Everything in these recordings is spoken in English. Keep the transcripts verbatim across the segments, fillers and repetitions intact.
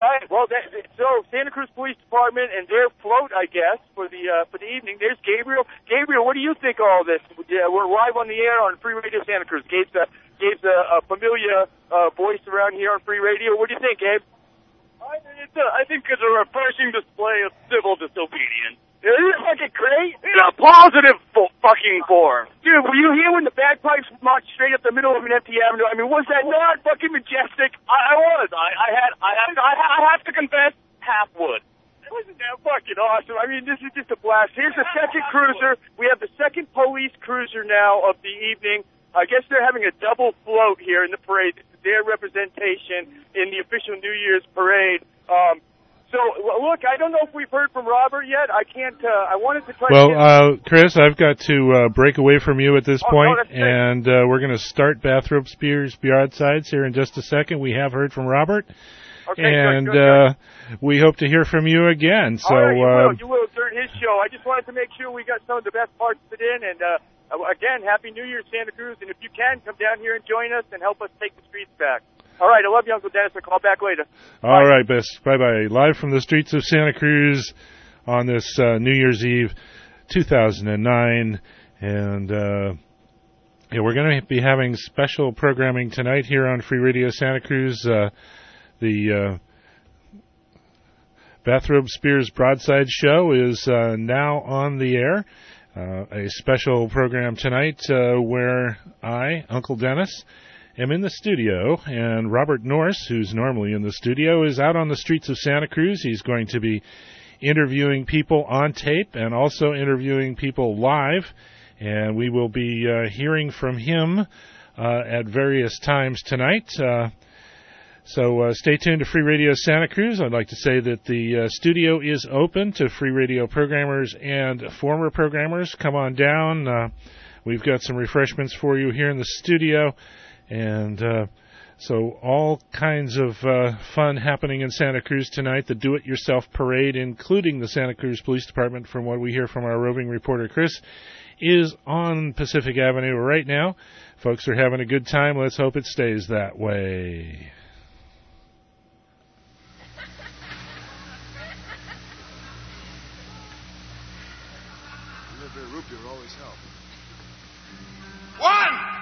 All right. Well, that, so Santa Cruz Police Department and their float, I guess, for the uh, for the evening. There's Gabriel. Gabriel, what do you think of all this? Yeah, we're live on the air on Free Radio Santa Cruz. Gabe's a, Gabe's a, a familiar uh, voice around here on Free Radio. What do you think, Gabe? I, it's a, I think it's a refreshing display of civil disobedience. Isn't it fucking great? In a positive fo- fucking form. Dude, were you here when the bagpipes marched straight up the middle of an empty avenue? I mean, was that not fucking majestic? I, I was. I, I had. I have. To, I, I have to confess, half wood. Wasn't that fucking awesome? I mean, this is just a blast. Here's the second cruiser. We have the second police cruiser now of the evening. I guess they're having a double float here in the parade. This is their representation in the official New Year's parade. Um, So, look, I don't know if we've heard from Robert yet. I can't, uh, I wanted to try well, to... Well, uh, Chris, I've got to uh, break away from you at this oh, point, no, and uh, we're going to start Bathrobe Spears Broadsides here in just a second. We have heard from Robert, okay, and good, good, uh, we hope to hear from you again. So, All right, you, uh, will, you will during his show. I just wanted to make sure we got some of the best parts put in, and uh, again, Happy New Year, Santa Cruz, and if you can, come down here and join us and help us take the streets back. All right, I love you, Uncle Dennis. I'll call back later. All Bye. right, Bess. Bye-bye. Live from the streets of Santa Cruz on this uh, New Year's Eve, two thousand nine. And uh, yeah, we're going to be having special programming tonight here on Free Radio Santa Cruz. Uh, the uh, Bathrobe Spears Broadside Show is uh, now on the air. Uh, a special program tonight uh, where I, Uncle Dennis, am in the studio, and Robert Norris, who's normally in the studio, is out on the streets of Santa Cruz. He's going to be interviewing people on tape and also interviewing people live, and we will be uh, hearing from him uh, at various times tonight. Uh, so uh, stay tuned to Free Radio Santa Cruz. I'd like to say that the uh, studio is open to Free Radio programmers and former programmers. Come on down. Uh, we've got some refreshments for you here in the studio. And uh, so all kinds of uh, fun happening in Santa Cruz tonight. The Do-It-Yourself Parade, including the Santa Cruz Police Department, from what we hear from our roving reporter, Chris, is on Pacific Avenue right now. Folks are having a good time. Let's hope it stays that way. Always help. One!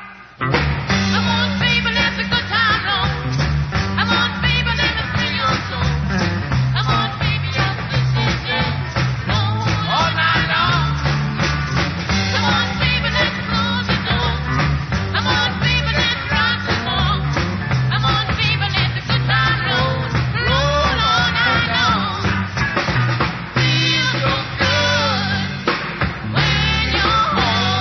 Home.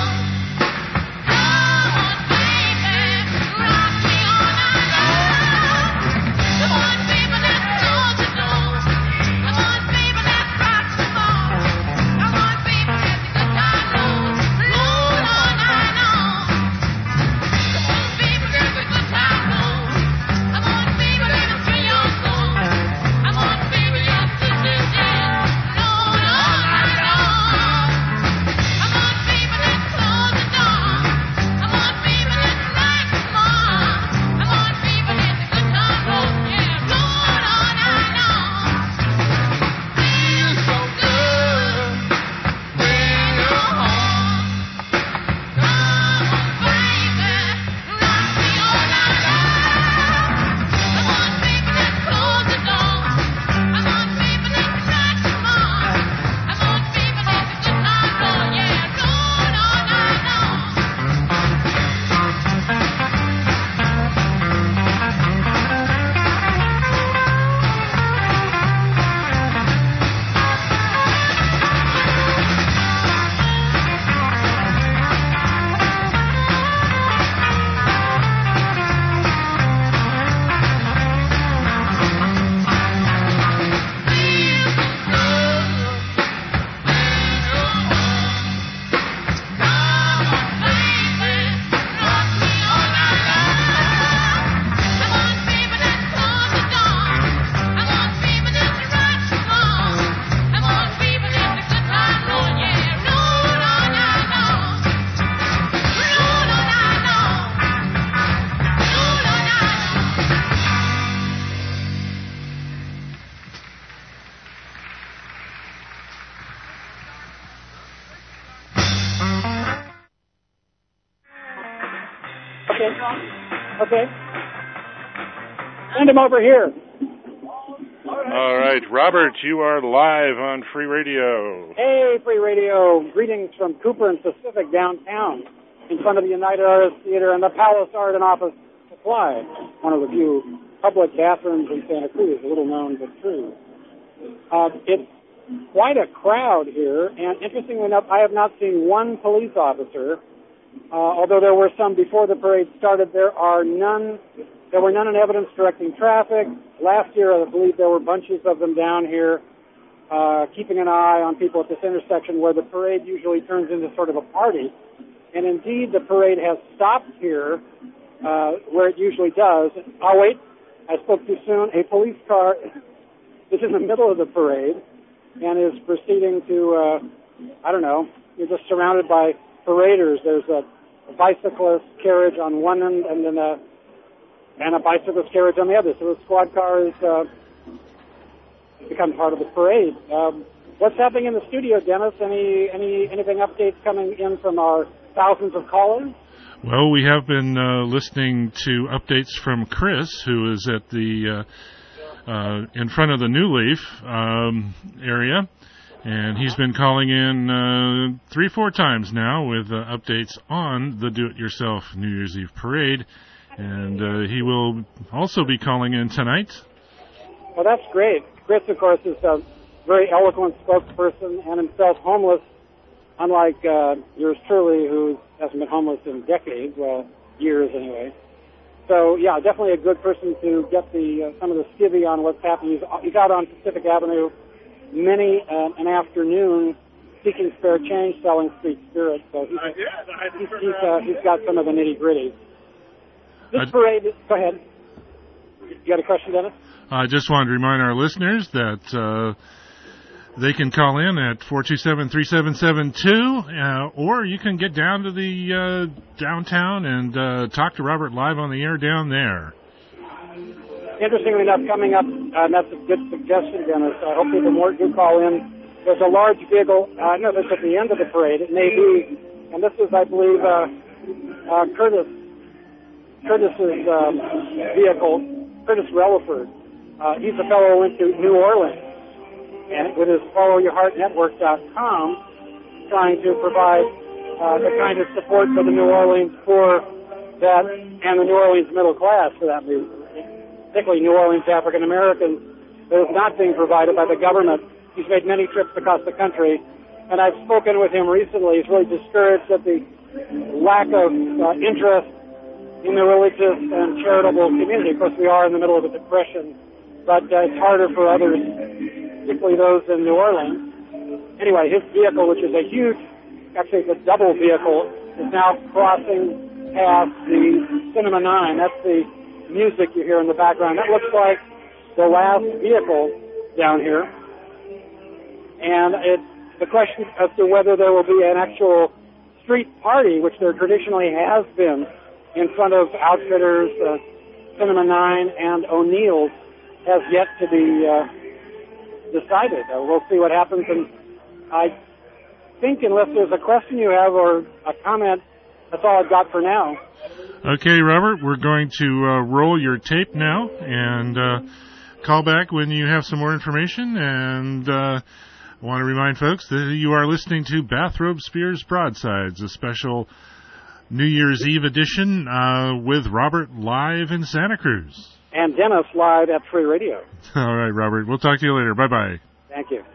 Okay. Send him over here. All right, Robert, you are live on Free Radio. Hey, Free Radio. Greetings from Cooper and Pacific downtown in front of the United Artists Theater and the Palace Art and Office Supply, one of the few public bathrooms in Santa Cruz, a little known but true. Uh, it's quite a crowd here, and interestingly enough, I have not seen one police officer. Uh, although there were some before the parade started, there are none. There were none in evidence directing traffic. Last year, I believe there were bunches of them down here, uh, keeping an eye on people at this intersection where the parade usually turns into sort of a party. And indeed, the parade has stopped here, uh, where it usually does. Oh, wait, I spoke too soon. A police car is in the middle of the parade and is proceeding to, uh, I don't know, you're just surrounded by paraders. There's a, a bicyclist carriage on one end and then a and a bicyclist carriage on the other. So the squad car has uh, become part of the parade. Um, what's happening in the studio, Dennis? Any any anything updates coming in from our thousands of callers? Well, we have been uh, listening to updates from Chris, who is at the uh, uh, in front of the New Leaf um, area, and he's been calling in uh, three, four times now with uh, updates on the Do-It-Yourself New Year's Eve parade. And uh, he will also be calling in tonight. Well, that's great. Chris, of course, is a very eloquent spokesperson and himself homeless, unlike uh, yours truly, who hasn't been homeless in decades, well, years anyway. So, yeah, definitely a good person to get the uh, some of the skivvy on what's happening. He's, he's out on Pacific Avenue many uh, an afternoon seeking spare change, selling street spirits. So he's, he's, he's, uh, he's got some of the nitty-gritty. This I, parade, go ahead. You got a question, Dennis? I just wanted to remind our listeners that uh, they can call in at four two seven, three seven seven two, uh, or you can get down to the uh, downtown and uh, talk to Robert live on the air down there. Interestingly enough, coming up, uh, and that's a good suggestion, Dennis. I hope people more do call in. There's a large vehicle, I uh, know this at the end of the parade, it may be, and this is, I believe, uh, uh, Curtis Curtis's um, vehicle, Curtis Relaford. Uh, he's a fellow who went to New Orleans, and with his follow your heart network dot com, trying to provide uh, the kind of support for the New Orleans poor that, and the New Orleans middle class, for that reason, particularly New Orleans African Americans, that is not being provided by the government. He's made many trips across the country, and I've spoken with him recently. He's really discouraged at the lack of uh, interest in the religious and charitable community. Of course, we are in the middle of a depression, but uh, it's harder for others, particularly those in New Orleans. Anyway, his vehicle, which is a huge, actually it's a double vehicle, is now crossing past the Cinema nine. That's the music you hear in the background. That looks like the last vehicle down here. And it's the question as to whether there will be an actual street party, which there traditionally has been, in front of Outfitters, uh, Cinema nine, and O'Neill's, has yet to be uh, decided. Uh, we'll see what happens, and I think unless there's a question you have or a comment, that's all I've got for now. Okay, Robert, we're going to uh, roll your tape now, and uh, call back when you have some more information, and uh, I want to remind folks that you are listening to Bathrobe Spears Broadsides, a special New Year's Eve edition uh, with Robert live in Santa Cruz. And Dennis live at Free Radio. All right, Robert. We'll talk to you later. Bye-bye. Thank you.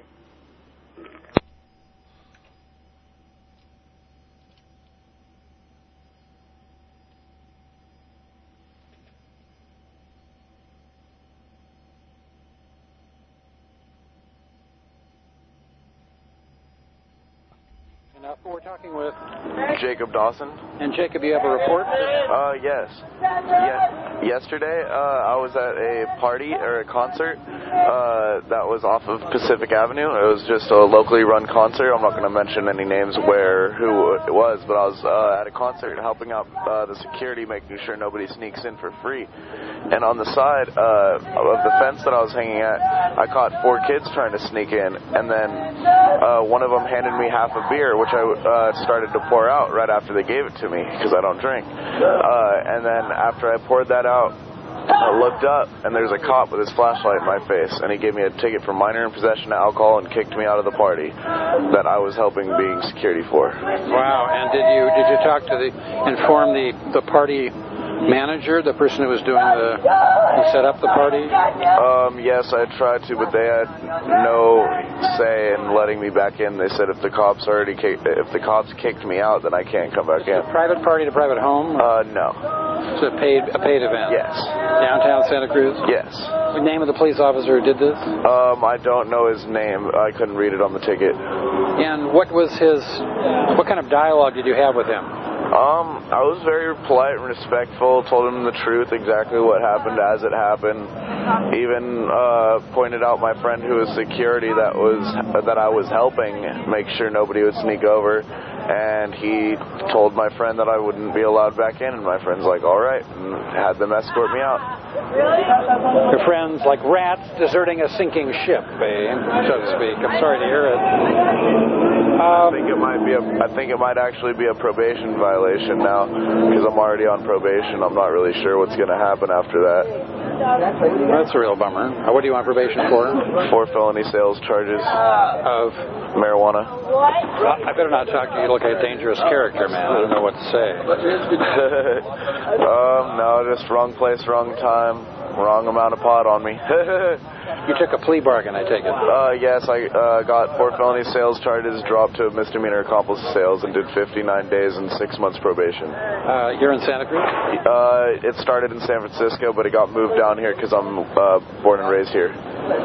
And now we're talking with Jacob Dawson. And Jacob, you have a report? Uh, yes. Ye- yesterday, uh, I was at a party or a concert uh, that was off of Pacific Avenue. It was just a locally run concert. I'm not going to mention any names where, who it was, but I was uh, at a concert helping out uh, the security, making sure nobody sneaks in for free. And on the side uh, of the fence that I was hanging at, I caught four kids trying to sneak in, and then uh, one of them handed me half a beer, which which I uh, started to pour out right after they gave it to me because I don't drink. Uh, and then after I poured that out, I looked up, and there's a cop with his flashlight in my face, and he gave me a ticket for minor in possession of alcohol and kicked me out of the party that I was helping being security for. Wow! And did you did you talk to the inform the the party manager, the person who was doing the who set up the party? Um, yes, I tried to, but they had no say in letting me back in. They said if the cops already kick, if the cops kicked me out, then I can't come back in. A private party to private home? Uh, no. It's a paid a paid event. Yes. Downtown Santa Cruz? Yes. The name of the police officer who did this? Um, I don't know his name. I couldn't read it on the ticket. And what was his? What kind of dialogue did you have with him? Um, I was very polite and respectful, told him the truth, exactly what happened as it happened. Even uh, pointed out my friend who was security that was that I was helping make sure nobody would sneak over. And he told my friend that I wouldn't be allowed back in, and my friend's like, all right, and had them escort me out. Your friends like rats deserting a sinking ship, eh, so to speak. I'm sorry to hear it. Um, I think it might be a. I think it might actually be a probation violation now, because I'm already on probation. I'm not really sure what's going to happen after that. That's a real bummer. What do you want probation for? Four felony sales charges of marijuana. Well, I better not talk to you. You look like a dangerous character, man. I don't know what to say. um, no, just wrong place, wrong time, wrong amount of pot on me. You took a plea bargain, I take it? Uh, yes, I uh, got four felony sales charges, dropped to misdemeanor accomplice sales, and did fifty-nine days and six months probation. Uh, you're in Santa Cruz? Uh, it started in San Francisco, but it got moved down here because I'm uh, born and raised here.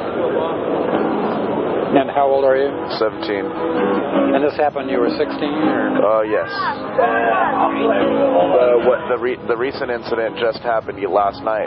And how old are you? seventeen. And this happened when you were sixteen? Or? Uh, yes. Uh, what the re- the recent incident just happened last night.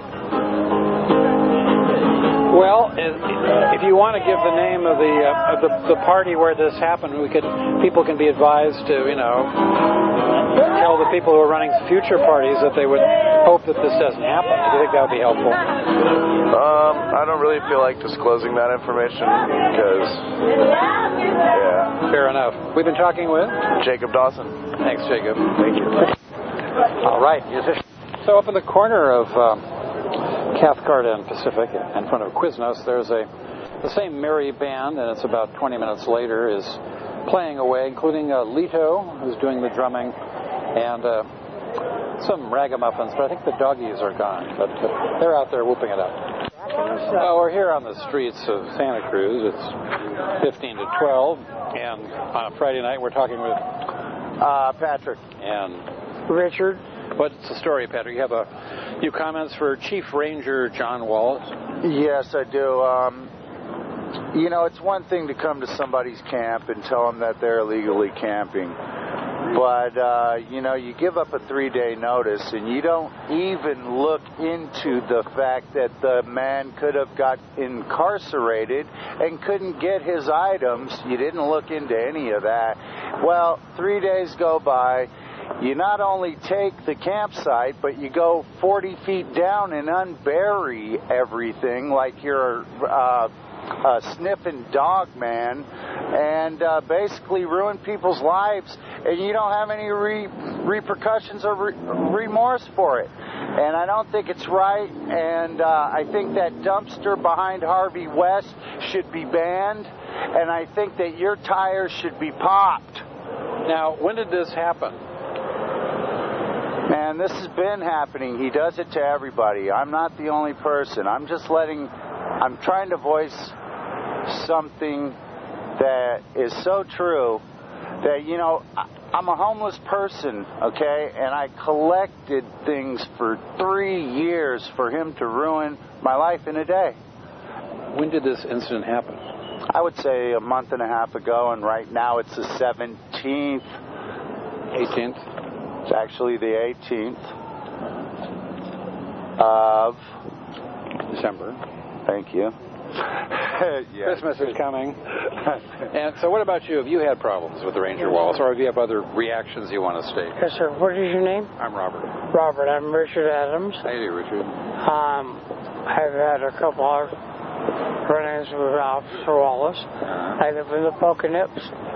Well, if you want to give the name of the uh, of the, the party where this happened, we could people can be advised to, you know, tell the people who are running future parties that they would hope that this doesn't happen. Do you think that would be helpful? Um, I don't really feel like disclosing that information because, yeah. Fair enough. We've been talking with Jacob Dawson. Thanks, Jacob. Thank you. All right. So up in the corner of Um, Cathcart and Pacific, in front of Quiznos, there's a the same merry band, and it's about twenty minutes later, is playing away, including uh, Lito, who's doing the drumming, and uh, some ragamuffins, but I think the doggies are gone, but uh, they're out there whooping it up. Well, we're here on the streets of Santa Cruz. It's fifteen to twelve, and on a Friday night, we're talking with uh, Patrick and Richard. What's the story, Patrick? You have a few comments for Chief Ranger John Wallace? Yes, I do. Um, you know, it's one thing to come to somebody's camp and tell them that they're illegally camping. But, uh, you know, you give up a three-day notice and you don't even look into the fact that the man could have got incarcerated and couldn't get his items. You didn't look into any of that. Well, three days go by. You not only take the campsite, but you go forty feet down and unbury everything like you're uh, a sniffing dog man and uh, basically ruin people's lives, and you don't have any re- repercussions or re- remorse for it. And I don't think it's right, and uh, I think that dumpster behind Harvey West should be banned, and I think that your tires should be popped. Now, when did this happen? Man, this has been happening. He does it to everybody. I'm not the only person. I'm just letting, I'm trying to voice something that is so true that, you know, I'm a homeless person, okay, and I collected things for three years for him to ruin my life in a day. When did this incident happen? I would say a month and a half ago, and right now it's the seventeenth. eighteenth? It's actually the eighteenth of December. Thank you. Yes. Christmas is coming. And so what about you? Have you had problems with the Ranger Wallace, or do you have other reactions you want to state? Yes, sir. What is your name? I'm Robert. Robert. I'm Richard Adams. How do you do, Richard? Um, I've had a couple of run-ins with Officer Wallace. Uh-huh. I live in the Poconos.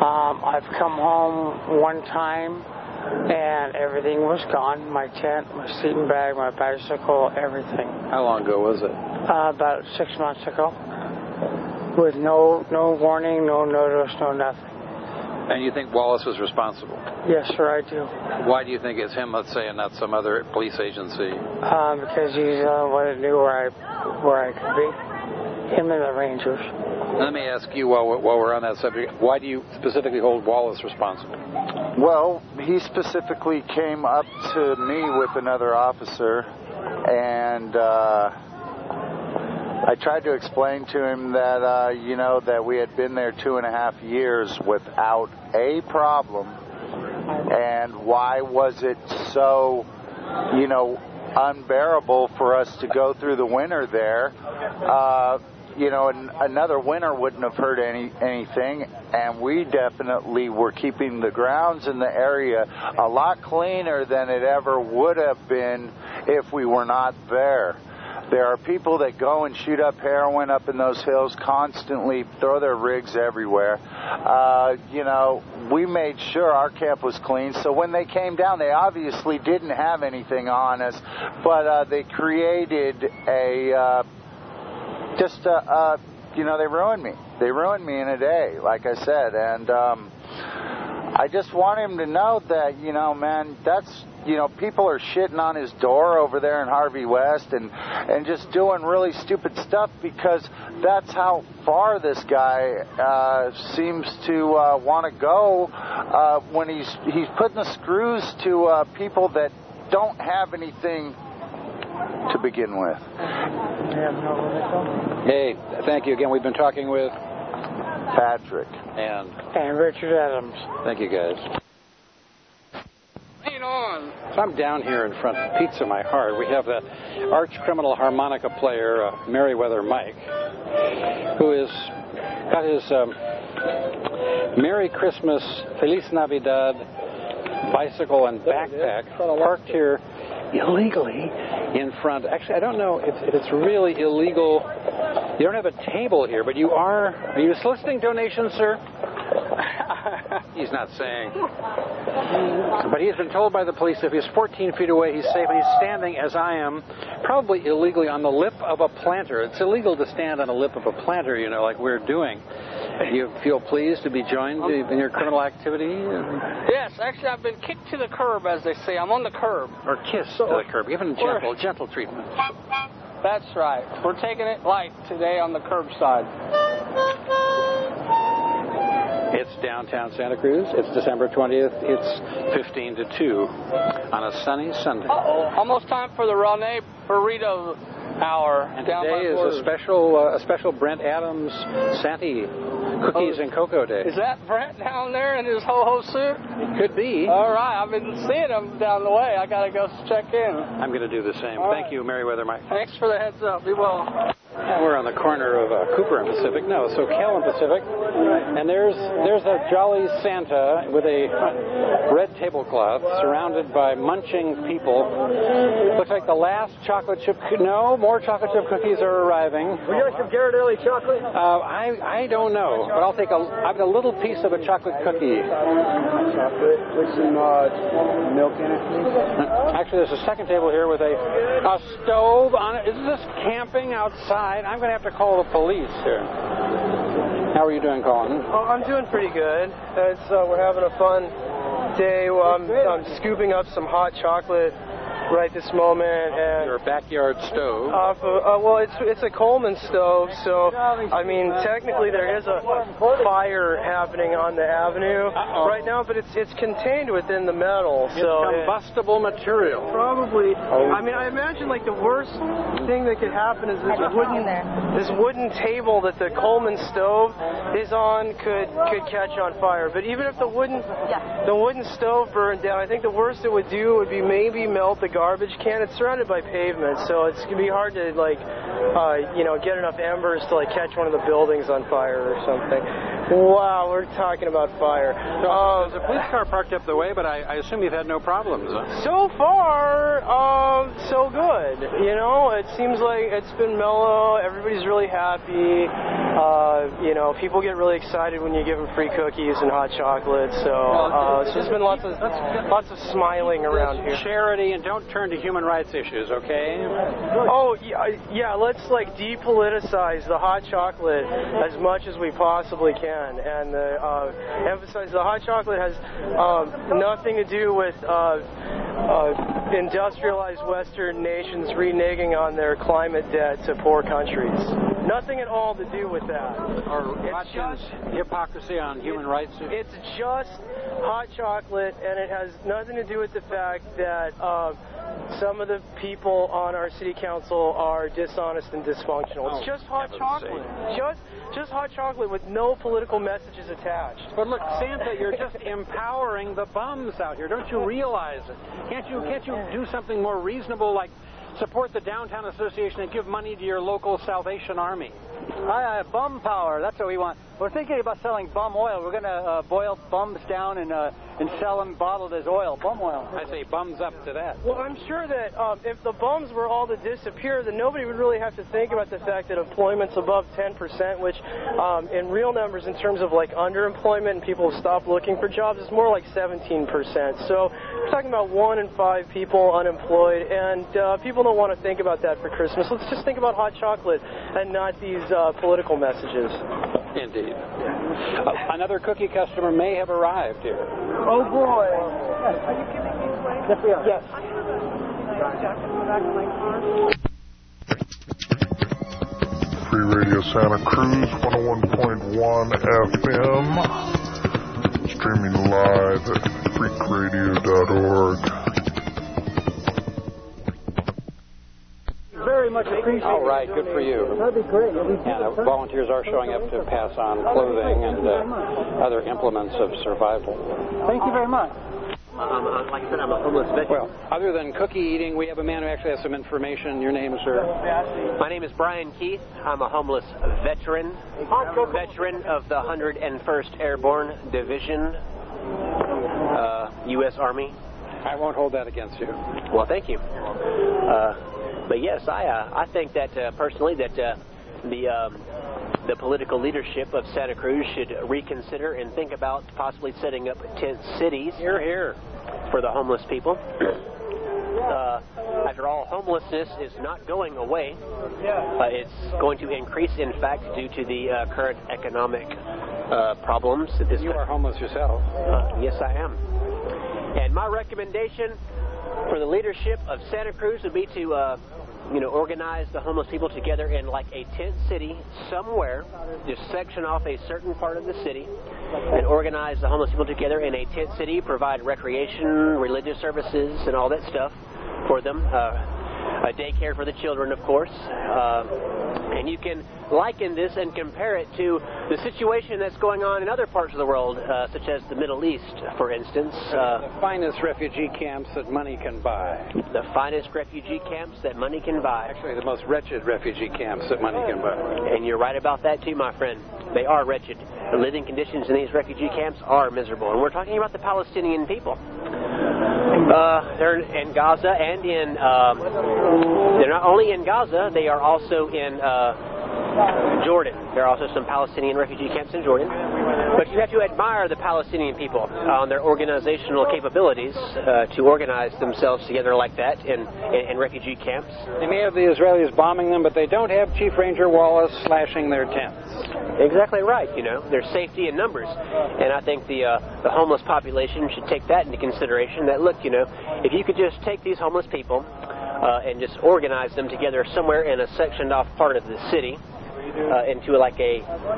Um, I've come home one time and everything was gone. My tent, my sleeping bag, my bicycle, everything. How long ago was it? Uh, about six months ago. With no no warning, no notice, no nothing. And you think Wallace was responsible? Yes, sir, I do. Why do you think it's him, let's say, and not some other police agency? Um, because he's the one that knew where I where I could be. Him and the Rangers. Let me ask you, while we're, while we're on that subject, why do you specifically hold Wallace responsible? Well, he specifically came up to me with another officer, and uh, I tried to explain to him that, uh, you know, that we had been there two and a half years without a problem, and why was it so, you know, unbearable for us to go through the winter there. Uh, you know, an, another winter wouldn't have hurt any anything, and we definitely were keeping the grounds in the area a lot cleaner than it ever would have been if we were not there. There are people that go and shoot up heroin up in those hills constantly, throw their rigs everywhere. Uh, you know, we made sure our camp was clean, so when they came down, they obviously didn't have anything on us, but uh, they created a, uh, just a, uh, you know, they ruined me. They ruined me in a day, like I said, and um, I just want him to know that, you know, man, that's, you know, people are shitting on his door over there in Harvey West and, and just doing really stupid stuff because that's how far this guy uh, seems to uh, want to go uh, when he's he's putting the screws to uh, people that don't have anything to begin with. Hey, thank you again. We've been talking with Patrick and and Richard Adams. Thank you, guys. On. So I'm down here in front of Pizza My Heart. We have that arch criminal harmonica player, uh, Merriweather Mike, who has got his um, Merry Christmas, Feliz Navidad bicycle and backpack parked here illegally in front. Actually, I don't know if, if it's really illegal. You don't have a table here, but you are. Are you soliciting donations, sir? He's not saying. But he's been told by the police if he's fourteen feet away, he's safe. And he's standing, as I am, probably illegally on the lip of a planter. It's illegal to stand on the lip of a planter, you know, like we're doing. You feel pleased to be joined in your criminal activity? Yes, actually, I've been kicked to the curb, as they say. I'm on the curb. Or kissed to the curb, given gentle, gentle treatment. That's right. We're taking it light today on the curbside. It's downtown Santa Cruz. It's December twentieth. It's fifteen to two on a sunny Sunday. Uh-oh. Almost time for the Rene Burrito Hour. And down today is a special, uh, a special Brent Adams Santee Cookies oh, and Cocoa Day. Is that Brent down there in his ho-ho suit? It could be. All right. I've been seeing him down the way. I got to go check in. I'm going to do the same. All Thank right. you, Merriweather Mike. Thanks for the heads up. Be well. We're on the corner of uh, Cooper and Pacific. No, Soquel and Pacific. And there's there's a jolly Santa with a red tablecloth surrounded by munching people. Looks like the last chocolate chip... No, more chocolate chip cookies are arriving. Would you like some Ghirardelli chocolate? Uh, I I don't know, but I'll take a, I've got a little piece of a chocolate cookie. Chocolate with some uh, milk in it, please. Actually, there's a second table here with a, a stove on it. Is this camping outside? I'm going to have to call the police here. How are you doing, Colin? Oh, I'm doing pretty good. It's, uh, we're having a fun day. Well, I'm, I'm scooping up some hot chocolate right this moment, and your backyard stove. Off of, uh, well, it's it's a Coleman stove, so I mean technically there is a fire happening on the avenue Uh-oh. right now, but it's it's contained within the metal. It's so combustible it, material. Probably. Oh. I mean, I imagine like the worst thing that could happen is this wooden this wooden table that the Coleman stove is on could could catch on fire. But even if the wooden the wooden stove burned down, I think the worst it would do would be maybe melt the garbage can. It's surrounded by pavement, so it's gonna be hard to like uh, you know, get enough embers to like catch one of the buildings on fire or something. Wow, we're talking about fire. So, um, there's a police car parked up the way, but I, I assume you've had no problems. Huh? So far, um, so good. You know, it seems like it's been mellow. Everybody's really happy. Uh, you know, people get really excited when you give them free cookies and hot chocolate. So, uh, so there's been lots of lots of smiling around here. Charity, and don't turn to human rights issues, okay? Oh yeah, yeah. Let's like depoliticize the hot chocolate as much as we possibly can, and the, uh, emphasize the hot chocolate has um, nothing to do with uh, uh, industrialized Western nations reneging on their climate debt to poor countries. Nothing at all to do with that. Or it's just hypocrisy on human rights. It's just hot chocolate, and it has nothing to do with the fact that uh, some of the people on our city council are dishonest and dysfunctional. It's just hot chocolate. Just just hot chocolate with no political messages attached. But look, Santa, you're just empowering the bums out here. Don't you realize it? Can't you can't you do something more reasonable, like support the Downtown Association and give money to your local Salvation Army? Aye, aye, bum power. That's what we want. We're thinking about selling bum oil. We're going to uh, boil bums down and uh, and sell them bottled as oil, bum oil. I say bums up to that. Well, I'm sure that um, if the bums were all to disappear, then nobody would really have to think about the fact that employment's above ten percent, which um, in real numbers, in terms of like underemployment and people who stop looking for jobs, is more like seventeen percent. So we're talking about one in five people unemployed, and uh, people don't want to think about that for Christmas. Let's just think about hot chocolate and not these uh, political messages. Indeed. Uh, another cookie customer may have arrived here. Oh, boy. Yes. Are you giving me away? Yes, we are. Yes. Free Radio Santa Cruz, one oh one point one F M. Streaming live at freak radio dot org. Very much appreciated. All right, good for you. That'd be great. And uh, volunteers are showing up to pass on clothing and uh, other implements of survival. Thank you very much. Um, like I said, I'm a homeless veteran. Well, other than cookie eating, we have a man who actually has some information. Your name, sir? My name is Brian Keith. I'm a homeless veteran, veteran of the one hundred first Airborne Division, uh, U S Army. I won't hold that against you. Well, thank you. Uh, But yes, I uh, I think that uh, personally that uh, the um, the political leadership of Santa Cruz should reconsider and think about possibly setting up tent cities here here for the homeless people. Uh, after all, homelessness is not going away. Uh, it's going to increase, in fact, due to the uh, current economic uh, problems. That this you are homeless yourself. Uh, yes, I am. And my recommendation for the leadership of Santa Cruz would be to, uh, you know, organize the homeless people together in like a tent city somewhere, just section off a certain part of the city, and organize the homeless people together in a tent city, provide recreation, religious services, and all that stuff for them. Uh, a daycare for the children, of course. Uh, and you can liken this and compare it to the situation that's going on in other parts of the world, uh, such as the Middle East, for instance. Uh, the finest refugee camps that money can buy. The finest refugee camps that money can buy. Actually, the most wretched refugee camps that money can buy. And you're right about that, too, my friend. They are wretched. The living conditions in these refugee camps are miserable. And we're talking about the Palestinian people. Uh, they're in Gaza and in, um, they're not only in Gaza, they are also in uh, Jordan. There are also some Palestinian refugee camps in Jordan. But you have to admire the Palestinian people on their organizational capabilities uh, to organize themselves together like that in, in, in refugee camps. They may have the Israelis bombing them, but they don't have Chief Ranger Wallace slashing their tents. Exactly right. You know, there's safety in numbers. And I think the uh, the homeless population should take that into consideration, that, look, you know, if you could just take these homeless people uh, and just organize them together somewhere in a sectioned off part of the city uh, into like a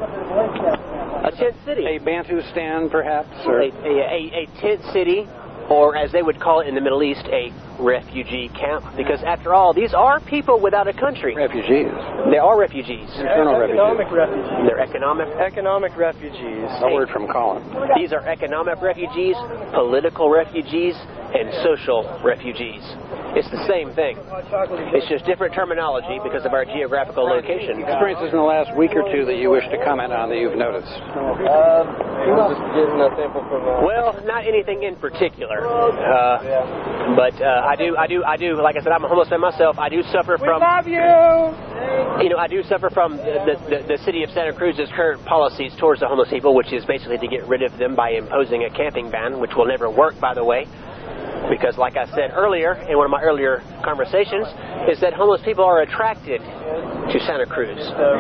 a tent city. A Bantustan, perhaps? Or? A, a, a, a tent city, or as they would call it in the Middle East, a refugee camp, because after all, these are people without a country. Refugees. They are refugees. Internal economic refugees. refugees. They're economic. Economic refugees. A word from Colin. These are economic refugees, political refugees, and social refugees. It's the same thing. It's just different terminology because of our geographical location. Experiences in the last week or two that you wish to comment on that you've noticed? Uh, just getting a sample from. Uh, well, not anything in particular, uh, but uh, I do, I do, I do. Like I said, I'm a homeless man myself. I do suffer from. We love you. You know, I do suffer from the, the, the city of Santa Cruz's current policies towards the homeless people, which is basically to get rid of them by imposing a camping ban, which will never work, by the way. Because, like I said earlier, in one of my earlier conversations, is that homeless people are attracted to Santa Cruz.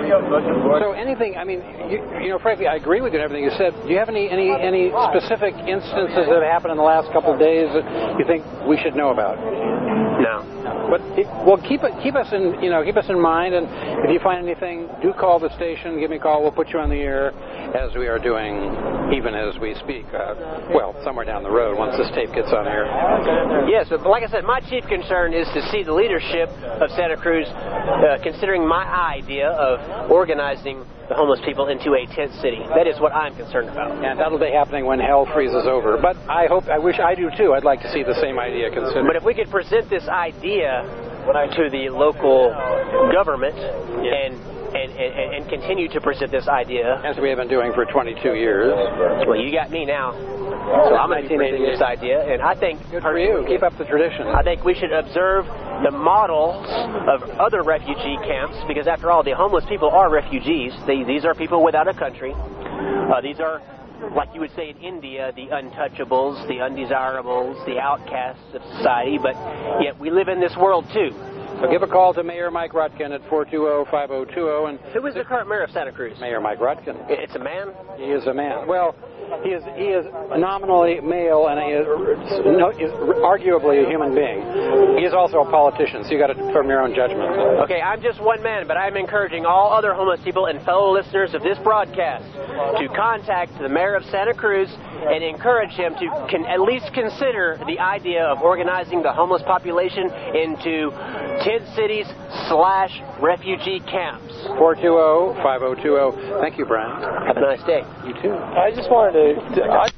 So anything, I mean, you, you know, frankly, I agree with you and everything you said. Do you have any, any, any specific instances that have happened in the last couple of days that you think we should know about? No. But it, well, keep it, keep us in, you know, keep us in mind. And if you find anything, do call the station. Give me a call. We'll put you on the air, as we are doing, even as we speak. Uh, well, somewhere down the road once this tape gets on air. Yes, but like I said, my chief concern is to see the leadership of Santa Cruz uh, considering my idea of organizing the homeless people into a tent city. That is what I'm concerned about. And that'll be happening when hell freezes over. But I hope, I wish I do too. I'd like to see the same idea considered. But if we could present this idea to the local government yeah. and And, and, and continue to present this idea. As we have been doing for twenty-two years. Well, you got me now. So I'm going to be presenting this idea. And I think... Good for you. Keep up the tradition. I think we should observe the models of other refugee camps, because after all, the homeless people are refugees. They, these are people without a country. Uh, these are, like you would say in India, the untouchables, the undesirables, the outcasts of society. But yet we live in this world, too. So give a call to Mayor Mike Rutkin at four two zero, five zero two zero. And who is the current mayor of Santa Cruz? Mayor Mike Rutkin. It's a man? He is a man. Well, he is he is nominally male, and he is, no, is arguably a human being. He is also a politician, so you got to form your own judgment. Okay, I'm just one man, but I'm encouraging all other homeless people and fellow listeners of this broadcast to contact the mayor of Santa Cruz and encourage him to can at least consider the idea of organizing the homeless population into tent cities slash refugee camps. four two zero, five zero two zero. Thank you, Brian. Have a nice day. You too. I just wanted to... to I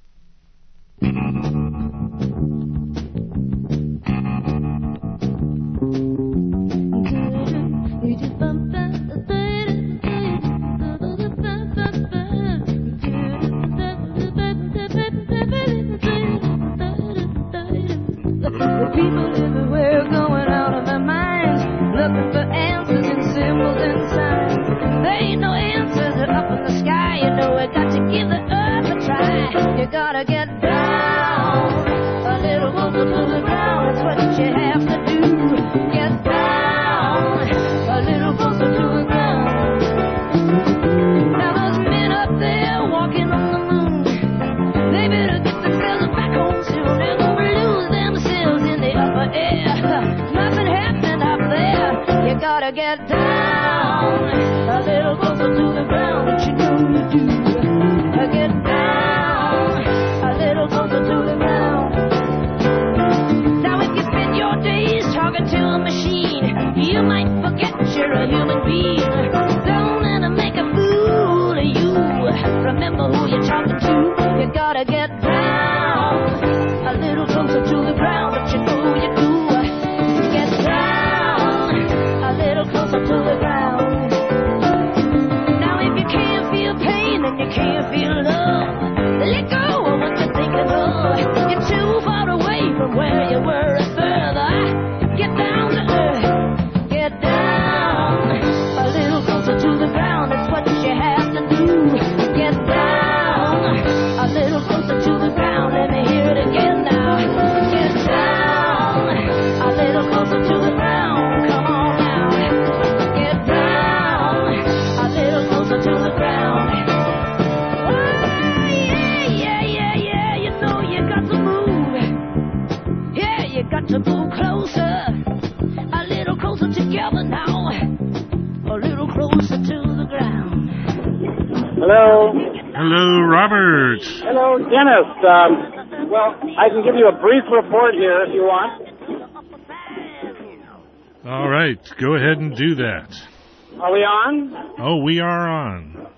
People everywhere going out of their minds, looking for answers in symbols and signs. There ain't no answers up in the sky. You know we got to give the earth a try. You gotta get down, a little closer to the ground. That's what you have to do. Get down, a little closer to the ground. Now those men up there walking on the moon, they better get themselves back home soon. They're gonna lose themselves in the upper air. Nothing happening up there. You gotta get down, a little closer to the ground. What you know you do. Get down, a little closer to the ground. Now if you spend your days talking to a machine, you might forget you're a human being. Don't let them make a fool of you. Remember who you're talking to. You gotta get down, a little closer to the ground. What you know you do. Get down, a little closer to the ground. Now if you can't feel pain and you can't feel love, let go of what you're thinking of. You're too far away from where you were further. Get down to earth. Get down, a little closer to the ground. That's what you have to do. Get down, a little closer to the ground. Let me hear it again now. Get down, a little closer to the ground. Come on now. Get down, a little closer to the ground. Oh, yeah, yeah, yeah, yeah. You know you got to move. Yeah, you got to move closer. A little closer together now. A little closer to the ground. Hello. Hello, Robert. Hello, Dennis. Um, well, I can give you a brief report here if you want. All right, go ahead and do that. Are we on? Oh, we are on.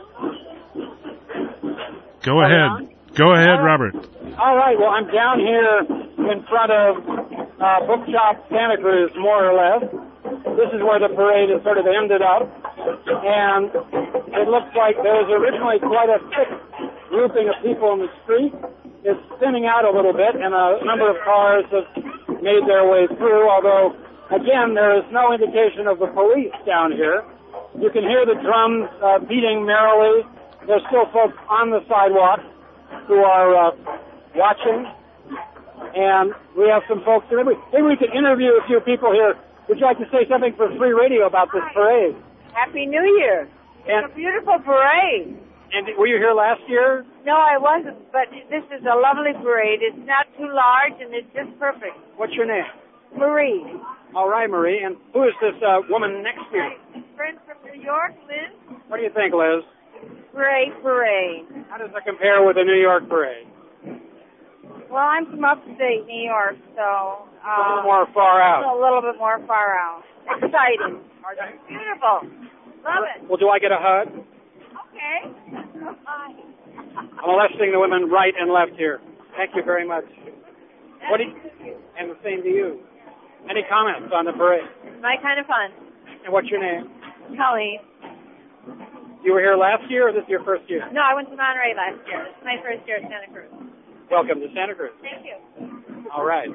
Go Are we ahead. on? Go ahead, All right. Robert. All right, well, I'm down here in front of uh, Bookshop Santa Cruz, more or less. This is where the parade has sort of ended up. And it looks like there was originally quite a thick grouping of people in the street. It's thinning out a little bit, and a number of cars have made their way through, although, again, there is no indication of the police down here. You can hear the drums uh, beating merrily. There's still folks on the sidewalk who are uh, watching, and we have some folks here. Maybe, maybe we could interview a few people here. Would you like to say something for Free Radio about this parade? Happy New Year. And, it's a beautiful parade. And were you here last year? No, I wasn't, but this is a lovely parade. It's not too large, and it's just perfect. What's your name? Marie. All right, Marie. And who is this uh, woman next to you? My friend from New York, Liz. What do you think, Liz? Great parade. How does that compare with the New York parade? Well, I'm from upstate New York, so... Uh, a little more far out. A little bit more far out. Exciting. Beautiful. Love it. Well, do I get a hug? Okay. Hi. I'm molesting the women right and left here. Thank you very much. What do you, and the same to you. Any comments on the parade? My kind of fun. And what's your name? Colleen. You were here last year, or this is your first year? No, I went to Monterey last year. This is my first year at Santa Cruz. Welcome to Santa Cruz. Thank you. All right.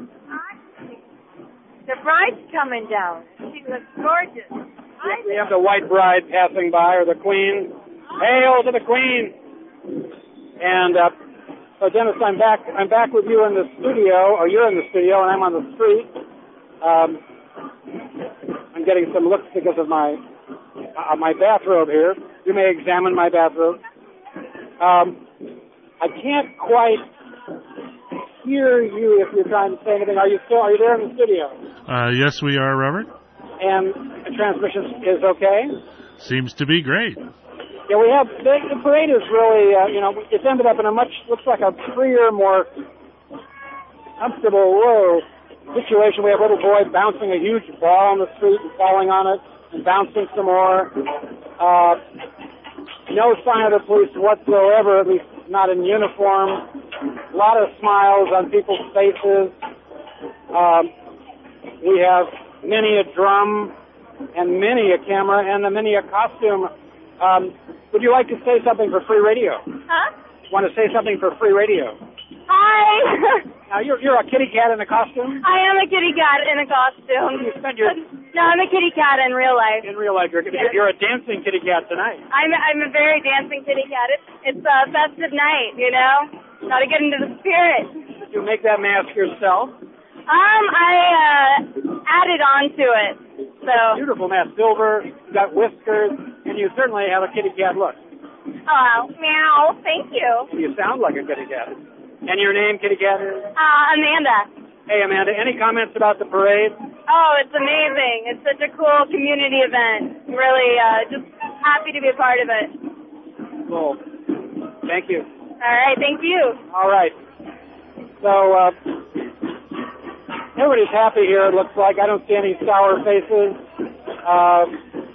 The bride's coming down. She looks gorgeous. Yes, we have the white bride passing by, or the queen. Hail to the queen! And uh, so, Dennis, I'm back. I'm back with you in the studio, or you're in the studio, and I'm on the street. Um, I'm getting some looks because of my uh, my bathrobe here. You may examine my bathrobe. Um, I can't quite hear you if you're trying to say anything. Are you still? Are you there in the studio? Uh, yes, we are, Robert. And the transmission is okay? Seems to be great. Yeah, we have, the, the parade is really, uh, you know, it's ended up in a much, looks like a freer, more comfortable, low situation. We have a little boy bouncing a huge ball on the street and falling on it and bouncing some more. Uh, no sign of the police whatsoever, at least not in uniform. A lot of smiles on people's faces. Um, we have many a drum and many a camera and a many a costume. Um, would you like to say something for Free Radio? Huh? Want to say something for Free Radio? Hi. Now, you're, you're a kitty cat in a costume? I am a kitty cat in a costume. You spend your... No, I'm a kitty cat in real life. In real life. You're, Yes. you're a dancing kitty cat tonight. I'm I'm a very dancing kitty cat. It's, it's a festive night, you know? Gotta get into the spirit. Did you make that mask yourself? Um, I uh, added on to it. So. Beautiful mask. Silver, you got whiskers, and you certainly have a kitty cat look. Oh, meow. Thank you. You sound like a kitty cat. And your name, kitty cat, is? Uh, Amanda. Hey, Amanda, any comments about the parade? Oh, it's amazing. It's such a cool community event. Really, uh, just happy to be a part of it. Cool. Thank you. All right, thank you. All right. So, uh, everybody's happy here, it looks like. I don't see any sour faces. Uh,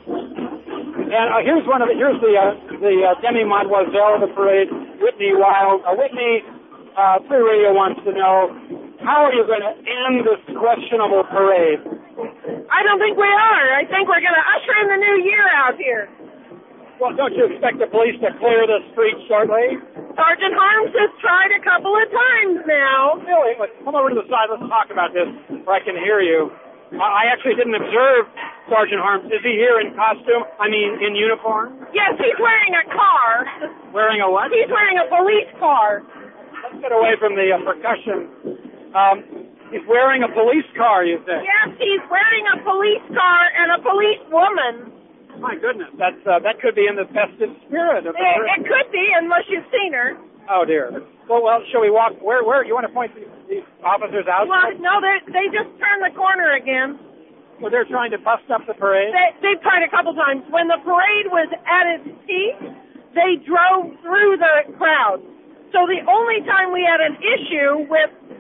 and uh, here's one of the, here's the, uh, the uh, demi-mademoiselle of the parade, Whitney Wild. Uh, Whitney, uh, Free Radio wants to know, how are you going to end this questionable parade? I don't think we are. I think we're going to usher in the new year out here. Well, don't you expect the police to clear the streets shortly? Sergeant Harms has tried a couple of times now. Really? Come over to the side. Let's talk about this where I can hear you. I actually didn't observe Sergeant Harms. Is he here in costume? I mean, in uniform? Yes, he's wearing a car. Wearing a what? He's wearing a police car. Let's get away from the uh, percussion. Um, he's wearing a police car, you say? Yes, he's wearing a police car and a police woman. My goodness, that's uh, that could be in the festive spirit of the It, parade. it could be, unless you've seen her. Oh dear. Well, well, shall we walk? Where? Where? You want to point these, these officers out? Well, no, they they just turned the corner again. Well, they're trying to bust up the parade. They, they've tried a couple times. When the parade was at its peak, they drove through the crowd. So the only time we had an issue with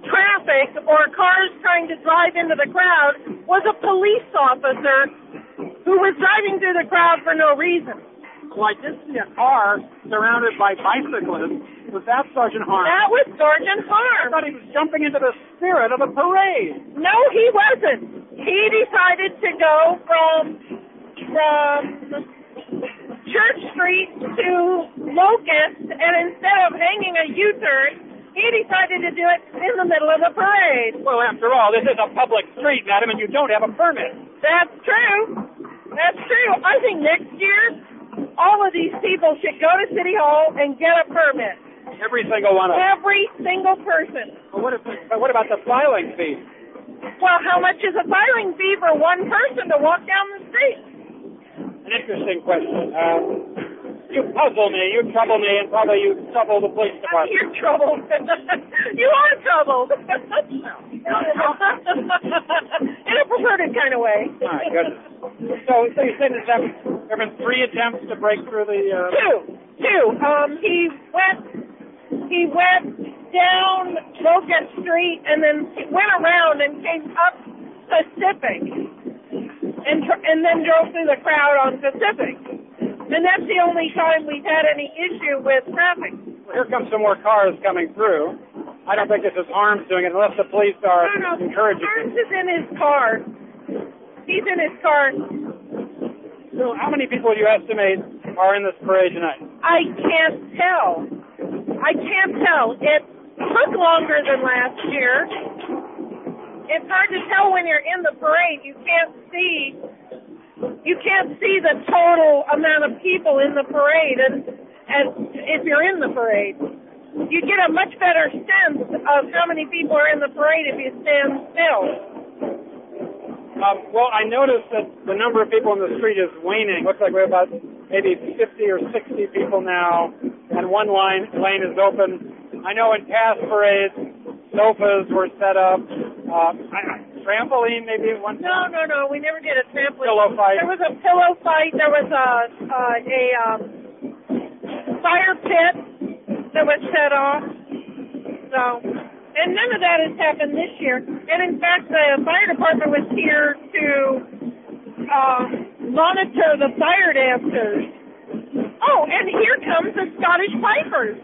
traffic or cars trying to drive into the crowd was a police officer who was driving through the crowd for no reason. Well, I did see a car surrounded by bicyclists. Was that Sergeant Harms? That was Sergeant Harms. I thought he was jumping into the spirit of a parade. No, he wasn't. He decided to go from from Church Street to Locust, and instead of hanging a U-turn, he decided to do it in the middle of the parade. Well, after all, this is a public street, madam, and you don't have a permit. That's true. That's true. I think next year, all of these people should go to City Hall and get a permit. Every single one of them. Every single person. Well, what, if, what about the filing fee? Well, how much is a filing fee for one person to walk down the street? An interesting question. Uh, you puzzle me, you trouble me, and probably you trouble the police department. You're troubled. You are troubled. In a perverted kind of way. My goodness. So, so you said that there have been three attempts to break through the... Uh... Two. Two. Um, he went... He went down Locust Street and then went around and came up Pacific and tr- and then drove through the crowd on Pacific. And that's the only time we've had any issue with traffic. Well, here come some more cars coming through. I don't think this is Harms doing it unless the police are no, no, encouraging it. Harms is in his car. He's in his car. So how many people do you estimate are in this parade tonight? I can't tell. I can't tell. It took longer than last year. It's hard to tell when you're in the parade. You can't see. You can't see the total amount of people in the parade, and and if you're in the parade, you get a much better sense of how many people are in the parade if you stand still. Um, well, I noticed that the number of people in the street is waning. Looks like we're about maybe fifty or sixty people now, and one line lane is open. I know in past parades, sofas were set up. Uh, trampoline maybe at one No, time? no, no. We never did a trampoline. Pillow fight. There was a pillow fight. There was a uh, a um, fire pit that was set off. So, and none of that has happened this year. And in fact, the fire department was here to uh, monitor the fire dancers. Oh, and here comes the Scottish Pipers.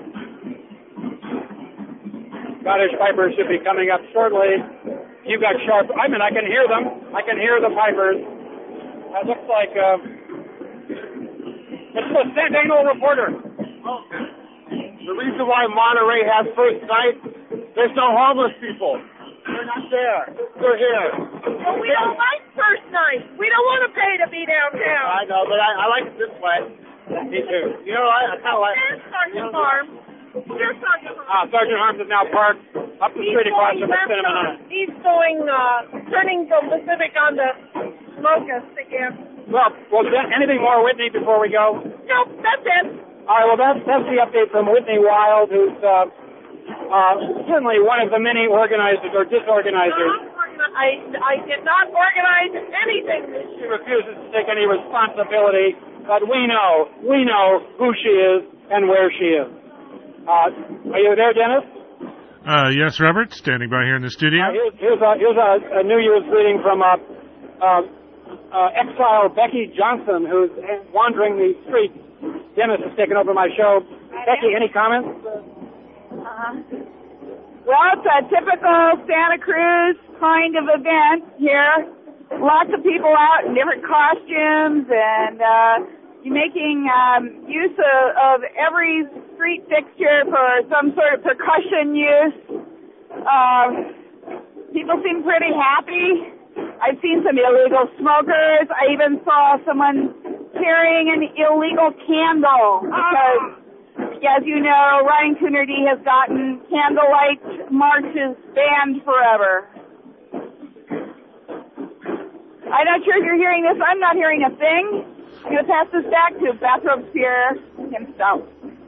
Scottish Pipers should be coming up shortly. You got sharp. I mean, I can hear them. I can hear the Pipers. That looks like uh, it's the Sentinel reporter. Oh. The reason why Monterey has first night, there's no homeless people. They're not there. They're here. Well, we don't like first night. We don't want to pay to be downtown. I know, but I, I like it this way. Me too. You know, I, I kind of like There's Sergeant Harms. There's Sergeant Harms. Ah, Sergeant Harms is now parked up the He's street across going from the left cinema. on- He's going, uh, turning from Pacific onto Locust again. Well, well, then, anything more, Whitney, before we go? Nope, that's it. All right, well, that's, that's the update from Whitney Wild, who's uh, uh, certainly one of the many organizers or disorganizers. I, I did not organize anything this She refuses to take any responsibility, but we know, we know who she is and where she is. Uh, are you there, Dennis? Uh, yes, Robert, standing by here in the studio. Uh, here's here's, a, here's a, a New Year's greeting from uh, uh, uh, exile Becky Johnson, who's wandering the streets. Dennis has taken over my show. Becky, any comments? Uh, well, it's a typical Santa Cruz kind of event here. Lots of people out in different costumes and uh, making um, use of, of every street fixture for some sort of percussion use. Uh, people seem pretty happy. I've seen some illegal smokers. I even saw someone carrying an illegal candle because, as you know, Ryan Coonerty has gotten candlelight marches banned forever. I'm not sure if you're hearing this. I'm not hearing a thing. I'm going to pass this back to Bathrobe Pierre himself.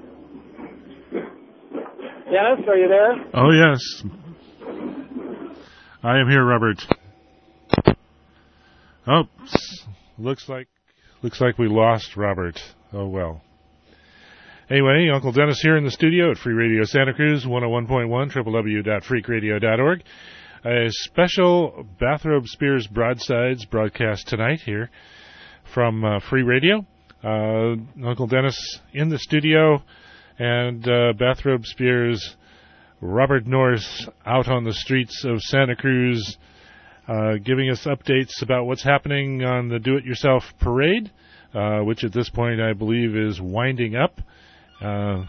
Dennis, are you there? Oh, yes. I am here, Robert. Oh, looks like looks like we lost Robert. Oh, well. Anyway, Uncle Dennis here in the studio at Free Radio Santa Cruz, one oh one point one, w w w dot freak radio dot org. A special Bathrobe Spears Broadsides broadcast tonight here from uh, Free Radio. Uh, Uncle Dennis in the studio, and uh, Bathrobe Spears Robert Norris out on the streets of Santa Cruz, uh, giving us updates about what's happening on the Do-It-Yourself Parade, uh, which at this point I believe is winding up. Uh,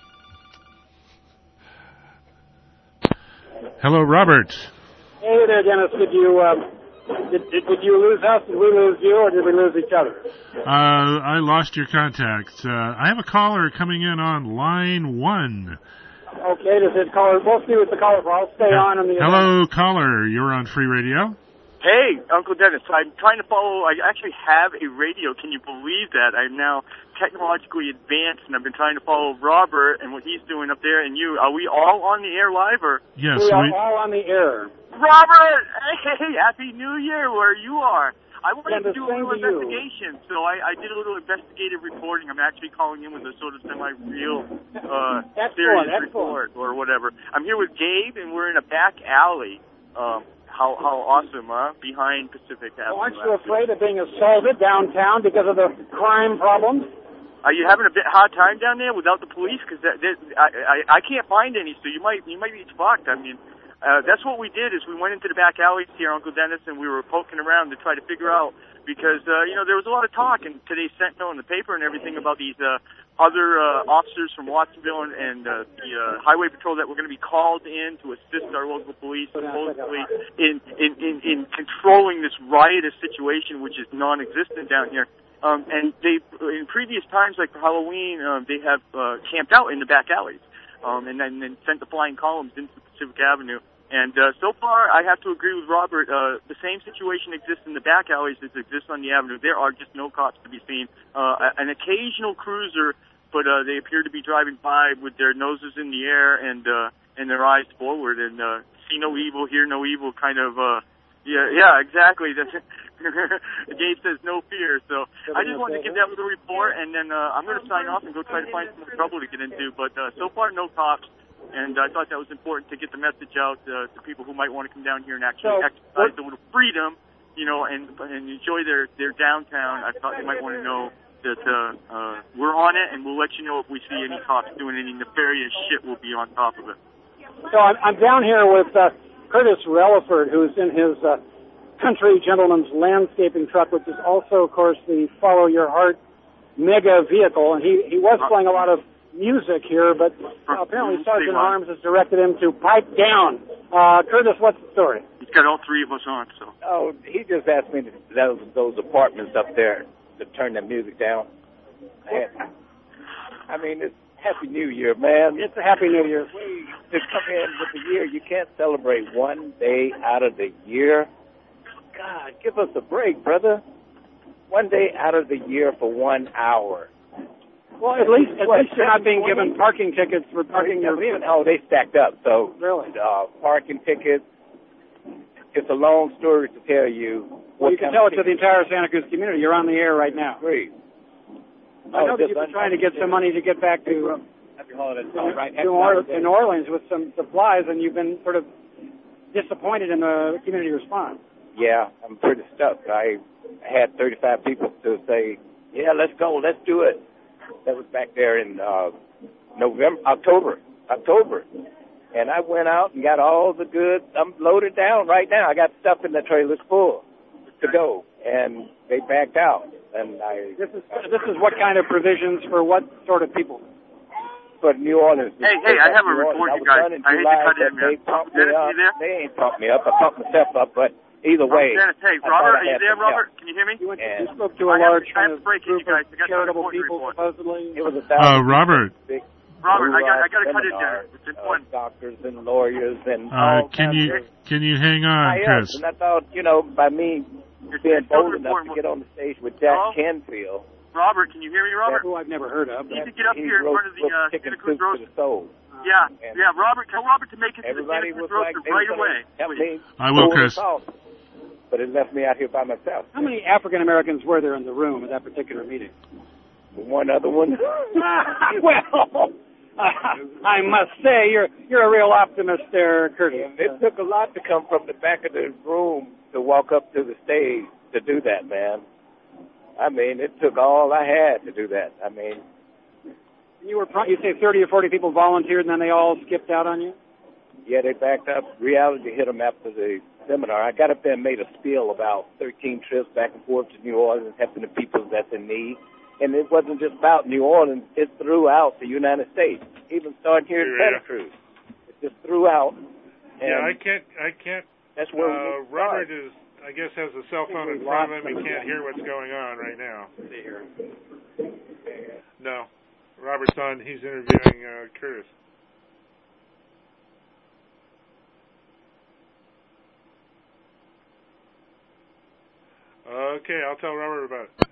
hello, Robert. Hey there, Dennis. Did you uh, did, did, did you lose us? Did we lose you, or did we lose each other? Uh, I lost your contact. Uh, I have a caller coming in on line one. Okay, does it caller? We'll see what the caller. I'll stay on in the. Hello, event. Caller. You're on Free Radio. Hey, Uncle Dennis. I'm trying to follow. I actually have a radio. Can you believe that? I'm now technologically advanced, and I've been trying to follow Robert and what he's doing up there, and you. Are we all on the air live, or? Yes, we are we... all on the air. Robert, hey, Happy New Year, where you are. I wanted yeah, to do a little investigation, you. so I, I did a little investigative reporting. I'm actually calling in with a sort of semi-real, uh, serious report or whatever. I'm here with Gabe, and we're in a back alley. Um, How how awesome, huh? Behind Pacific Avenue. Well, aren't you afraid of being assaulted downtown because of the crime problems? Are you having a bit hard time down there without the police? Because I, I I can't find any, so you might you might be fucked. I mean, uh, that's what we did is we went into the back alleys here, Uncle Dennis, and we were poking around to try to figure out because uh, you know there was a lot of talk in today's Sentinel and the paper and everything about these uh, other uh, officers from Watsonville and, and uh, the uh, Highway Patrol that were going to be called in to assist our local police supposedly in, in, in, in controlling this riotous situation, which is non-existent down here. Um, and they, in previous times, like for Halloween, um, they have uh, camped out in the back alleys um, and then and sent the flying columns into Pacific Avenue. And uh, so far, I have to agree with Robert. Uh, the same situation exists in the back alleys as exists on the avenue. There are just no cops to be seen. Uh, an occasional cruiser, but uh, they appear to be driving by with their noses in the air and uh, and their eyes forward. And uh, see no evil, hear no evil, kind of. Uh, yeah, yeah, exactly. Gabe says no fear. So I just wanted to give that little report, and then uh, I'm going to sign off and go try to find some more trouble to get into. But uh, so far, no cops. And I thought that was important to get the message out uh, to people who might want to come down here and actually so, exercise a little freedom, you know, and and enjoy their, their downtown. I thought they might want to know that uh, uh, we're on it, and we'll let you know if we see any cops doing any nefarious shit. We'll be on top of it. So I'm, I'm down here with uh, Curtis Relaford, who's in his uh, Country Gentleman's landscaping truck, which is also, of course, the Follow Your Heart mega vehicle. And he, he was playing a lot of music here, but uh, apparently Sergeant Arms has directed him to pipe down. Uh, Curtis, what's the story? He's got all three of us on, so. Oh, he just asked me to those, those apartments up there to turn the music down. And, I mean, it's Happy New Year, man. It's a Happy New Year. To come in with the year, you can't celebrate one day out of the year. God, give us a break, brother. One day out of the year for one hour. Well, at least at what, least you're not being given parking tickets for parking your vehicle. Oh, they stacked up. So really, uh, parking tickets. It's a long story to tell you. Well, you can tell it to the entire Santa Cruz community. You're on the air right now. Great. I know oh, that you've been trying to get some money to get back to, uh, Happy holidays. Oh, right. to or, New Orleans with some supplies, and you've been sort of disappointed in the community response. Yeah, I'm pretty stuck. I had thirty-five people to say, yeah, let's go, let's do it. That was back there in uh, November, October, October. And I went out and got all the goods. I'm loaded down right now. I got stuff in the trailers full to go, and they backed out. And I. This is this is what kind of provisions for what sort of people? For New Orleans. Hey, hey, I have a report, you guys. I hate to cut in, man. They pumped me up. They ain't pumped me up. I pumped myself up, but. Either way. Hey, Robert, are you there, Robert? Help. Can you hear me? You, went to, you spoke to a large kind of group of charitable people, supposedly. It was a uh, Robert. Robert, I got, I got to cut in there. It's important. Uh, doctors and lawyers and uh, all can you of can you hang on, Chris? And I thought, you know, by me it's, being it's bold enough to get on the stage with Jack Hello? Canfield. Robert, can you hear me, Robert? Who I've never heard of. You need to get up here in front of the uh, Santa Cruz Roast. Uh, yeah, yeah, Robert, tell Robert to make it to the Santa Cruz Roast right away. I will, Chris. But it left me out here by myself. How many African Americans were there in the room at that particular meeting? One one other one. Well, uh, I must say, you're you're a real optimist there, Curtis. It took a lot to come from the back of the room to walk up to the stage to do that, man. I mean, it took all I had to do that. I mean, you were pro- you say thirty or forty people volunteered, and then they all skipped out on you? Yeah, they backed up. Reality hit them after the seminar. I got up there and made a spiel about thirteen trips back and forth to New Orleans, helping the people that's in need. And it wasn't just about New Orleans. It throughout the United States, even starting here in Yeah. Santa Cruz. It just throughout. Yeah, I can't. I can't. That's where uh, we Robert start. is, I guess, has a cell phone in front of him. He can't hear what's going on right now. See here. No, Robert's on. He's interviewing uh, Curtis. Okay, I'll tell Robert about it.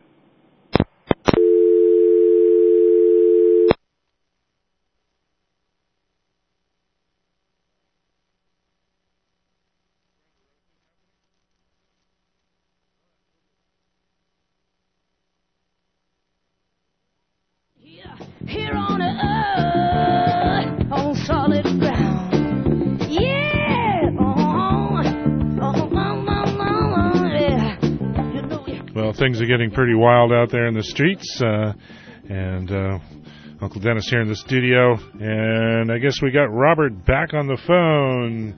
Here on earth, on solid ground. Yeah, oh, oh, oh, oh, oh, yeah. You know, yeah. Well, things are getting pretty wild out there in the streets, uh, and uh, Uncle Dennis here in the studio, and I guess we got Robert back on the phone.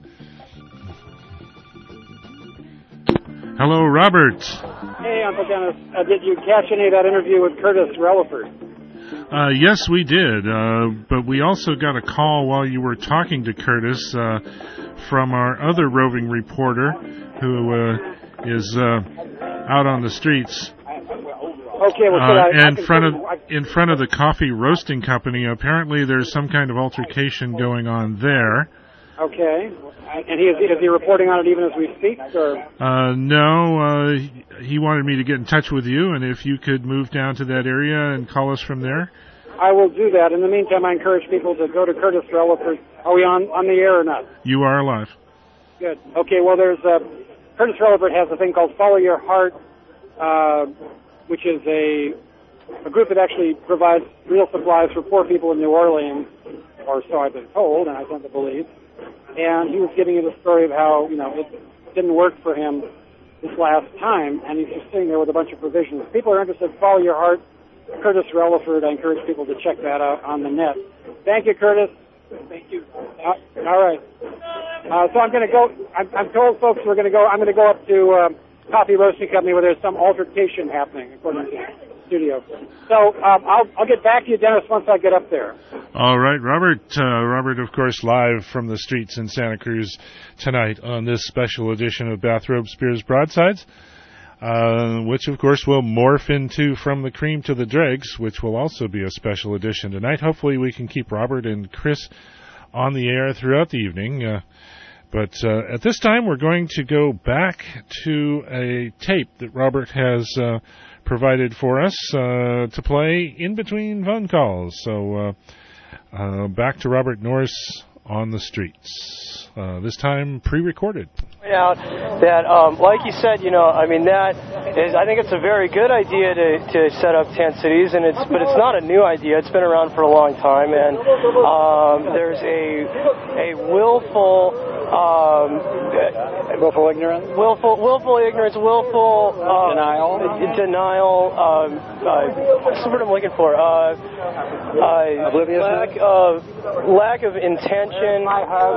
Hello, Robert. Hey, Uncle Dennis, uh, did you catch any of that interview with Curtis Relaford? Uh, yes, we did, uh, but we also got a call while you were talking to Curtis uh, from our other roving reporter who uh, is uh, out on the streets. Okay, well, uh, I, in I front of in front of the coffee roasting company. Apparently, there's some kind of altercation going on there. Okay, and he is, is he reporting on it even as we speak, or? Uh, no, uh, he wanted me to get in touch with you, and if you could move down to that area and call us from there. I will do that. In the meantime, I encourage people to go to Curtis Relaford. Are we on, on the air or not? You are alive. Good. Okay, well, there's uh, Curtis Relaford has a thing called Follow Your Heart, uh, which is a, a group that actually provides real supplies for poor people in New Orleans, or so I've been told, and I tend to believe. And he was giving you the story of how, you know, it didn't work for him this last time, and he's just sitting there with a bunch of provisions. If people are interested, Follow Your Heart, Curtis Relaford. I encourage people to check that out on the net. Thank you, Curtis. Thank you. Uh, all right. Uh, so I'm going to go, I'm, I'm told, folks, we're going to go, I'm going to go up to um, Coffee Roasting Company where there's some altercation happening, according to the studio. So um, I'll, I'll get back to you, Dennis, once I get up there. All right, Robert. Uh, Robert, of course, live from the streets in Santa Cruz tonight on this special edition of Bathrobe Spears Broadsides, uh, which, of course, will morph into From the Cream to the Dregs, which will also be a special edition tonight. Hopefully we can keep Robert and Chris on the air throughout the evening. Uh, but uh, at this time, we're going to go back to a tape that Robert has uh, provided for us uh, to play in between phone calls. So uh, uh, back to Robert Norris on the streets, uh, this time pre-recorded. Out that, um, like you said, you know, I mean, that is, I think it's a very good idea to, to set up tent cities, and it's, but it's not a new idea. It's been around for a long time, and um, there's a a willful, um, willful ignorance, willful, willful ignorance, willful uh, denial, denial. Um, uh, what's the word I'm looking for? Uh, uh, Obliviousness, lack of lack of intention,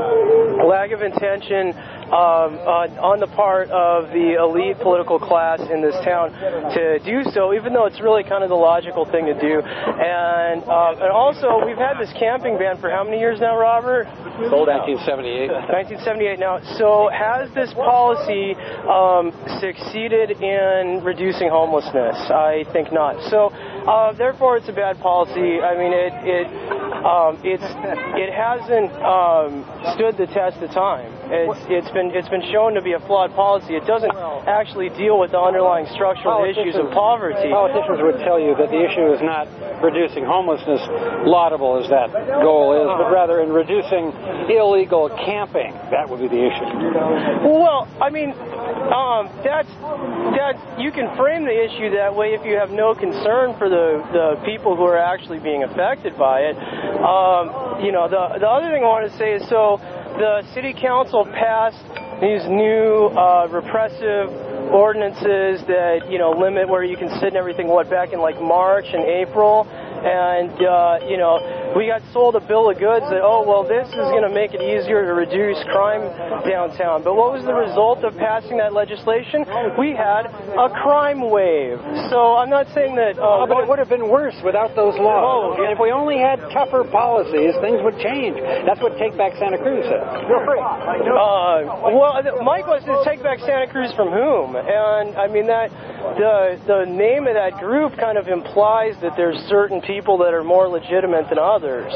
lack of intention. Um, uh, on the part of the elite political class in this town to do so, even though it's really kind of the logical thing to do. And uh, and also, we've had this camping ban for how many years now, Robert? Sold out. nineteen seventy-eight. nineteen seventy-eight now. So has this policy um, succeeded in reducing homelessness? I think not. So uh, therefore, it's a bad policy. I mean, it it um, it's it hasn't um, stood the test of time. It's it's been it's been shown to be a flawed policy. It doesn't actually deal with the underlying structural issues of poverty. Politicians would tell you that the issue is not reducing homelessness, laudable as that goal is, but rather in reducing illegal camping. That would be the issue. Well, I mean, Um, that's that's you can frame the issue that way if you have no concern for the, the people who are actually being affected by it. Um, you know, the the other thing I want to say is so the city council passed these new uh, repressive ordinances that you know limit where you can sit and everything. What back in like March and April. And, uh, you know, we got sold a bill of goods that, oh, well, this is going to make it easier to reduce crime downtown. But what was the result of passing that legislation? We had a crime wave. So I'm not saying that... Uh, oh, but it would have been worse without those laws. Oh, and if we only had tougher policies, things would change. That's what Take Back Santa Cruz said. Feel free. Uh, well, my question is Take Back Santa Cruz from whom? And, I mean, that the the name of that group kind of implies that there's certain people that are more legitimate than others.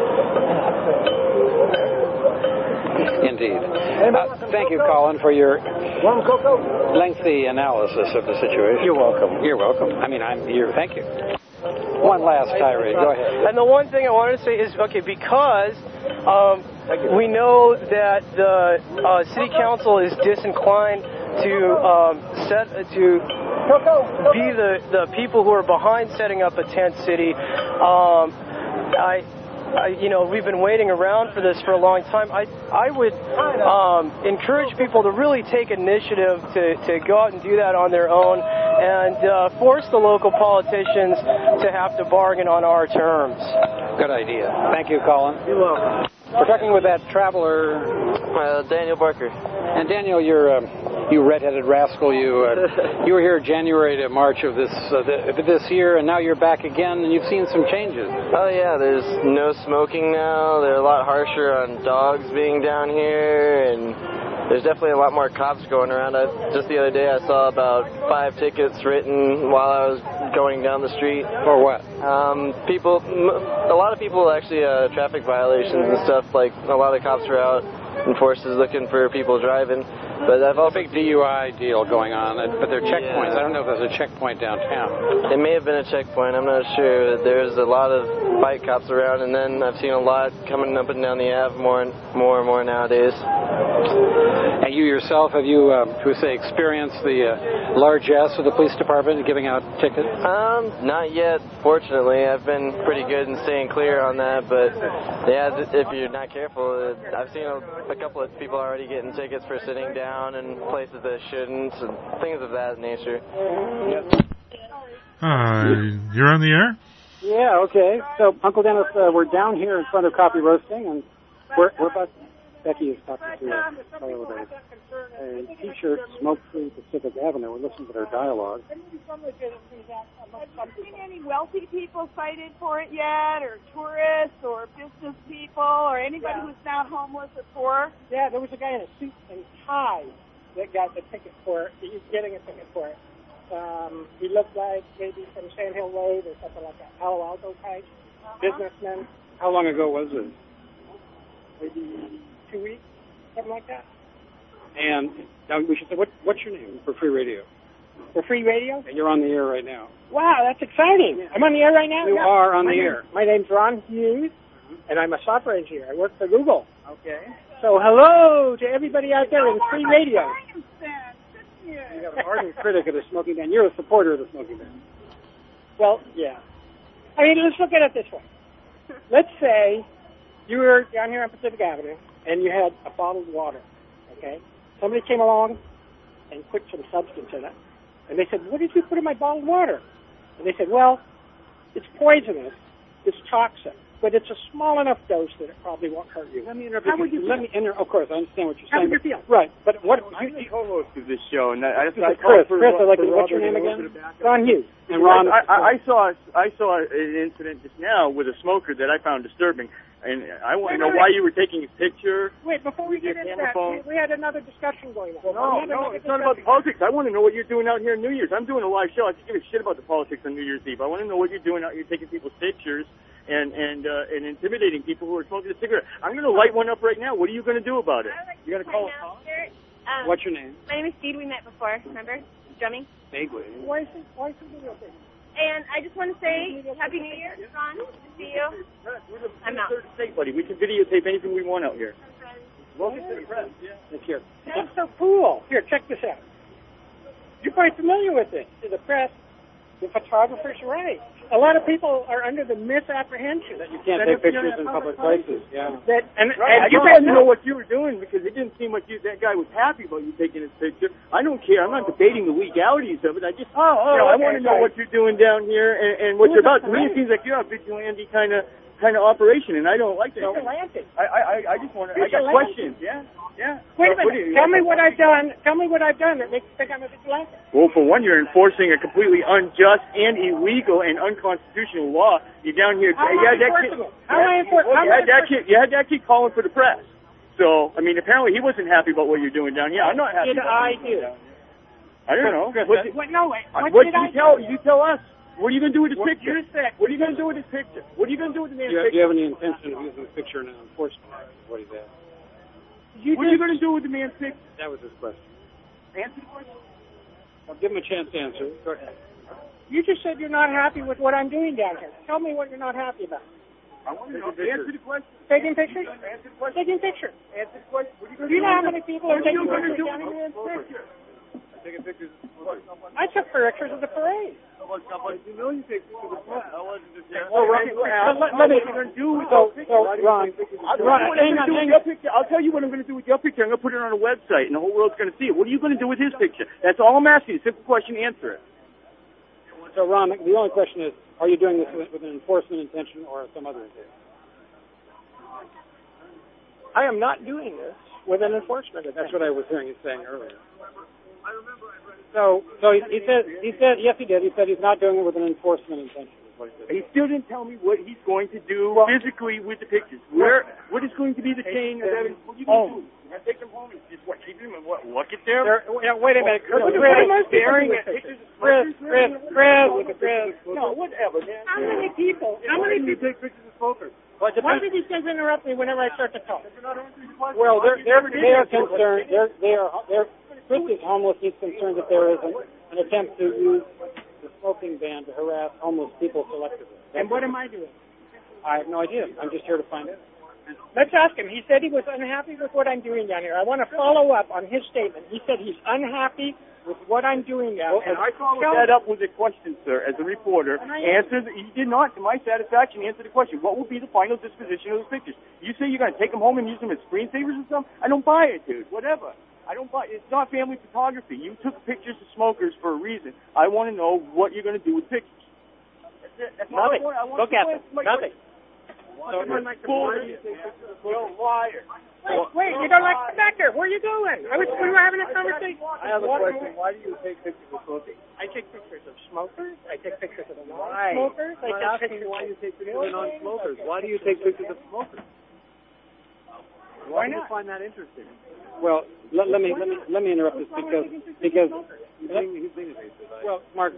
Indeed. Uh, thank you, Colin, for your lengthy analysis of the situation. You're welcome. You're welcome. I mean, I'm here. Thank you. One last tirade. Go ahead. And the one thing I wanted to say is, okay, because um, we know that the uh, city council is disinclined to um, set to be the, the people who are behind setting up a tent city. Um, I, I, you know, we've been waiting around for this for a long time. I, I would um, encourage people to really take initiative to, to go out and do that on their own and uh, force the local politicians to have to bargain on our terms. Good idea. Thank you, Colin. You're welcome. We're talking with that traveler, uh, Daniel Barker. And Daniel, you're um, you redheaded rascal. You uh, you were here January to March of this uh, the, this year, and now you're back again, and you've seen some changes. Oh yeah, there's no smoking now. They're a lot harsher on dogs being down here, and there's definitely a lot more cops going around. I, just the other day, I saw about five tickets written while I was going down the street. For what? Um, people, a lot of people actually uh, traffic violations and stuff. Like a lot of cops are out and forces looking for people driving. But I've also a big D U I deal going on, but they're checkpoints. Yeah. I don't know if there's a checkpoint downtown. It may have been a checkpoint. I'm not sure. There's a lot of bike cops around, and then I've seen a lot coming up and down the Ave more and more and more nowadays. And you yourself, have you, uh, to say, experienced the uh, largesse of the police department giving out tickets? Um, not yet, fortunately. I've been pretty good in staying clear on that, but yeah, if you're not careful, I've seen a, a couple of people already getting tickets for sitting down in places that shouldn't, and things of that nature. Yep. Uh, you're on the air? Yeah, okay. So, Uncle Dennis, uh, we're down here in front of Coffee Roasting, and we're, we're about... Becky is talking to a fellow with a T-shirt, Smoke Free Pacific Avenue. We're listening to their dialogue. Have you seen any wealthy people cited for it yet, or tourists, or business people, or anybody yeah. who's not homeless or poor? Yeah, there was a guy in a suit and tie that got the ticket for it. He's getting a ticket for it. Um, he looked like maybe from Sand Hill Road or something like that, Palo Alto type, uh-huh. businessman. How long ago was this? Maybe two weeks, something like that. And now we should say, what, what's your name for free radio? For free radio? And you're on the air right now. Wow, that's exciting. Yeah. I'm on the air right now? You yeah. are on my the name, air. My name's Ron Hughes, mm-hmm. and I'm a software engineer. I work for Google. Okay. So hello to everybody out there in free radio. You have an ardent critic of the Smoking Man. You're a supporter of the Smoking Man. Well, yeah. I mean, let's look at it this way. Let's say you were down here on Pacific Avenue, and you had a bottled water, okay? Somebody came along and put some substance in it, and they said, what did you put in my bottled water? And they said, well, it's poisonous, it's toxic, but it's a small enough dose that it probably won't hurt you. Let me interrupt. How would you Let feel? me inter- Of course, I understand what you're saying. How would you feel? Right, but what... I'm the co-host of this show, and I, I, I Chris, Chris, I'd like to... What's your name again? Ron Hughes. And Ron... I, I, I, saw, I saw an incident just now with a smoker that I found disturbing. And I want to know why you were taking his picture. Wait, before we get into that, we, we had another discussion going on. No, no, it's not about the politics. I want to know what you're doing out here on New Year's. I'm doing a live show. I don't give a shit about the politics on New Year's Eve. I want to know what you're doing out here taking people's pictures and and uh, and intimidating people who are smoking a cigarette. I'm going to light one up right now. What are you going to do about it? You're going to call a call? Um, What's your name? My name is Steed. We met before, remember? Drumming. Vaguely. Why is it, why is it video thing? And I just want to say Happy New Year, Ron. Good to see you. I'm out. Third state, buddy. We can videotape anything we want out here. Welcome to the press. It's here. That's so cool. Here, check this out. You're quite familiar with this. To the press, the photographer's right. A lot of people are under the misapprehension that you can't take pictures in public places. Yeah. That, and, Right. I and just you wanted to know what you were doing because it didn't seem like you, that guy was happy about you taking his picture. I don't care. I'm not debating the legalities of it. I just, Oh, oh, you know, I okay, want to know sorry. what you're doing down here and, and what Who you're was about. To me, that? it seems like you're a vigilante kind of kind of operation, and I don't like that. Vigilante. I I I I just want to. I got Vigilante. questions. Yeah. Yeah. Wait a So, what minute. do you- Tell me what I've done. Tell me what I've done that makes you think I'm a vigilante. Well, for one, you're enforcing a completely unjust and illegal and unconstitutional law. You're down here. How am you I had that kid, enforcing it? How am I enfor- well, how you am I had that enforcing kid. You had that kid calling for the press. So, I mean, apparently he wasn't happy about what you're doing down here. I'm not happy. Did about I what do? you're doing down here. I don't know. Chris, What, did- what, no, wait. What, what did you I tell? do? You tell us. What are you going to do with his What- picture? you're sick. What are you going to do with his picture? What are you going to do with the man's Do you, do picture? you have any intention of using the picture in an enforcement act? Is what he's asked. You what are you going to do with the man's picture? That was his question. Answer the question. I'll give him a chance to answer. Go ahead. You just said you're not happy with what I'm doing down here. Tell me what you're not happy about. I want to know. Answer the question. Taking pictures? Answer the question. Taking pictures. Answer the question. What are you Do going to you do? know how many people are What are taking you going to pictures do down with here? the man's picture? Taking pictures. I took pictures of the parade. You know you take pictures of the press. I wasn't just there. Well, Ron, let, let me. So, so, Ron, I'll, Ron, Ron, hang on, hang your picture. I'll tell you what I'm going to do with your picture. I'm going to put it on a website, and the whole world's going to see it. What are you going to do with his picture? That's all I'm asking you. Simple question, answer it. So, Ron, the only question is, are you doing this with, with an enforcement intention or some other intention? I am not doing this with an enforcement intention. That's what I was hearing you saying earlier. So, so he, he said, he said, yes, he did. He said he's not doing it with an enforcement intention. Is what he said. He still didn't tell me what he's going to do Well, physically with the pictures. Where, what is going to be the chain of evidence? What are you going to do? You're going to take them home and just what, keep them and what, look at them? There, yeah, wait a minute. Chris, What Chris, am I Chris, staring at pictures of Chris, Chris, Chris, Chris. No, whatever, man. How many people? How many people? take pictures of smokers? Why do these guys interrupt me whenever I start to talk? Well, they're, they're, they are concerned. They're, they are. They're. Chris is homeless. He's concerned that there is an, an attempt to use the smoking ban to harass homeless people selectively. And what am I doing? I have no idea. I'm just here to find out. Let's ask him. He said he was unhappy with what I'm doing down here. I want to follow up on his statement. He said he's unhappy with what I'm doing down here. And I followed that up with a question, sir, as a reporter. Answer the, he did not, to my satisfaction, answer the question. What will be the final disposition of those pictures? You say you're going to take them home and use them as screensavers or something? I don't buy it, dude. Whatever. I don't buy it. It's not family photography. You took pictures of smokers for a reason. I want to know what you're going to do with pictures. That's it. That's Nothing. my point. I want Look to at know them. my Nothing. So you're bullshit. You're a liar. Wait, wait, you don't like the factor. Where are you going? I was, we were having a conversation. I have a question. Why do you take pictures of smoking? I take pictures of smokers. I take pictures of Why? non-smokers. I I'm take asking pictures you why of you take pictures of non-smokers. Why do you take pictures of smokers? Why do you find that interesting? Well, let, let me let me let me interrupt this because because well, Mark,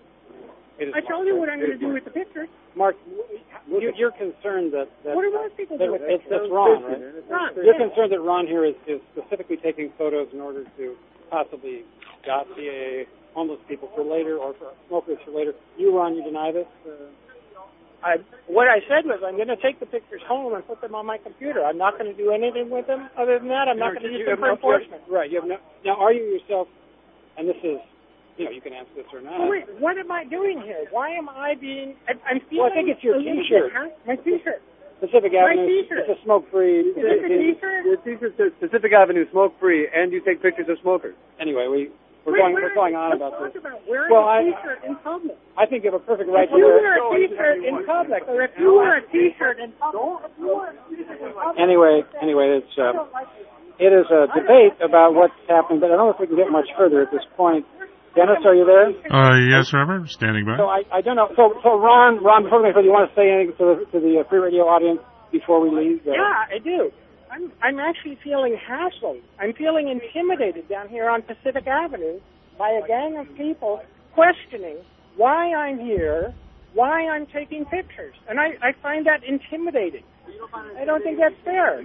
I told you what I'm going to do with the picture. Mark, you, you're concerned that, that What do most people that do? it's, it's Ron, right? Ron, You're yeah. concerned that Ron here is, is specifically taking photos in order to possibly dossier homeless people for later or for smokers for later. You, Ron, you deny this? Uh, I, what I said was I'm going to take the pictures home and put them on my computer. I'm not going to do anything with them other than that. I'm not going to use them for enforcement. Right. You have no, now, are you yourself, and this is, you know, you can answer this or not. Well, wait, what am I doing here? Why am I being... I, I'm Well, feeling... I think it's your a little T-shirt. bit, huh? My T-shirt. Pacific My Avenue. T-shirt. It's a smoke-free. Is this a T-shirt? Your T-shirt says Pacific Avenue smoke-free, and you take pictures of smokers. Anyway, we, we're Wait, going wait, we're going on let's about talk this. about wearing Well, a I- T-shirt in public. I think you have a perfect right If to you wear wear a T-shirt in public, or if you wear a T-shirt in public, if you wear a T-shirt in public... Anyway, anyway, it's uh, it is a debate about what's happened, but I don't know if we can get much further at this point. Dennis, are you there? Uh, yes, Robert, standing by. So I, I don't know. So, so Ron, Ron, before we go, do you want to say anything to the, to the uh, free radio audience before we leave? Uh, Yeah, I do. I'm I'm actually feeling hassled. I'm feeling intimidated down here on Pacific Avenue by a gang of people questioning why I'm here, why I'm taking pictures. And I, I find that intimidating. I don't think that's fair.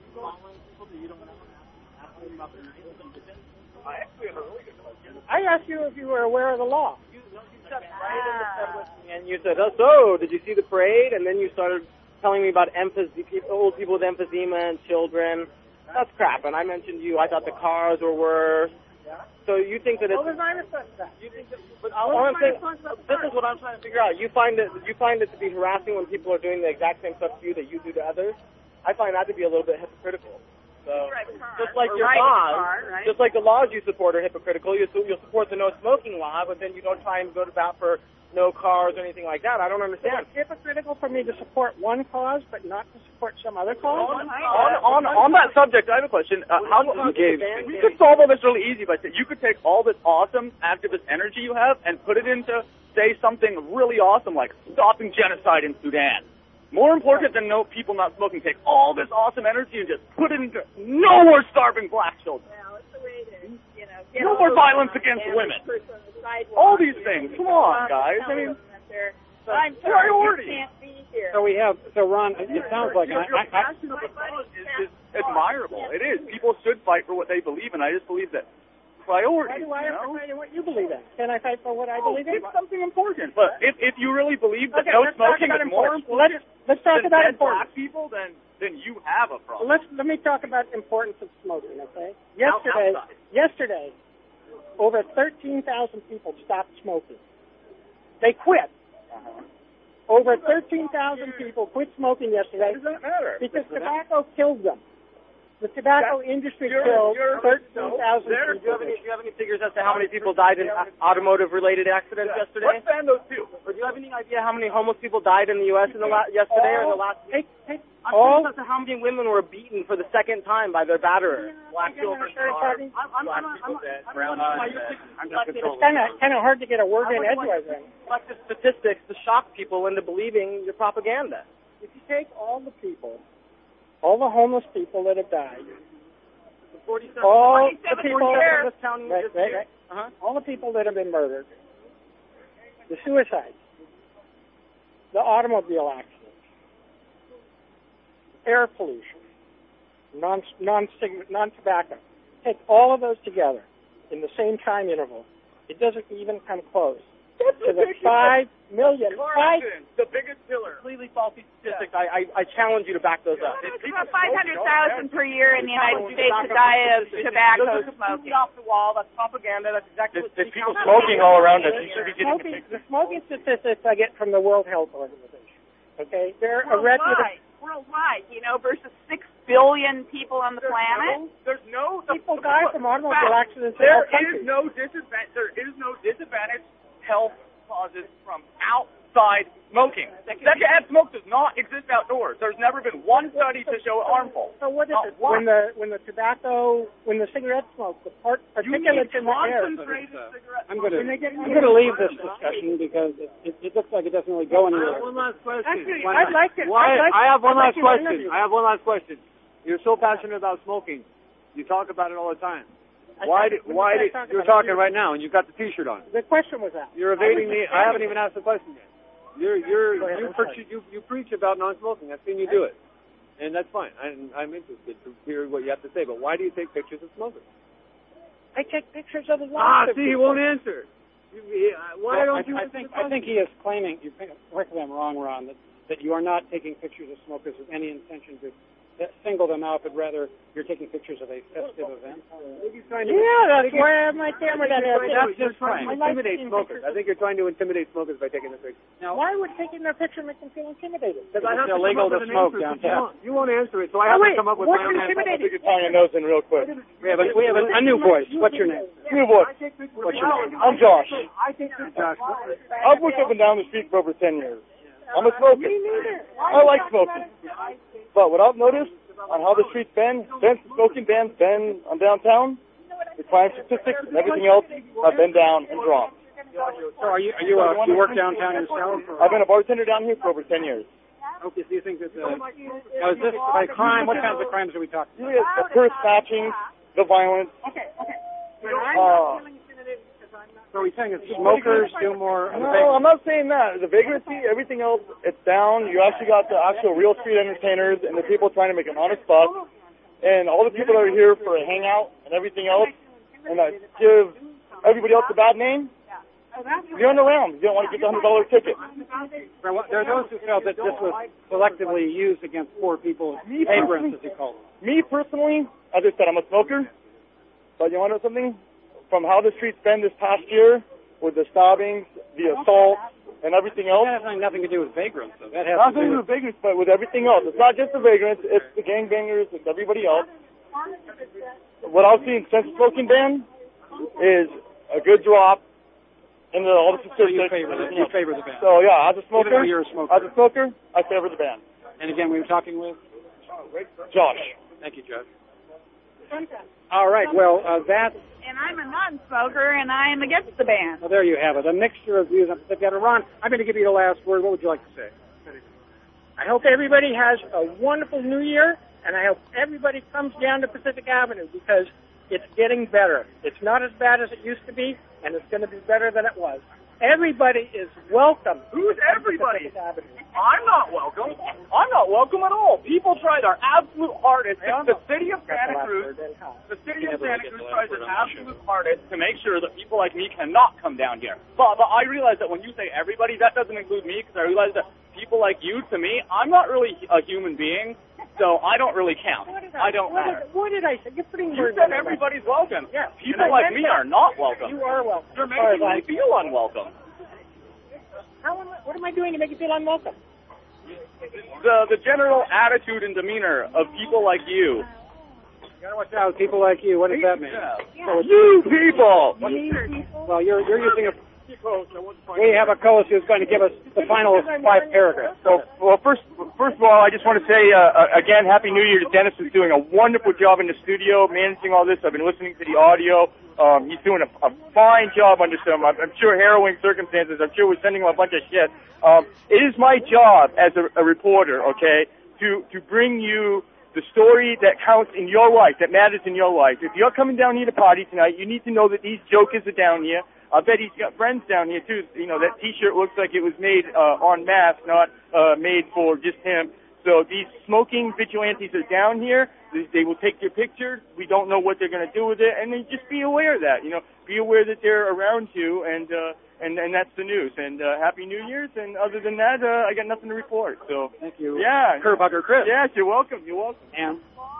I asked you if you were aware of the law. And you said, oh, so, did you see the parade? And then you started telling me about emphys- old people with emphysema and children. that's crap. And I mentioned you. I thought the cars were worse. So you think that it's... What was my response to that? You think that, but all I'm saying, this is what I'm trying to figure out. You find it, you find it to be harassing when people are doing the exact same stuff to you that you do to others? I find that to be a little bit hypocritical. So, just like your laws, right? just like the laws you support are hypocritical. You you'll support the no smoking law, but then you don't try and go to bat for no cars or anything like that. I don't understand. It's hypocritical for me to support one cause, but not to support some other cause. On, on, on, on that subject, I have a question. Uh, how you could solve all this really easy by saying you could take all this awesome activist energy you have and put it into, say, something really awesome like stopping genocide in Sudan. More important than no people not smoking, take all this awesome energy and just put it into no more starving black children. Well, it's the way to, you know, get no more violence against women. All these things. Come on, guys. I mean, I'm priorities. Can't be here. So we have, so Ron, it sounds like your, I, your I, passion of the cause is, is admirable. It is. People should fight for what they believe in. I just believe that priorities. Why do I have you know? to fight in what you believe in? Can I fight for what I oh, believe in? It's something important. But if if you really believe that Okay, no let's talk smoking about is more importance. important Let's, let's talk than about dead importance. black people, then then you have a problem. Let's let me talk about importance of smoking. Okay. Yesterday, Outside. yesterday, over thirteen thousand people stopped smoking. They quit. Uh-huh. Over thirteen thousand people quit smoking yesterday. Why does that matter? Because tobacco killed them. The tobacco That, industry you're, killed you're, thirteen thousand do, you people. have any, do you have any figures as to how many people died in automotive-related accidents Yeah. yesterday? Let's ban those two. Or do you have any idea how many homeless people died in the U S in the la- yesterday or in the last week? Take, take, I'm all, curious as to how many women were beaten for the second time by their batterers. Black children, I'm- I'm, I'm, I'm, dead, I'm, brown I'm, eyes dead. I'm it's kind of kind of hard to get a word in edgewise. Then. like the statistics to shock people into believing your propaganda. If you take all the people, all the homeless people that have died, all the people in this county right, this right, year. right, uh-huh, all the people that have been murdered, the suicides, the automobile accidents, air pollution, non non non tobacco. Take all of those together in the same time interval. It doesn't even come close That's to the five million. Car Five, accidents, the biggest killer. Completely faulty statistics. I, I, I challenge you to back those up. There's about five hundred thousand per year in the United States who die of tobacco Those are smoking. completely off the wall. That's propaganda. That's exactly what There's city people council- smoking all around us. You should be getting smoking, the smoking statistics I get from the World Health Organization. Okay, they're a reputable. Worldwide, worldwide, you know, versus six billion people on the planet. There's no People die from automobile accidents in There all countries. is no disadvantage. There is no disadvantage health causes from outside smoking. Secondhand smoke does not exist outdoors. There's never been one study to show it harmful. So what is Not it? one. When the when the tobacco, when the cigarette smoke, the part, You need particulates in the air. concentrated cigarette I'm going to smoke. I'm going to leave this discussion because it, it, it looks like it doesn't really go anywhere. One last question. Actually, Why I'd not? like to. Why, I'd like, I have one I'd like last you to question. interview. I have one last question. You're so passionate about smoking. You talk about it all the time. I Why? talk- Did, when why? I Did, talk you're about talking it, right now, and you've got the T-shirt on. The question was asked. You're evading the. I haven't even asked the question yet. You're you're Go ahead, you, I'm preach, sorry. you you preach about non-smoking. I've seen you do it, and that's fine. I'm I'm interested to hear what you have to say. But why do you take pictures of smokers? I take pictures of the Ah, lives of see, he people. won't answer. You, he- uh, why Well, don't I, you? I think I think he is claiming. You correct me if I'm wrong, Ron. That that you are not taking pictures of smokers with any intention to uh, single them out, but rather you're taking pictures of a festive event. Yeah, that's why I have my camera down there. That's That's just trying to I like intimidate taking smokers. pictures. I think you're trying to intimidate smokers by taking the picture. Now, why would taking their picture make them feel intimidated? Because I have It's to illegal come to up with an smoke answer, downtown. but You won't, you won't answer it, so I Oh, have wait, to come up with what's my own answer. intimidating? Stick your tongue and nose in real quick. We have a we have a, a new voice. What's your name? New voice. What's your name? I'm Josh. Josh. I've worked up and down the street for over ten years. I'm a smoker. I like smoking. But what I've noticed on how the street's been, since the smoking ban's been on downtown, the crime statistics and everything else have been down and dropped. So are you are you uh, you work downtown yourself? Or? I've been a bartender down here for over ten years. Okay, so you think that uh, now is this by crime? What kinds of crimes are we talking? Usually it's the purse snatching, the violence. Okay, okay. Uh, So are we saying that smokers do more? No, I'm not saying that. The vagrancy, everything else, it's down. You actually got the actual real street entertainers and the people trying to make an honest buck. And all the people that are here for a hangout and everything else, and that give everybody else a bad name, You're on the round. You don't want to get the hundred dollar ticket. There are those who felt that this was selectively used against poor people, vagrants, as you call them. Me personally, as I said, I'm a smoker. But you want to know something? From how the streets been this past year, with the stabbings, the assaults, and everything else. That has nothing to do with vagrants, though. That has Nothing to do with vagrants, but with everything else. It's not just the vagrants, it's the gangbangers, it's everybody else. What I've seen since the smoking ban is a good drop in the, all the statistics. So you favor the, you favor the ban. So, yeah, as a smoker, Even though you're a smoker. as a smoker, I favor the ban. And again, we were talking with? Josh. Thank you, Josh. All right, well, uh, that's... And I'm a non-smoker, and I am against the ban. Well, there you have it. A mixture of views on Pacific Avenue. Ron, I'm going to give you the last word. What would you like to say? I hope everybody has a wonderful New Year, and I hope everybody comes down to Pacific Avenue because it's getting better. It's not as bad as it used to be, and it's going to be better than it was. Everybody is welcome. Who's everybody? I'm not welcome. I'm not welcome at all. People try their absolute hardest. The city of Santa Cruz, the city of Santa Cruz tries their absolute hardest to make sure that people like me cannot come down here. But, but I realize that when you say everybody, that doesn't include me because I realize that people like you, to me, I'm not really a human being. So I don't really count. I, I don't what matter. Did, what did I say? You're putting you words said in everybody's welcome. Yeah. People like me are not welcome. You are welcome. You're making me feel unwelcome. How am I, what am I doing to make you feel unwelcome? The the general attitude and demeanor of people like you. You gotta watch out. People like you. What does that mean? Yeah. So you people. Well, you're you're using a. We have a co-host who's going to give us the final five paragraphs. So, well, first, first of all, I just want to say uh, again, Happy New Year to Dennis, who's doing a wonderful job in the studio, managing all this. I've been listening to the audio. Um, he's doing a, a fine job under some, I'm, I'm sure, harrowing circumstances. I'm sure we're sending him a bunch of shit. Um, it is my job as a, a reporter, okay, to to bring you the story that counts in your life, that matters in your life. If you're coming down here to party tonight, you need to know that these jokers are down here. I bet he's got friends down here, too. You know, that T-shirt looks like it was made uh, en masse, not uh, made for just him. So these smoking vigilantes are down here. They, they will take your picture. We don't know what they're going to do with it. And then just be aware of that. You know, be aware that they're around you, and uh, and, and that's the news. And uh, Happy New Year's. And other than that, uh, I got nothing to report. So thank you. Yeah. Curb Hugger Chris. Yes, you're welcome. You're welcome. And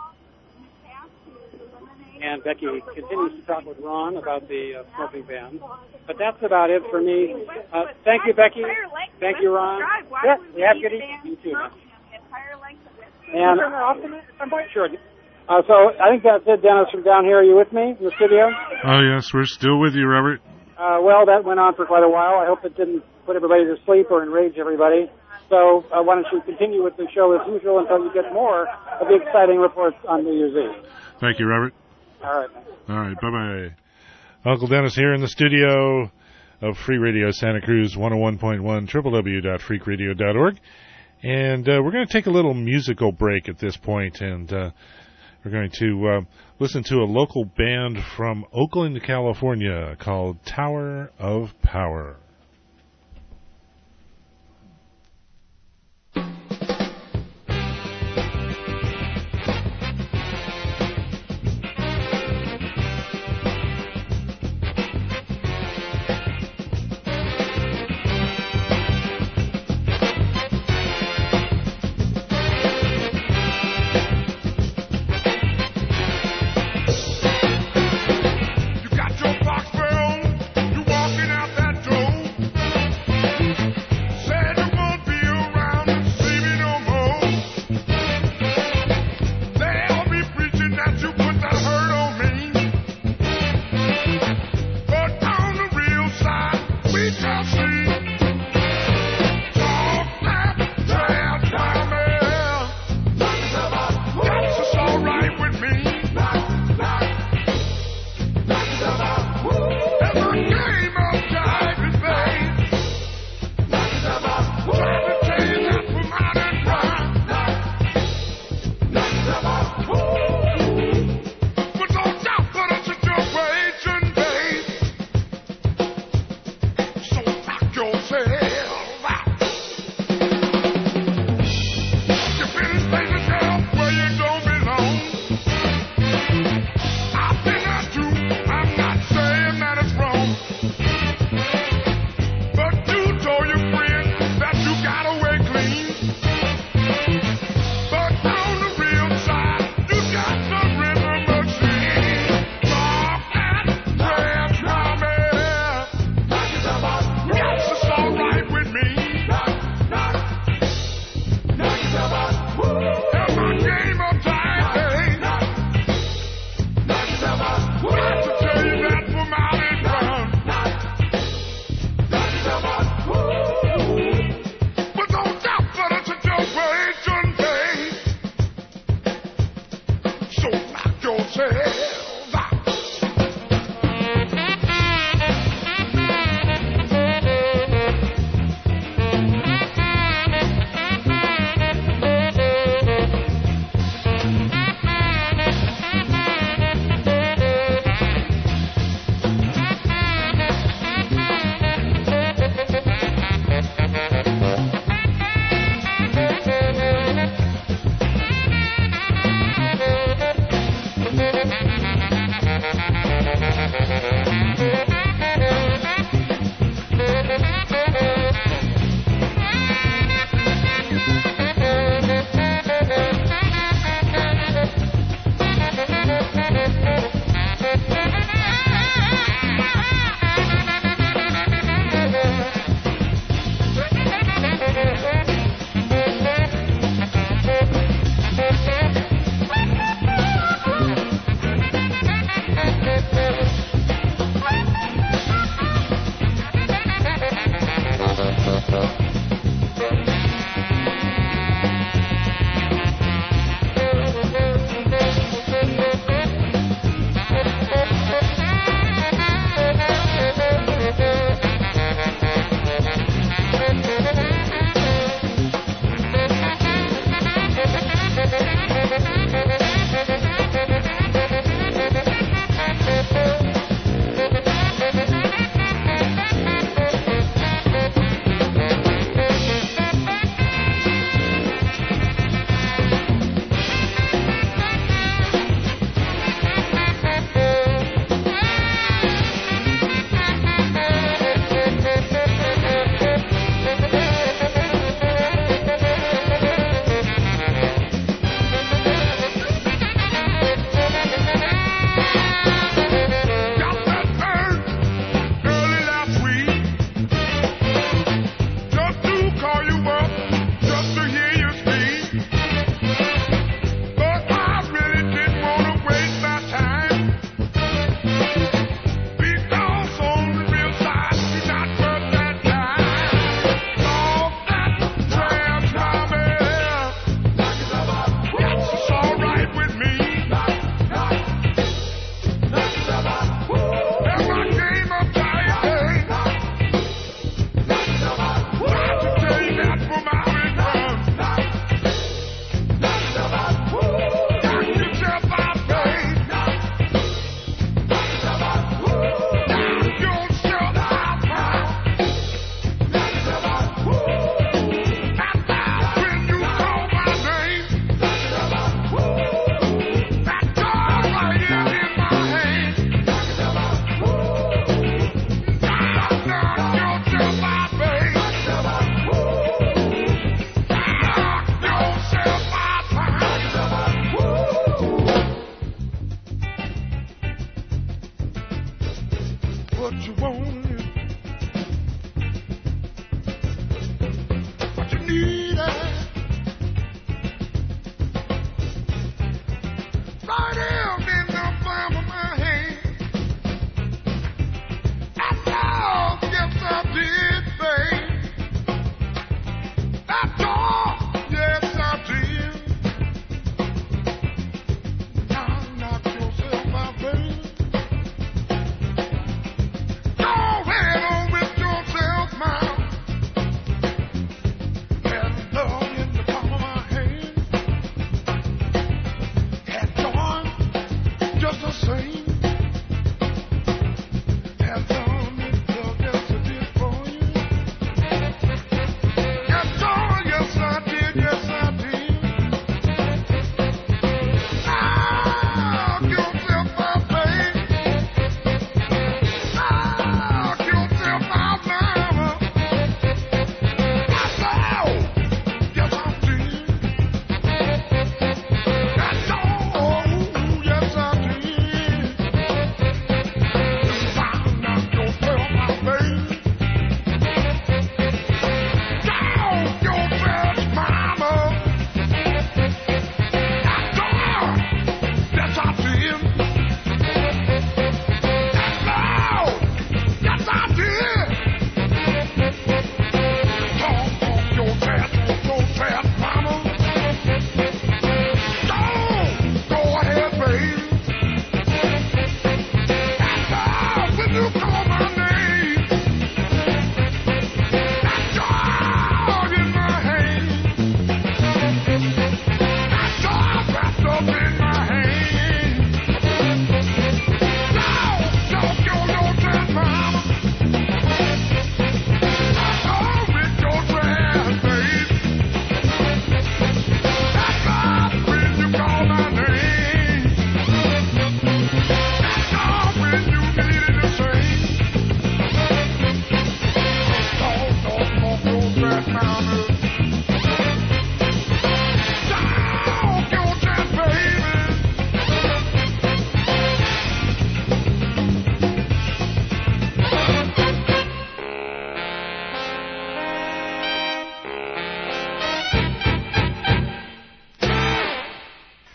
And Becky continues to talk with Ron about the uh, smoking ban. But that's about it for me. Uh, thank you, Becky. Thank you, Ron. Yeah, you have a good evening. You too. And I'm quite sure. Uh, so I think that's it, Dennis, from down here. Are you with me in the studio? Oh, yes, we're still with you, Robert. Uh, well, that went on for quite a while. I hope it didn't put everybody to sleep or enrage everybody. So uh, why don't you continue with the show as usual until you get more of the exciting reports on New Year's Eve. Thank you, Robert. All right, man. All right, bye-bye. Uncle Dennis here in the studio of Free Radio Santa Cruz, one oh one point one, w w w dot freak radio dot org. And uh, we're going to take a little musical break at this point, and uh, we're going to uh, listen to a local band from Oakland, California, called Tower of Power. You got your box filled, you walking out that door. Thank you.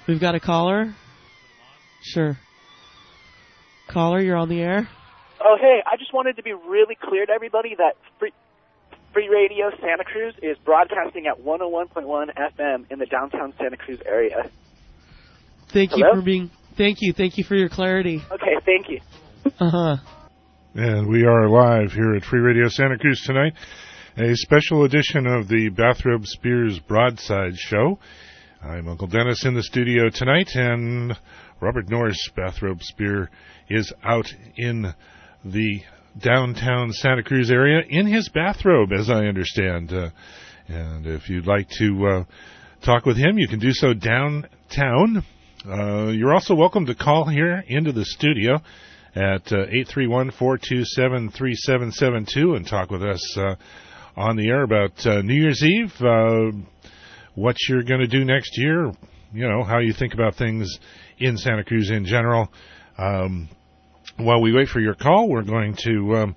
We've got a caller? Sure. Caller, you're on the air? Oh, hey, I just wanted to be really clear to everybody that Free, Free Radio Santa Cruz is broadcasting at one oh one point one F M in the downtown Santa Cruz area. Thank Hello? you for being... Thank you. Thank you for your clarity. Okay, thank you. Uh-huh. And we are live here at Free Radio Santa Cruz tonight. A special edition of the Bathrobe Spears Broadside Show. I'm Uncle Dennis in the studio tonight, and Robert Norris, Bathrobe Spear, is out in the downtown Santa Cruz area in his bathrobe, as I understand. Uh, and if you'd like to uh, talk with him, you can do so downtown. Uh, you're also welcome to call here into the studio at uh, eight three one, four two seven, three seven seven two and talk with us uh, on the air about uh, New Year's Eve, uh, what you're going to do next year, you know, how you think about things in Santa Cruz in general. Um, while we wait for your call, we're going to um,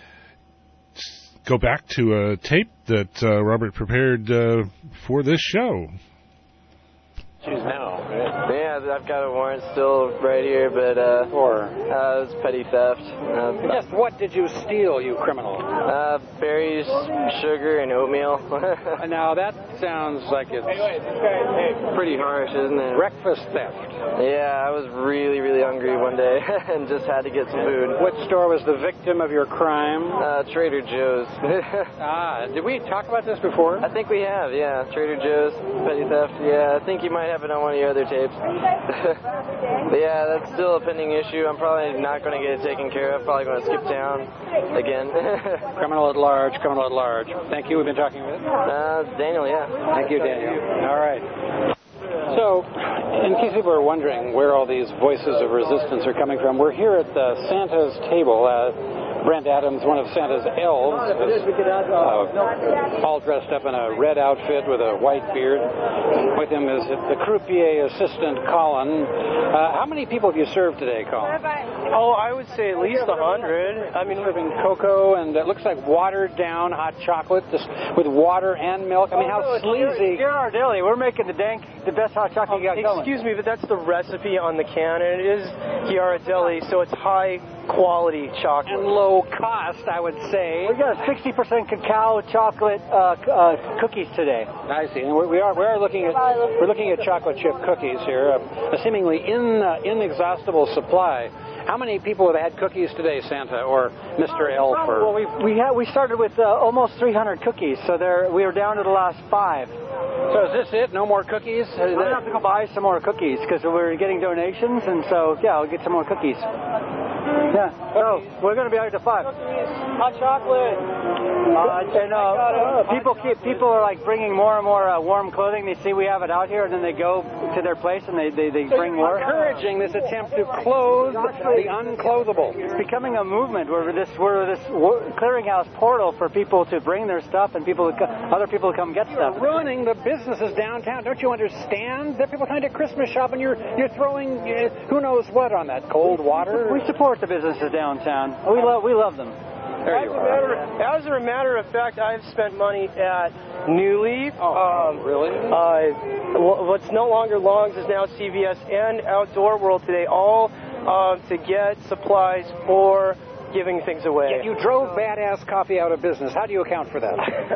go back to a tape that uh, Robert prepared uh, for this show. Choose now, right? Yeah, I've got a warrant still right here, but uh, for uh, it was petty theft. Uh, Just what did you steal, you criminal? Uh, berries, sugar, and oatmeal. Now that sounds like it's pretty harsh, isn't it? Breakfast theft. Yeah, I was really, really hungry one day and just had to get some food. Which store was the victim of your crime? Uh, Trader Joe's. Ah, did we talk about this before? I think we have, yeah. Trader Joe's, petty theft. Yeah, I think you might have it on one of your other tapes. But yeah, that's still a pending issue. I'm probably not going to get it taken care of. Probably going to skip town again. Criminal at large, criminal at large. Thank you. We've been talking with uh, Daniel, yeah. Thank you, Daniel. All right. So, in case people are wondering where all these voices of resistance are coming from, we're here at the Santa's table. Uh, Brent Adams, one of Santa's elves, is, uh, all dressed up in a red outfit with a white beard. With him is the croupier assistant, Colin. Uh, how many people have you served today, Colin? Oh, I would say at least a hundred. I mean, serving cocoa, and it looks like watered down hot chocolate just with water and milk. I mean, how sleazy. Ghirardelli, we're making the dank, the best hot chocolate you got going. Excuse me, but that's the recipe on the can, and it is Ghirardelli, so it's high quality chocolate. And low cost, I would say. We got sixty percent cacao chocolate uh, uh, cookies today. I see. And we are we are looking at we're looking at chocolate chip cookies here, uh, a seemingly in uh, inexhaustible supply. How many people have had cookies today, Santa or Mister Elf? Or... Well, we we had, we started with uh, almost three hundred cookies, so there we were down to the last five. So is this it? No more cookies? I'm gonna have to go buy some more cookies because we're getting donations, and so yeah, I'll get some more cookies. Yeah. So we're gonna be out to five. Hot chocolate. Uh, and uh, people keep people are like bringing more and more uh, warm clothing. They see we have it out here, and then they go to their place and they they, they so bring more. Encouraging this attempt to clothe the unclothable. It's becoming a movement where this we're this clearinghouse portal for people to bring their stuff and people to co- other people to come get You're stuff. ruining the businesses downtown. Don't you understand? There are people coming to Christmas shop, and you're you're throwing uh, who knows what on that cold water. We support the businesses downtown. We love we love them. There you as, a are. matter, as a matter of fact, I've spent money at New Leaf. Oh, um, really? Uh, what's no longer Long's is now C V S and Outdoor World today, all uh, to get supplies for giving things away. Yeah, you drove Badass Coffee out of business. How do you account for that?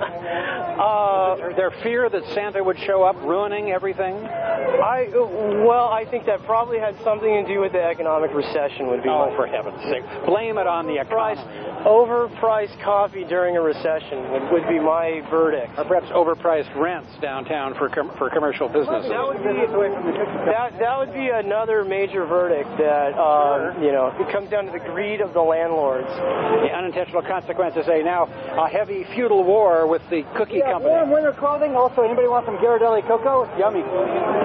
uh, their fear that Santa would show up ruining everything? I well, I think that probably had something to do with the economic recession. Would be oh, my, for heaven's sake! Blame it on the economy. Overpriced coffee during a recession would, would be my verdict. Or perhaps overpriced rents downtown for com- for commercial businesses. That would be that, that would be another major verdict. That um, you know, it comes down to the greed of the landlords. The unintentional consequences. A now a heavy feudal war with the cookie yeah, company. Warm winter clothing. Also, anybody want some Ghirardelli cocoa? Yummy.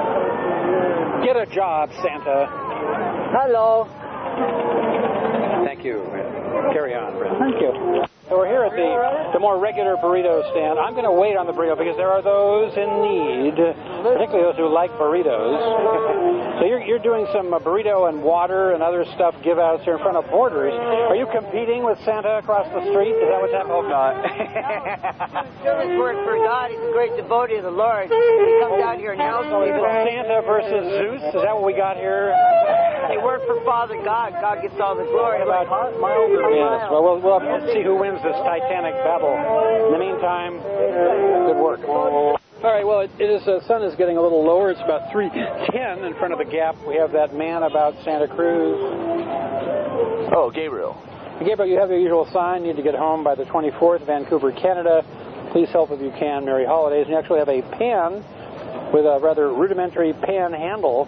Get a job, Santa. Hello. Thank Thank you. Carry on, Brent. Thank you. So we're here at the, the more regular burrito stand. I'm going to wait on the burrito because there are those in need, particularly those who like burritos. So you're, you're doing some uh, burrito and water and other stuff give-outs here in front of Borders. Are you competing with Santa across the street? Is that what's happening? Hope not. Service work for God. He's a great devotee of the Lord. He comes down here and helps people. Santa versus Zeus? Is that what we got here? They work for Father God. God gets all the glory. About miles or yes. Well, we'll, we'll have to see who wins this titanic battle. In the meantime, good work. All right, well, it, it is, the sun is getting a little lower. It's about three ten in front of the Gap. We have that man about Santa Cruz. Oh, Gabriel. Gabriel, you have your usual sign. Need to get home by the twenty-fourth, Vancouver, Canada. Please help if you can. Merry holidays. And you actually have a pan with a rather rudimentary pan handle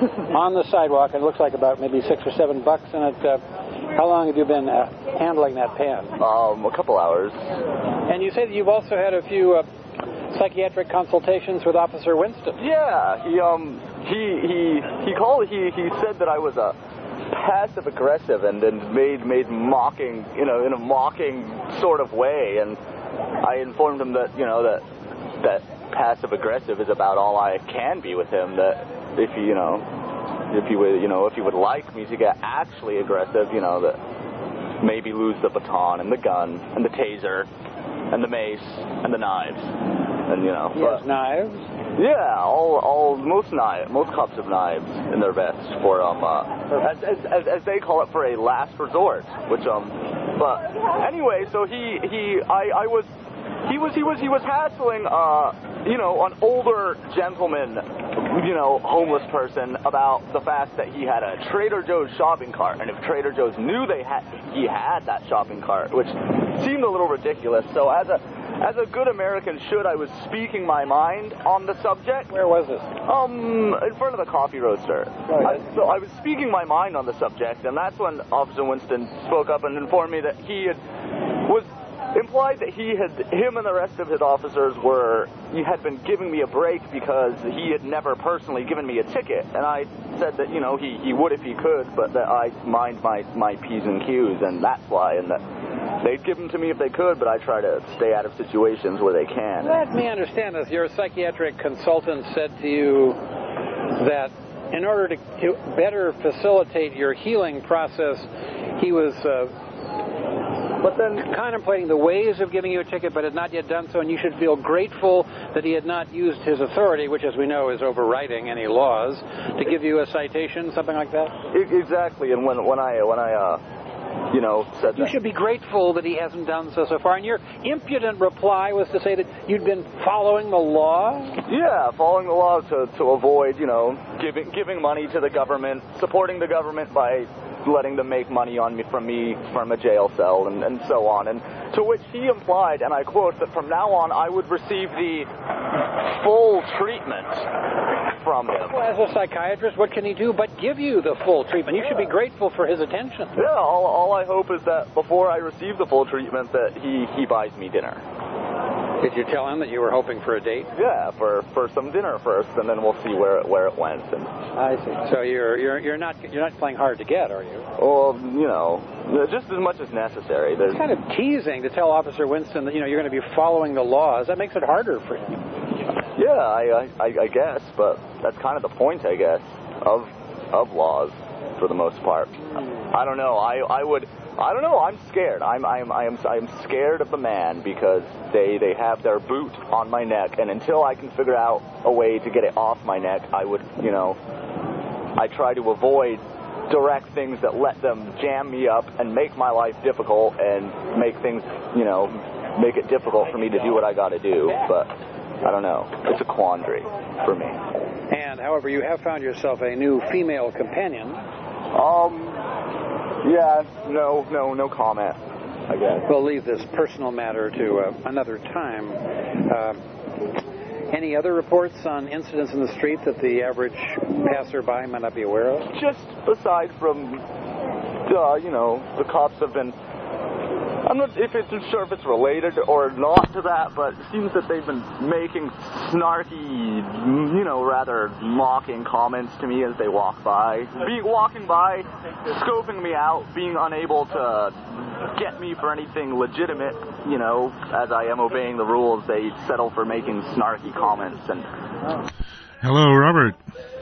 on the sidewalk. It looks like about maybe six or seven bucks in it. Uh, how long have you been uh, handling that pan? Um, a couple hours. And you say that you've also had a few uh, psychiatric consultations with Officer Winston. Yeah, he um he he he called he he said that I was a passive aggressive and then made made mocking, you know, in a mocking sort of way, and I informed him that, you know, that that passive aggressive is about all I can be with him, that if he, you know, if he would, you know, if he would like me to get actually aggressive, you know, that maybe lose the baton and the gun and the taser and the mace and the knives, and, you know. Yes, but, knives? Yeah, all, all, most knives, most cops have knives in their vests for, um, uh, as, as, as, as they call it, for a last resort, which, um, but, anyway, so he, he, I, I was, he was, he was, he was hassling, uh, you know, an older gentleman, you know, homeless person about the fact that he had a Trader Joe's shopping cart, and if Trader Joe's knew they had, he had that shopping cart, which seemed a little ridiculous. So as a, as a good American should, I was speaking my mind on the subject. Where was this? Um, in front of the coffee roaster. Oh, I, so I was speaking my mind on the subject, and that's when Officer Winston spoke up and informed me that he had, was implied that he had, him and the rest of his officers were, he had been giving me a break because he had never personally given me a ticket. And I said that, you know, he, he would if he could, but that I mind my, my P's and Q's, and that's why, and that they'd give them to me if they could, but I try to stay out of situations where they can. Let me understand this. Your psychiatric consultant said to you that in order to, to better facilitate your healing process, he was uh, but then contemplating the ways of giving you a ticket, but had not yet done so, and you should feel grateful that he had not used his authority, which, as we know, is overriding any laws, to give you a citation, something like that? Exactly, and when when I when I uh, you know said you that, should be grateful that he hasn't done so so far. And your impudent reply was to say that you'd been following the law. Yeah, following the law to to avoid, you know, giving giving money to the government, supporting the government by letting them make money on me from me from a jail cell, and, and so on. And to which he implied, and I quote, that from now on I would receive the full treatment from him. Well, as a psychiatrist, what can he do but give you the full treatment? You should be grateful for his attention. Yeah, all, all I hope is that before I receive the full treatment that he, he buys me dinner. Did you tell him that you were hoping for a date? Yeah, for, for some dinner first, and then we'll see where it, where it went. And I see. So you're you're you're not you're not playing hard to get, are you? Well, you know, just as much as necessary. There's It's kind of teasing to tell Officer Winston that, you know, you're going to be following the laws. That makes it harder for him. Yeah, I I, I guess, but that's kind of the point, I guess, of of laws for the most part. I don't know. I I would. I don't know. I'm scared. I'm I'm I'm I'm scared of the man because they they have their boot on my neck, and until I can figure out a way to get it off my neck, I would, you know, I try to avoid direct things that let them jam me up and make my life difficult and make things, you know, make it difficult for me to do what I got to do. But I don't know. It's a quandary for me. And however, you have found yourself a new female companion. Um. Yeah, no, no, no comment, I guess. We'll leave this personal matter to uh, another time. Uh, any other reports on incidents in the street that the average passerby might not be aware of? Just aside from, uh, you know, the cops have been, I I'm not if it's sure if it's related or not to that, but it seems that they've been making snarky, you know, rather mocking comments to me as they walk by. Being walking by, scoping me out, being unable to get me for anything legitimate, you know, as I am obeying the rules, they settle for making snarky comments. And hello, Robert.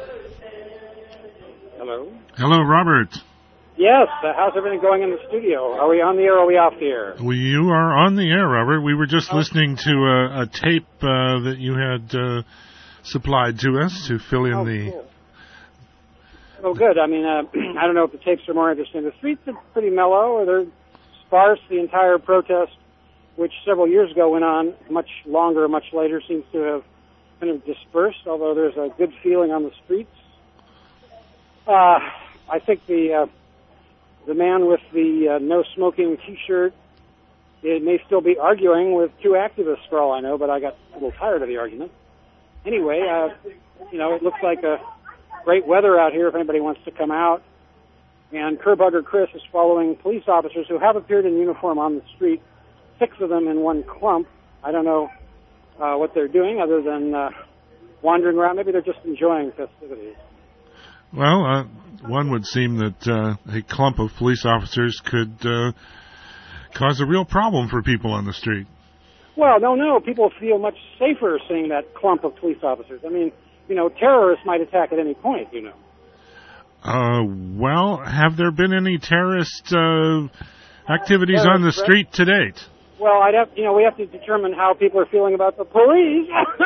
Hello. Hello, Robert. Yes, uh, how's everything going in the studio? Are we on the air or are we off the air? We, you are on the air, Robert. We were just oh. listening to a, a tape uh, that you had uh, supplied to us to fill in oh, the... Cool. Oh, good. I mean, uh, I don't know if the tapes are more interesting. The streets are pretty mellow, or they're sparse. The entire protest, which several years ago went on much longer, much later, seems to have kind of dispersed, although there's a good feeling on the streets. Uh, I think the... Uh, The man with the uh, no smoking T-shirt, it may still be arguing with two activists for all I know, but I got a little tired of the argument. Anyway, uh, you know, it looks like a great weather out here if anybody wants to come out. And Curb Hugger Chris is following police officers who have appeared in uniform on the street, six of them in one clump. I don't know uh, what they're doing other than uh, wandering around. Maybe they're just enjoying festivities. Well, uh, one would seem that uh, a clump of police officers could uh, cause a real problem for people on the street. Well, no, no. People feel much safer seeing that clump of police officers. I mean, you know, terrorists might attack at any point, you know. Uh, well, have there been any terrorist uh, activities terrorist on the street to date? Well, I'd have, you know, we have to determine how people are feeling about the police.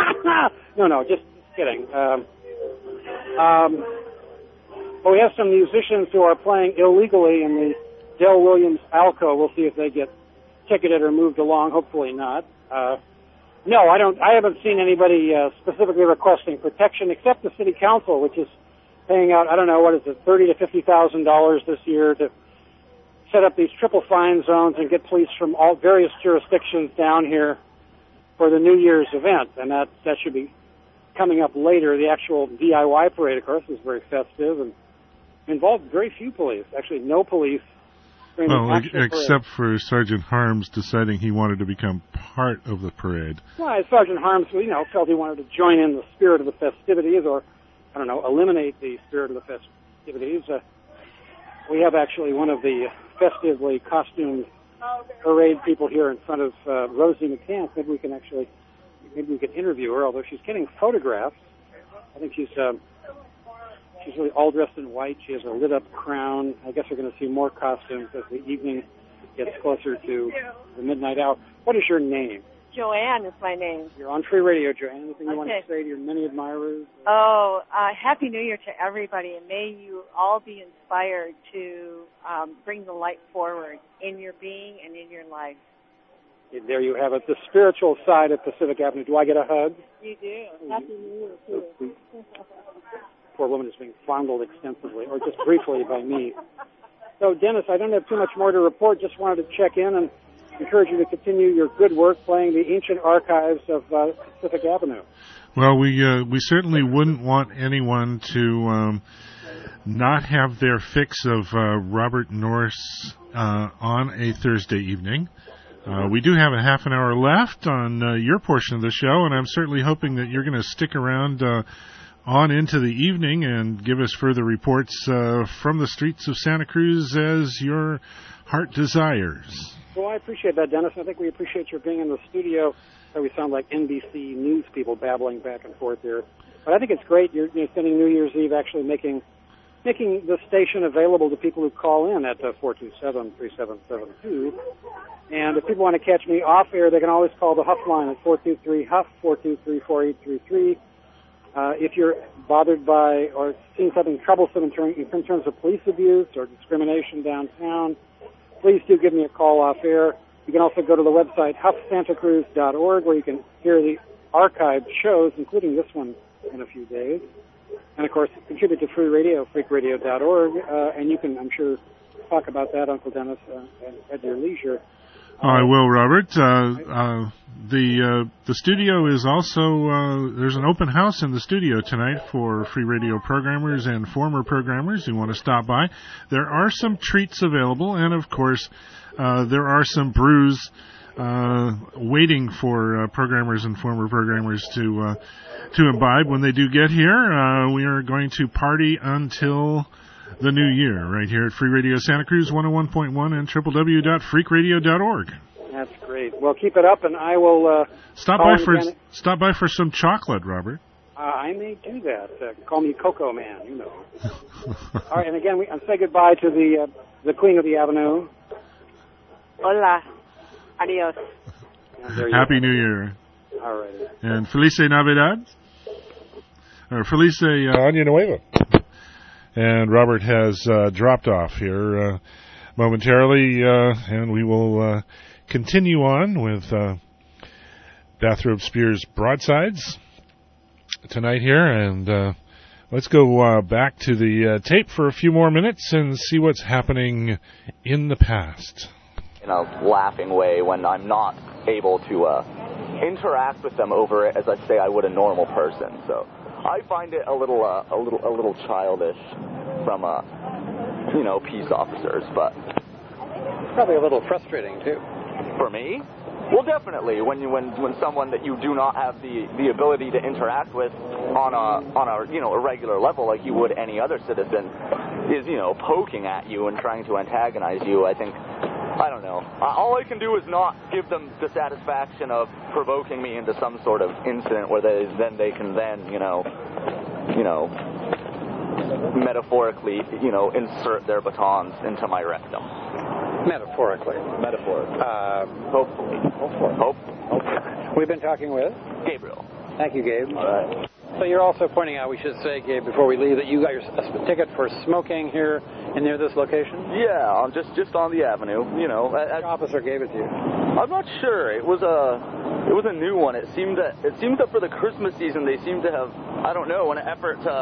no, no, just kidding. Um, um, But we have some musicians who are playing illegally in the Del Williams Alco. We'll see if they get ticketed or moved along. Hopefully not. Uh, no, I don't. I haven't seen anybody uh, specifically requesting protection, except the city council, which is paying out, I don't know, what is it, thirty to fifty thousand dollars this year to set up these triple fine zones and get police from all various jurisdictions down here for the New Year's event, and that that should be coming up later. The actual D I Y parade, of course, is very festive and involved very few police. Actually, no police. Well, except for Sergeant Harms deciding he wanted to become part of the parade. Well, Sergeant Harms, you know, felt he wanted to join in the spirit of the festivities, or, I don't know, eliminate the spirit of the festivities. Uh, we have actually one of the festively costumed parade people here in front of uh, Rosie McCants. Maybe we can actually, maybe we can interview her, although she's getting photographs. I think she's... Um, She's really all dressed in white. She has a lit-up crown. I guess we're going to see more costumes as the evening gets closer to the midnight hour. What is your name? Joanne is my name. You're on Free Radio, Joanne. Anything you okay. want to say to your many admirers? Oh, uh, Happy New Year to everybody, and may you all be inspired to um, bring the light forward in your being and in your life. There you have it, the spiritual side of Pacific Avenue. Do I get a hug? You do. Happy New Year, too. Poor woman is being fondled extensively, or just briefly by me. So, Dennis, I don't have too much more to report. Just wanted to check in and encourage you to continue your good work playing the ancient archives of uh, Pacific Avenue. Well, we uh, we certainly wouldn't want anyone to um, not have their fix of uh, Robert Norris uh, on a Thursday evening. Uh, we do have a half an hour left on uh, your portion of the show, and I'm certainly hoping that you're going to stick around uh, on into the evening and give us further reports uh, from the streets of Santa Cruz as your heart desires. Well, I appreciate that, Dennis. I think we appreciate your being in the studio. So we sound like N B C News people babbling back and forth here. But I think it's great you're, you're spending New Year's Eve actually making making the station available to people who call in at uh, four two seven, three seven seven two. And if people want to catch me off air, they can always call the Huff line at four two three Huff, four two three, four eight three three. Uh, if you're bothered by or seeing something troublesome in, term, in terms of police abuse or discrimination downtown, please do give me a call off air. You can also go to the website huff santa cruz dot org where you can hear the archived shows, including this one in a few days. And, of course, contribute to Free Radio, freak radio dot org, uh, and you can, I'm sure, talk about that, Uncle Dennis, uh, at your leisure. I will, Robert. Uh, uh, the uh, the studio is also, uh, there's an open house in the studio tonight for Free Radio programmers and former programmers who want to stop by. There are some treats available, and, of course, uh, there are some brews uh, waiting for uh, programmers and former programmers to uh, to imbibe when they do get here. Uh, we are going to party until the new year right here at Free Radio Santa Cruz one oh one point one and w w w dot freak radio dot org. That's great. Well, keep it up, and I will uh, stop by for again. stop by for some chocolate, Robert. Uh, I may do that. Uh, call me Cocoa Man, you know. All right, and again, we I'll say goodbye to the uh, the Queen of the Avenue. Hola. Adios. Happy New Year. All right. And Feliz Navidad. Or Feliz uh, Año Nuevo. And Robert has uh, dropped off here uh, momentarily, uh, and we will uh, continue on with uh, Bathrobe Spears Broadsides tonight here, and uh, let's go uh, back to the uh, tape for a few more minutes and see what's happening in the past. In a laughing way when I'm not able to uh, interact with them over it as I say I would a normal person. So I find it a little, uh, a little, a little childish from, uh, you know, peace officers, but probably a little frustrating too. For me? Well, definitely. When you, when, when someone that you do not have the, the ability to interact with on a, on a, you know, a regular level like you would any other citizen is, you know, poking at you and trying to antagonize you, I think, I don't know. Uh, all I can do is not give them the satisfaction of provoking me into some sort of incident where they, then they can then, you know, you know, metaphorically, you know, insert their batons into my rectum. Metaphorically. Metaphorically. Uh, hopefully. Hopefully. Hope. Hopefully. We've been talking with Gabriel. Thank you, Gabe. All right. So you're also pointing out, we should say, Gabe, before we leave, that you got your a ticket for smoking here and near this location? Yeah, on just just on the avenue. You know, which officer gave it to you? I'm not sure. It was a it was a new one. It seemed that it seemed that for the Christmas season they seemed to have, I don't know, an effort to,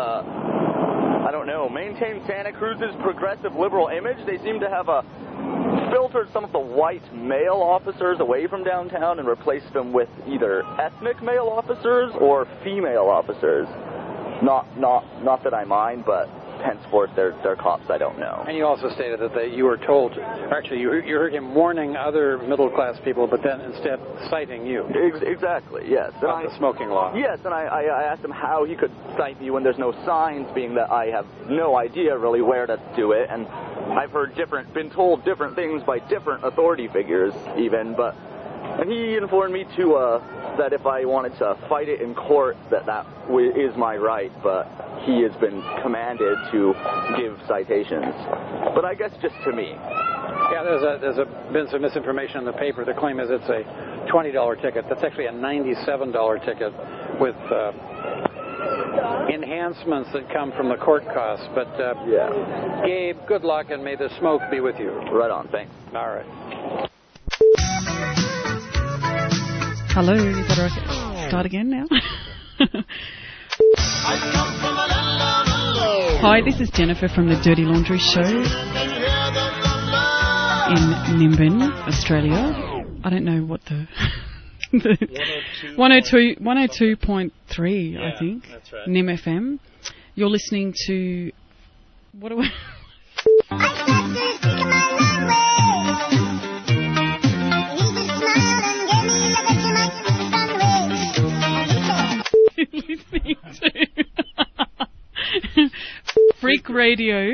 I don't know, maintain Santa Cruz's progressive liberal image. They seem to have a filtered some of the white male officers away from downtown and replaced them with either ethnic male officers or female officers. Not not not that I mind, but henceforth they're, they're cops I don't know. And you also stated that they, you were told, actually you, you heard him warning other middle-class people, but then instead citing you. Ex- exactly, yes. About and I, the smoking law. Yes, and I, I, I asked him how he could cite me when there's no signs, being that I have no idea really where to do it, and I've heard different, been told different things by different authority figures even, but, and he informed me to, uh, that if I wanted to fight it in court, that that w- is my right, but he has been commanded to give citations. But I guess just to me. Yeah, there's a, there's a, been some misinformation in the paper. The claim is it's a twenty dollars ticket. That's actually a ninety-seven dollars ticket with uh, enhancements that come from the court costs. But, uh, yeah. Gabe, good luck, and may the smoke be with you. Right on, thanks. All right. Hello, you've got to start again now. Hi, this is Jennifer from the Dirty Laundry Show in Nimbin, Australia. I don't know what the... the one oh two point three, yeah, I think. That's right. Nim F M. You're listening to... What do I... listening to Freak Radio.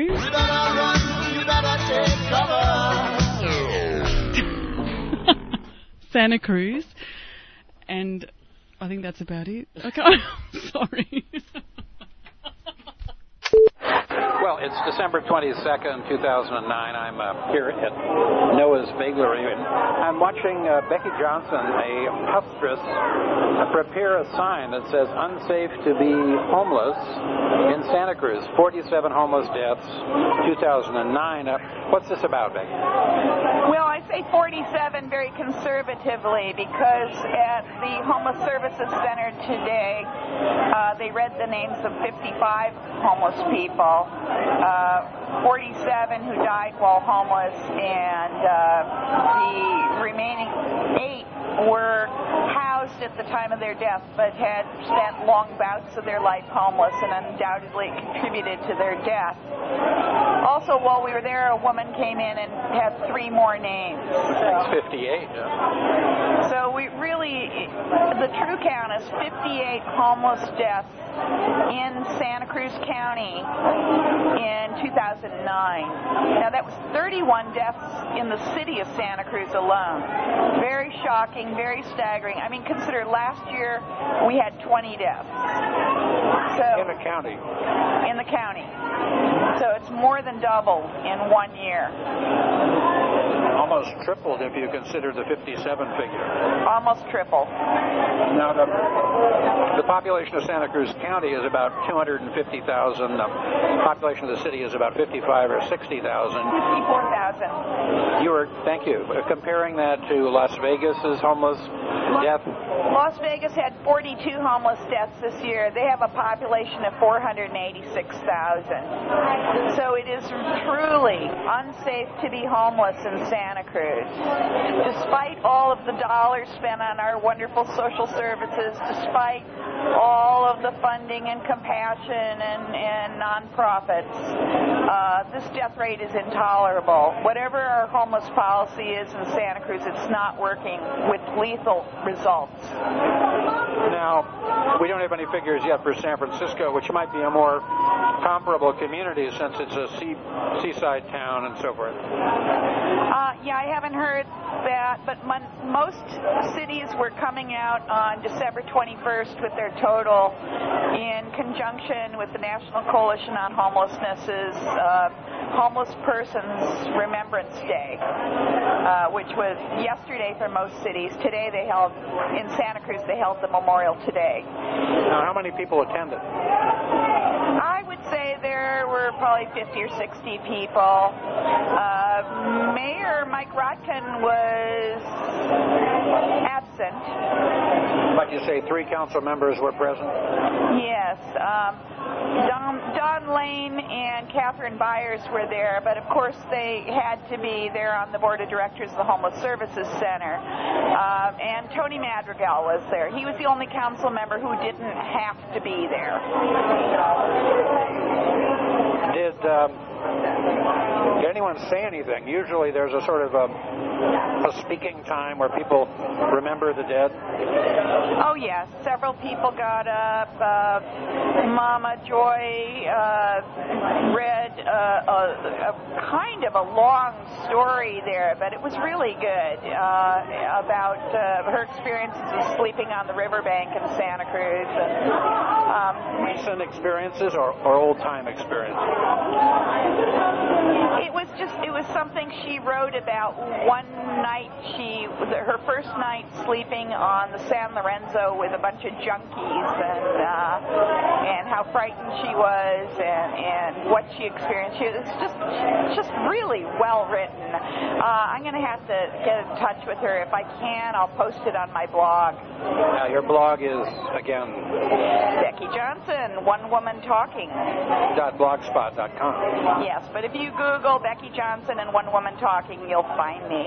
Santa Cruz. And I think that's about it. Okay. Sorry. Well, it's December twenty-second, two thousand nine. I'm uh, here at Noah's Baglery. I'm watching uh, Becky Johnson, a huckstress, uh, prepare a sign that says unsafe to be homeless in Santa Cruz. forty-seven homeless deaths, two thousand nine. Uh, what's this about, Becky? Well, I say forty-seven very conservatively because at the Homeless Services Center today, uh, they read the names of fifty-five homeless people. Uh, forty-seven who died while homeless, and uh, the remaining eight were housed homeless at the time of their death, but had spent long bouts of their life homeless and undoubtedly contributed to their death. Also, while we were there, a woman came in and had three more names. That's fifty-eight. Yeah. So we really, the true count is fifty-eight homeless deaths in Santa Cruz County in two thousand nine. Now that was thirty-one deaths in the city of Santa Cruz alone. Very shocking, very staggering. I mean, consider last year we had twenty deaths. So, in the county. In the county. So it's more than double in one year. Almost tripled if you consider the fifty-seven figure. Almost triple. Now, the, the population of Santa Cruz County is about two hundred fifty thousand. The population of the city is about fifty-five or sixty thousand. fifty-four thousand. You were, thank you, comparing that to Las Vegas's homeless death. Las Vegas had forty-two homeless deaths this year. They have a population of four hundred eighty-six thousand. So it is truly unsafe to be homeless in Santa Cruz. Despite all of the dollars spent on our wonderful social services, despite all of the funding and compassion and, and nonprofits, uh, this death rate is intolerable. Whatever our homeless policy is in Santa Cruz, it's not working with lethal results. Now, we don't have any figures yet for San Francisco, which might be a more comparable community since it's a sea, seaside town and so forth. Uh, yeah, I haven't heard that, but mon- most cities were coming out on December twenty-first with their total in conjunction with the National Coalition on Homelessness's uh, Homeless Persons Remembrance Day, uh, which was yesterday for most cities. Today they held, in Santa Cruz, they held the memorial today. Now, how many people attended? I would say there were probably fifty or sixty people. Uh, Mayor Mike Rotkin was absent. But you say three council members were present? Yes. Um, Don, Don Lane and Catherine Byers were there, but of course they had to be there on the board of directors of the Homeless Services Center. Uh, and Tony Madrigal was there. He was the only council member who didn't have to be there. Did, um, did anyone say anything? Usually there's a sort of a, a speaking time where people remember the dead. Oh, yes. Several people got up. Uh, Mama Joy uh, read uh, a, a kind of a long story there, but it was really good uh, about uh, her experiences of sleeping on the riverbank in Santa Cruz. And, um, recent experiences or, or old-time experiences? It was just, it was something she wrote about one night. She, her first night sleeping on the San Lorenzo with a bunch of junkies, and uh, and how frightened she was, and, and what she experienced. She was just, just really well written. Uh, I'm going to have to get in touch with her. If I can, I'll post it on my blog. Now, your blog is, again, Becky Johnson, One Woman Talking. .blogspot dot com. Yes, but if you Google Becky Johnson and One Woman Talking, you'll find me.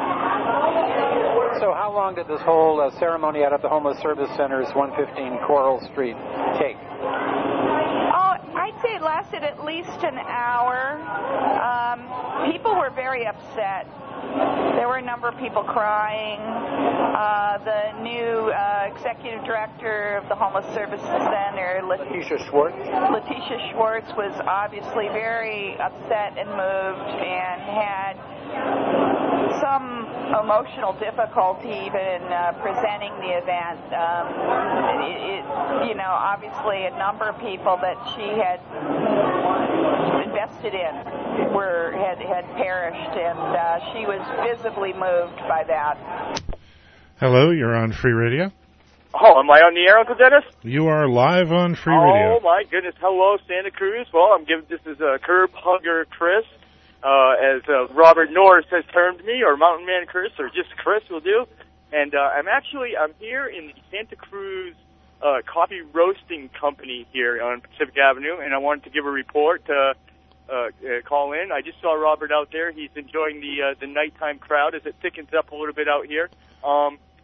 So how long did this whole uh, ceremony out at the Homeless Service Center's one fifteen Coral Street take? Oh, I'd say it lasted at least an hour. Um, people were very upset. There were a number of people crying. Uh, the new uh, executive director of the Homeless Services Center, Letitia Schwartz. Letitia Schwartz was obviously very upset and moved and had some emotional difficulty even uh, presenting the event. Um, it, it, you know, obviously a number of people that she had invested in were had, had perished, and uh, she was visibly moved by that. Hello, you're on Free Radio. Oh, am I on the air, Uncle Dennis? You are live on Free oh, Radio. Oh, my goodness. Hello, Santa Cruz. Well, I'm giving this is uh, Curb Hugger Chris, uh, as uh, Robert Norris has termed me, or Mountain Man Chris, or just Chris will do. And uh, I'm actually, I'm here in the Santa Cruz uh, Coffee Roasting Company here on Pacific Avenue, and I wanted to give a report, uh, uh, uh, call in. I just saw Robert out there. He's enjoying the uh, the nighttime crowd as it thickens up a little bit out here. Um,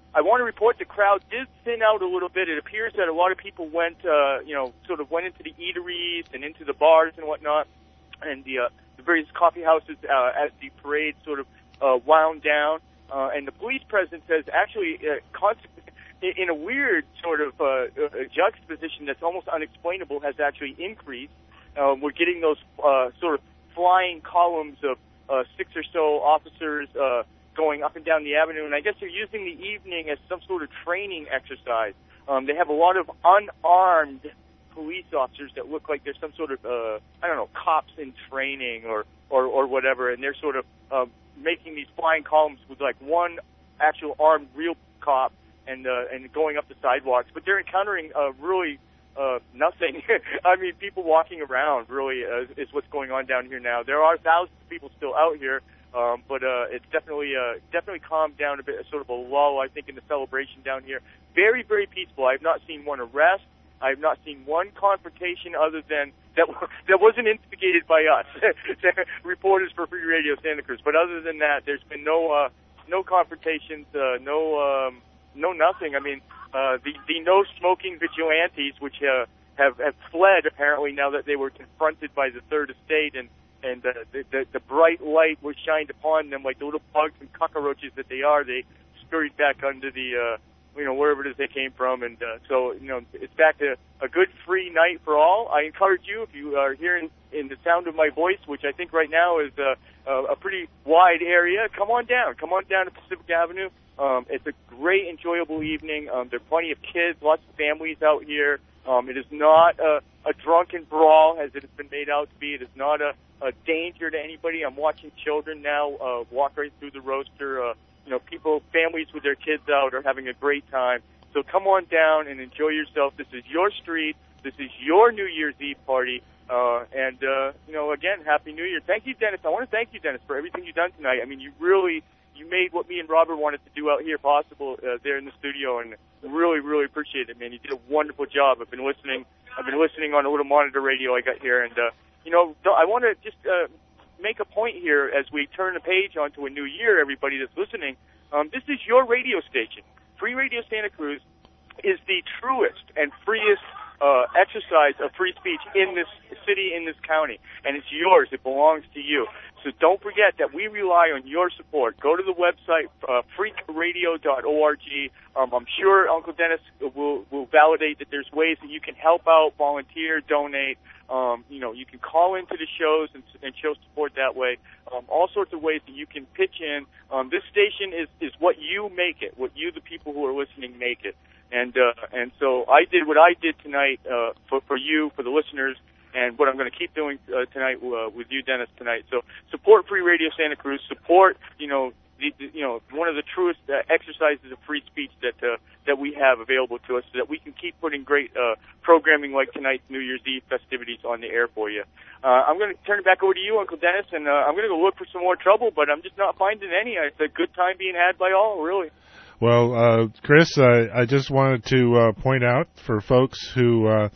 I want to report the crowd did thin out a little bit. It appears that a lot of people went, uh, you know, sort of went into the eateries and into the bars and whatnot, and the, uh, the various coffee houses uh, as the parade sort of uh, wound down. Uh, and the police presence has actually, uh, const- in a weird sort of uh, uh, juxtaposition that's almost unexplainable, has actually increased. Uh, we're getting those uh, sort of flying columns of uh, six or so officers uh, going up and down the avenue, and I guess they're using the evening as some sort of training exercise. Um, they have a lot of unarmed police officers that look like they're some sort of, uh, I don't know, cops in training or, or, or whatever, and they're sort of uh, making these flying columns with like one actual armed real cop and uh, and going up the sidewalks. But they're encountering uh, really uh, nothing. I mean, people walking around really uh, is what's going on down here now. There are thousands of people still out here. Um, but uh, it's definitely uh, definitely calmed down a bit, sort of a lull, I think, in the celebration down here. Very, very peaceful. I have not seen one arrest. I have not seen one confrontation other than that that wasn't instigated by us, reporters for Free Radio Santa Cruz. But other than that, there's been no uh, no confrontations, uh, no um, no nothing. I mean, uh, the the no smoking vigilantes, which uh, have have fled apparently now that they were confronted by the Third Estate and. And uh, the, the the bright light was shined upon them like the little bugs and cockroaches that they are. They scurried back under the, uh, you know, wherever it is they came from. And uh, so, you know, it's back to a good free night for all. I encourage you, if you are hearing in the sound of my voice, which I think right now is uh, a, a pretty wide area, come on down. Come on down to Pacific Avenue. Um, it's a great, enjoyable evening. Um, there are plenty of kids, lots of families out here. Um, it is not a, a drunken brawl as it has been made out to be. It is not a, a danger to anybody. I'm watching children now uh, walk right through the roaster. Uh, you know, people, families with their kids out are having a great time. So come on down and enjoy yourself. This is your street. This is your New Year's Eve party. Uh, and, uh, you know, again, Happy New Year. Thank you, Dennis. I want to thank you, Dennis, for everything you've done tonight. I mean, you really... You made what me and Robert wanted to do out here possible uh, there in the studio, and really, really appreciate it, man. You did a wonderful job. I've been listening. I've been listening on a little monitor radio I got here, and uh, you know, I want to just uh, make a point here as we turn the page onto a new year. Everybody that's listening, um, this is your radio station. Free Radio Santa Cruz is the truest and freest uh, exercise of free speech in this city, in this county, and it's yours. It belongs to you. So don't forget that we rely on your support. Go to the website, uh, freak radio dot org. Um, I'm sure Uncle Dennis will, will validate that there's ways that you can help out, volunteer, donate. Um, you know, you can call into the shows and, and show support that way. Um, all sorts of ways that you can pitch in. Um, this station is, is what you make it, what you, the people who are listening, make it. And uh, and so I did what I did tonight uh, for, for you, for the listeners, and what I'm going to keep doing uh, tonight uh, with you, Dennis, tonight. So support Free Radio Santa Cruz. Support, you know, the, the, you know, one of the truest uh, exercises of free speech that uh, that we have available to us, so that we can keep putting great uh, programming like tonight's New Year's Eve festivities on the air for you. Uh, I'm going to turn it back over to you, Uncle Dennis, and uh, I'm going to go look for some more trouble, but I'm just not finding any. It's a good time being had by all, really. Well, uh, Chris, I, I just wanted to uh, point out for folks who uh,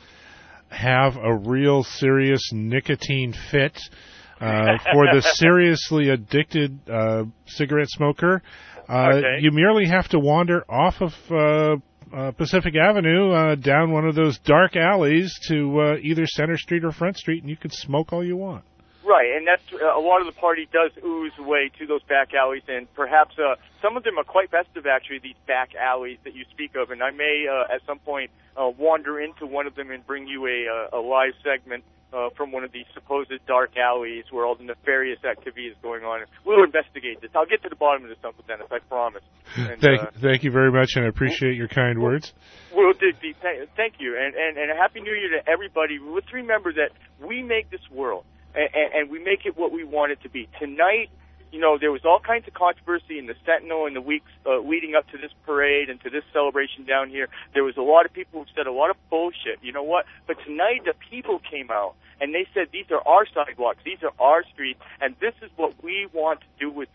have a real serious nicotine fit, uh, for the seriously addicted uh, cigarette smoker, uh, okay. you merely have to wander off of uh, uh, Pacific Avenue uh, down one of those dark alleys to uh, either Center Street or Front Street, and you can smoke all you want. Right, and that's uh, a lot of the party does ooze away to those back alleys, and perhaps uh, some of them are quite festive, actually, these back alleys that you speak of, and I may uh, at some point uh, wander into one of them and bring you a, uh, a live segment uh, from one of these supposed dark alleys where all the nefarious activity is going on. We'll investigate this. I'll get to the bottom of this, Uncle Dennis, I promise. And, thank, uh, thank you very much, and I appreciate your kind well, words. Well, th- th- th- thank you, and, and, and a Happy New Year to everybody. Let's remember that we make this world. And, and we make it what we want it to be. Tonight, you know, there was all kinds of controversy in the Sentinel in the weeks uh, leading up to this parade and to this celebration down here. There was a lot of people who said a lot of bullshit. You know what? But tonight, the people came out, and they said, these are our sidewalks, these are our streets, and this is what we want to do with them.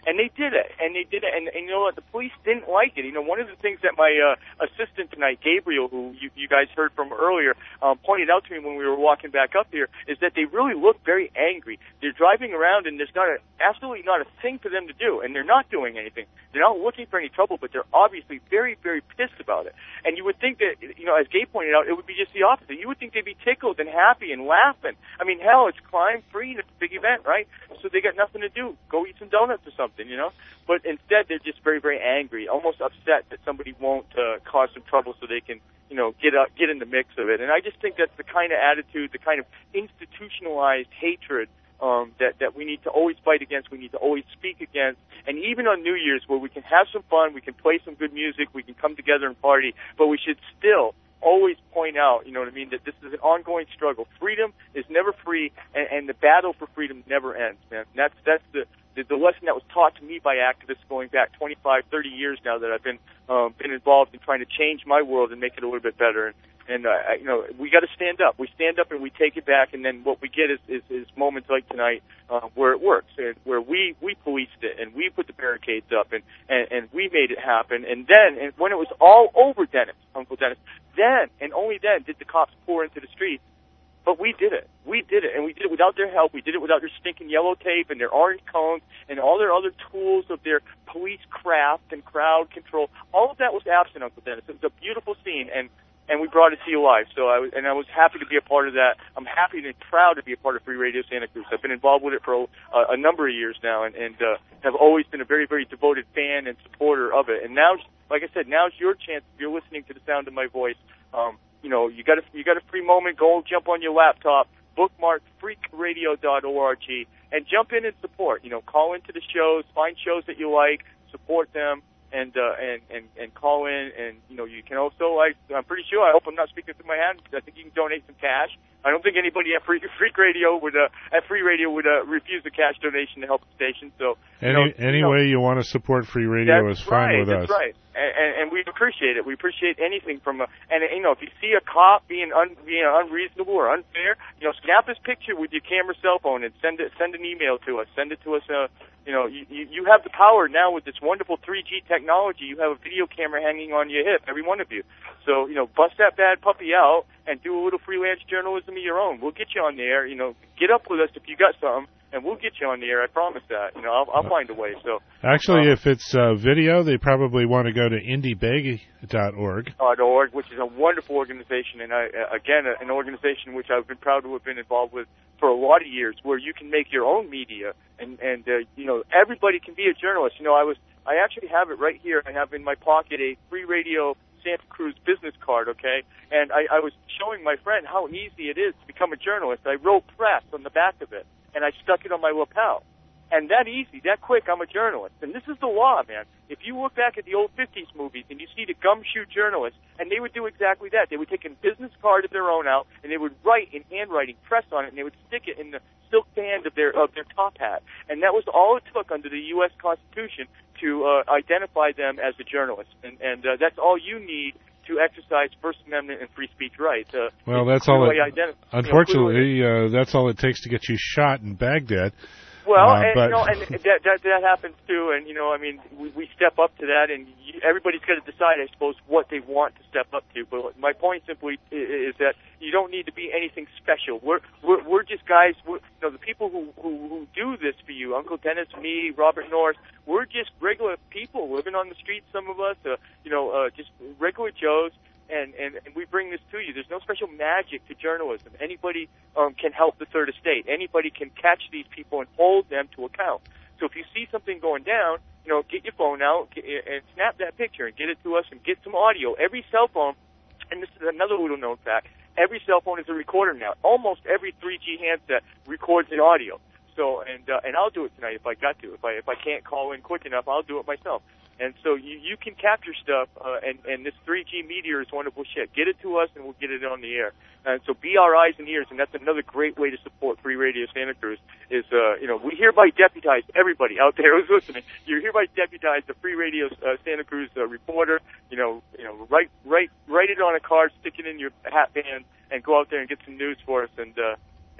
And they did it, and they did it, and, and you know what? The police didn't like it. You know, one of the things that my uh, assistant tonight, Gabriel, who you, you guys heard from earlier, um, pointed out to me when we were walking back up here, is that they really look very angry. They're driving around, and there's not a, absolutely not a thing for them to do, and they're not doing anything. They're not looking for any trouble, but they're obviously very, very pissed about it. And you would think that, you know, as Gabe pointed out, it would be just the opposite. You would think they'd be tickled and happy and laughing. I mean, hell, it's crime-free, and it's a big event, right? So they got nothing to do. Go eat some donuts or something, you know? But instead, they're just very, very angry, almost upset that somebody won't uh, cause some trouble so they can, you know, get up, get in the mix of it. And I just think that's the kind of attitude, the kind of institutionalized hatred um, that, that we need to always fight against, we need to always speak against. And even on New Year's, where we can have some fun, we can play some good music, we can come together and party, but we should still always point out, you know what I mean, that this is an ongoing struggle. Freedom is never free, and, and the battle for freedom never ends, man. And that's that's the, the the lesson that was taught to me by activists going back twenty-five, thirty years now that I've been um, been involved in trying to change my world and make it a little bit better. And, and uh, I, you know, we got to stand up. We stand up and we take it back, and then what we get is, is, is moments like tonight uh, where it works, and where we, we policed it, and we put the barricades up, and, and, and we made it happen. And then, and when it was all over, Dennis, Uncle Dennis, then, and only then, did the cops pour into the streets. But we did it. We did it, and we did it without their help. We did it without their stinking yellow tape and their orange cones and all their other tools of their police craft and crowd control. All of that was absent, Uncle Dennis. It was a beautiful scene, and and we brought it to you live. So I was, and I was happy to be a part of that. I'm happy and proud to be a part of Free Radio Santa Cruz. I've been involved with it for a, a number of years now, and, and uh, have always been a very, very devoted fan and supporter of it. And now, like I said, now's your chance. If you're listening to the sound of my voice, um, you know, you got a you got a free moment. Go jump on your laptop, bookmark freak radio dot org, and jump in and support. You know, call into the shows, find shows that you like, support them. And, uh, and, and, and call in, and, you know, you can also, like, I'm pretty sure, I hope I'm not speaking through my hand, I think you can donate some cash. I don't think anybody at Freak, Freak Radio would, uh, at Free Radio would, uh, refuse a cash donation to help the station, so. Any, you know, any you know, way you want to support Free Radio is fine right, with that's us. That's right, and, and, and we appreciate it. We appreciate anything from, a, and, you know, if you see a cop being, un, being unreasonable or unfair, you know, snap his picture with your camera cell phone and send it, send an email to us, send it to us, uh, you know, you, you have the power now with this wonderful three G technology. You have a video camera hanging on your hip, every one of you. So, you know, bust that bad puppy out and do a little freelance journalism of your own. We'll get you on the air. You know, get up with us if you got something, and we'll get you on the air. I promise that. You know, I'll, I'll find a way. So actually, um, if it's uh, video, they probably want to go to indie beg dot org. .org, which is a wonderful organization, and I, again, an organization which I've been proud to have been involved with for a lot of years, where you can make your own media, and and uh, you know, everybody can be a journalist. You know, I was I actually have it right here. I have in my pocket a Free Radio Santa Cruz business card, okay? And I, I was showing my friend how easy it is to become a journalist. I wrote press on the back of it, and I stuck it on my lapel. And that easy, that quick, I'm a journalist. And this is the law, man. If you look back at the old fifties movies and you see the gumshoe journalists, and they would do exactly that. They would take a business card of their own out, and they would write in handwriting, press on it, and they would stick it in the silk band of their of their top hat. And that was all it took under the U S Constitution to uh, identify them as a journalist. And, and uh, that's all you need to exercise First Amendment and free speech rights. Uh, well, that's all it, identi- unfortunately, you know, uh, that's all it takes to get you shot in Baghdad. Well, uh, and, but... you know, and that, that that happens too. And you know, I mean, we, we step up to that, and you, everybody's got to decide, I suppose, what they want to step up to. But my point simply is, is that you don't need to be anything special. We're we're, we're just guys. We're, you know, the people who, who who do this for you, Uncle Dennis, me, Robert Norris. We're just regular people living on the streets. Some of us, uh, you know, uh, just regular Joes. And, and, and we bring this to you. There's no special magic to journalism. Anybody um, can help the third estate. Anybody can catch these people and hold them to account. So if you see something going down, you know, get your phone out get, and snap that picture and get it to us and get some audio. Every cell phone, and this is another little known fact, every cell phone is a recorder now. Almost every three G handset records an audio. So, and uh, and I'll do it tonight if I got to. If I if I can't call in quick enough, I'll do it myself. And so you, you can capture stuff, uh, and, and this three G meteor is wonderful shit. Get it to us, and we'll get it on the air. And so be our eyes and ears, and that's another great way to support Free Radio Santa Cruz is, uh, you know, we hereby deputize everybody out there who's listening. You hereby deputize the Free Radio uh, Santa Cruz uh, reporter, you know, you know, write, write, write it on a card, stick it in your hat band, and go out there and get some news for us. And, uh,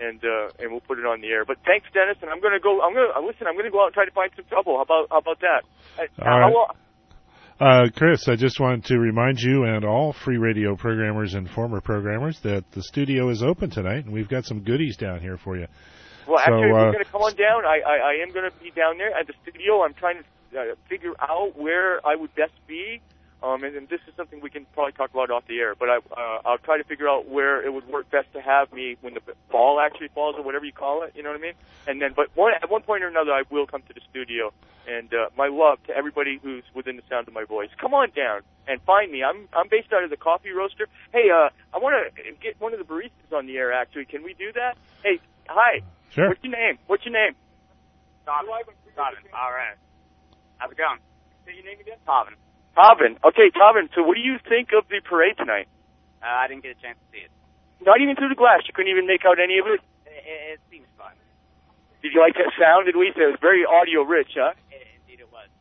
and uh, and we'll put it on the air. But thanks, Dennis, and I'm gonna go. I'm gonna uh, listen. I'm gonna go out and try to find some trouble. How about how about that? Uh, All right. how, Uh, Chris, I just wanted to remind you and all free radio programmers and former programmers that the studio is open tonight, and we've got some goodies down here for you. Well, so, actually, uh, we're going to come on down. I, I, I am going to be down there at the studio. I'm trying to uh, figure out where I would best be. Um, and, and this is something we can probably talk about off the air. But I, uh, I'll try to figure out where it would work best to have me when the ball actually falls, or whatever you call it. You know what I mean? And then, but one, at one point or another, I will come to the studio. And uh, my love to everybody who's within the sound of my voice. Come on down and find me. I'm I'm based out of the Coffee Roaster. Hey, uh, I want to get one of the baristas on the air. Actually, can we do that? Hey, hi. Sure. What's your name? What's your name? Tavin. Tavin. All right. How's it going? Say your name again. Tavin. Tavin. Okay, Tavin. So what do you think of the parade tonight? Uh, I didn't get a chance to see it. Not even through the glass. You couldn't even make out any of it? It, it, it seems fun. Did you like that sound, at least? It was very audio-rich, huh? It, indeed it was.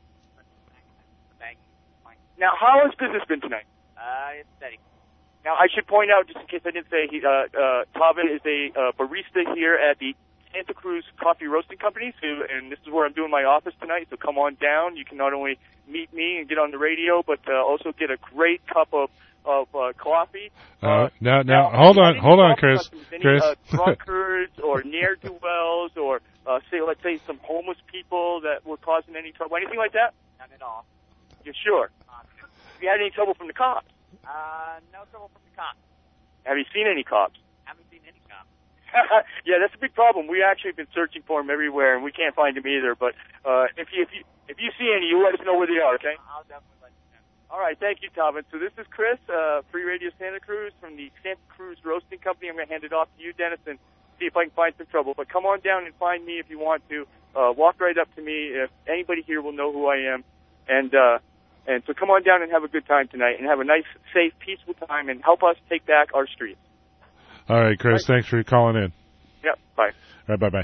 Thank you. Now, how has business been tonight? Uh, it's steady. Now, I should point out, just in case I didn't say, he, uh, uh, Tavin is a uh, barista here at the Santa Cruz Coffee Roasting Company, so, and this is where I'm doing my office tonight, so come on down. You can not only meet me and get on the radio, but uh, also get a great cup of of uh, coffee. Uh, Uh, now, now, now, hold on, any hold on, coffee Chris. customers, any, Chris. Uh, drunkards or ne'er-do-wells or, uh, say, let's say some homeless people that were causing any trouble, anything like that? None at all. You're sure? Um, Have you had any trouble from the cops? uh, no trouble from the cops. Have you seen any cops? Haven't seen any cops. Yeah, that's a big problem. We actually have been searching for them everywhere, and we can't find them either. But uh, if you if you if you see any, you let us know where they are. Okay. I'll definitely let you know. All right. Thank you, Tavin. So this is Chris, uh, Free Radio Santa Cruz from the Santa Cruz Roasting Company. I'm going to hand it off to you, Dennis, and see if I can find some trouble. But come on down and find me if you want to. Uh, walk right up to me. If anybody here will know who I am, and uh, and so come on down and have a good time tonight, and have a nice, safe, peaceful time, and help us take back our streets. All right, Chris, thanks for calling in. Yep, bye. All right, bye-bye.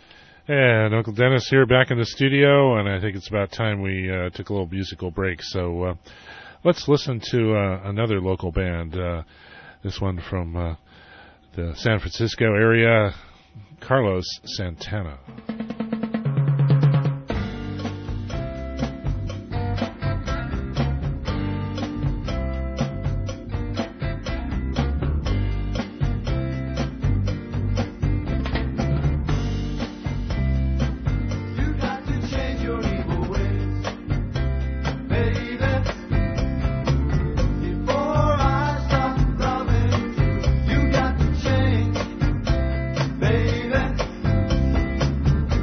And Uncle Dennis here back in the studio, and I think it's about time we uh, took a little musical break. So uh, let's listen to uh, another local band, uh, this one from uh, the San Francisco area, Carlos Santana. Baby,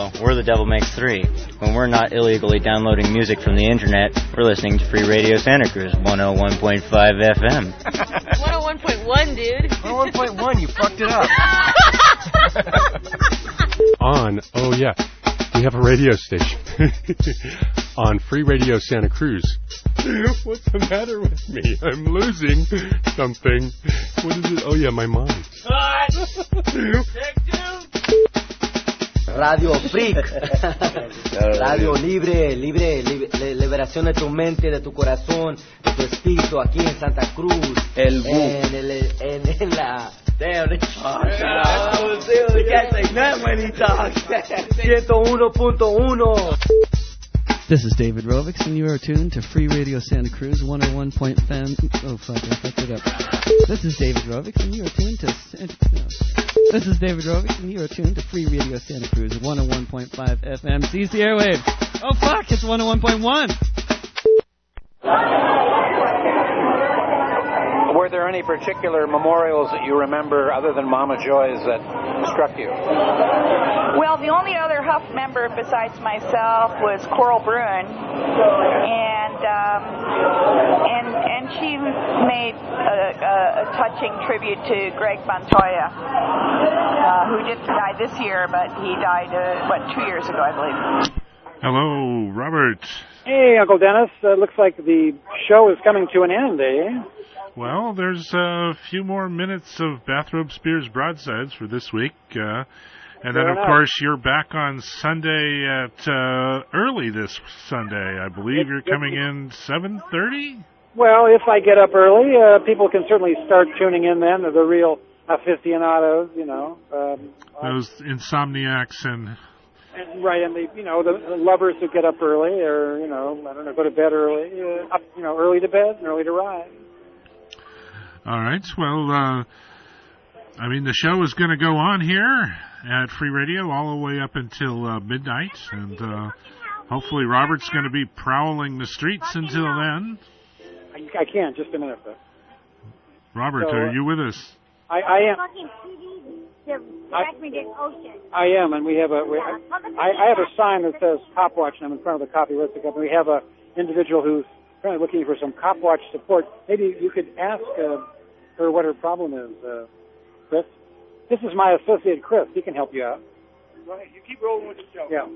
radio, we're the Devil Makes Three. When we're not illegally downloading music from the internet, we're listening to Free Radio Santa Cruz, one oh one point five F M. one oh one point one, dude. one oh one point one, you fucked it up. On, oh yeah, we have a radio station. On Free Radio Santa Cruz. What's the matter with me? I'm losing something. What is it? Oh yeah, my mind. Radio Freak. Radio libre, libre, libre, liberación de tu mente, de tu corazón, de tu espíritu aquí en Santa Cruz. El Bu. En, el, en, en la... Damn, they talk. The can't say nothing when he talks. one oh one point one. This is David Rovix, and you are tuned to Free Radio Santa Cruz, one oh one point five. Oh, fuck, I fucked it up. This is David Rovix, and you are tuned to... No. This is David Rovix, and you are tuned to Free Radio Santa Cruz, one oh one point five F M. Seize the airwaves. Oh, fuck, it's one oh one point one. Were there any particular memorials that you remember other than Mama Joy's that struck you? Well, the only other Huff member besides myself was Coral Bruin, and um, and and she made a, a, a touching tribute to Greg Montoya, uh, who didn't die this year, but he died uh, what two years ago, I believe. Hello, Robert. Hey, Uncle Dennis. Uh, looks like the show is coming to an end, eh? Well, there's a few more minutes of Bathrobe Spears broadsides for this week. Uh, and then, of course, you're back on Sunday at uh, early this Sunday. I believe you're coming in seven thirty? Well, if I get up early, uh, people can certainly start tuning in then. The real aficionados, you know. Um, Those insomniacs and... and... Right, and the, you know, the, the lovers who get up early or, you know, I don't know, go to bed early. Uh, up, you know, early to bed and early to rise. All right. Well, uh, I mean, the show is going to go on here at Free Radio all the way up until uh, midnight, and uh, hopefully Robert's going to be prowling the streets until then. I, I can, just a minute, though. Robert, so, are you with us? I, I am. I, I am, and we have a. We, I, I have a sign that says Cop Watch, and I'm in front of the copyristic company. We have a individual who's currently looking for some Cop Watch support. Maybe you could ask uh, her what her problem is, uh, Chris. This is my associate, Chris. He can help you out. Right, you keep rolling with the show. Yeah.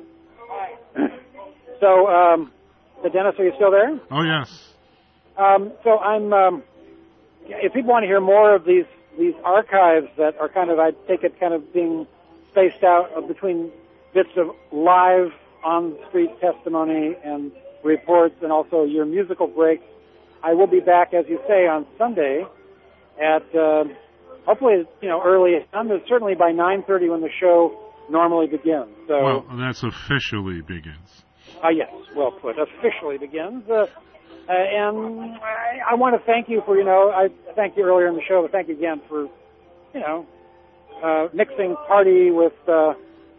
So, um, Dennis, are you still there? Oh, yes. Um, so I'm, um, if people want to hear more of these, these archives that are kind of, I take it kind of being spaced out between bits of live on-street testimony and reports and also your musical breaks, I will be back, as you say, on Sunday at, uh, hopefully, you know, early, certainly by nine thirty when the show normally begins. So, well, that's officially begins. Ah, uh, yes, well put. Officially begins. Uh, uh, and I, I want to thank you for, you know, I thanked you earlier in the show, but thank you again for, you know, uh, mixing party with, uh,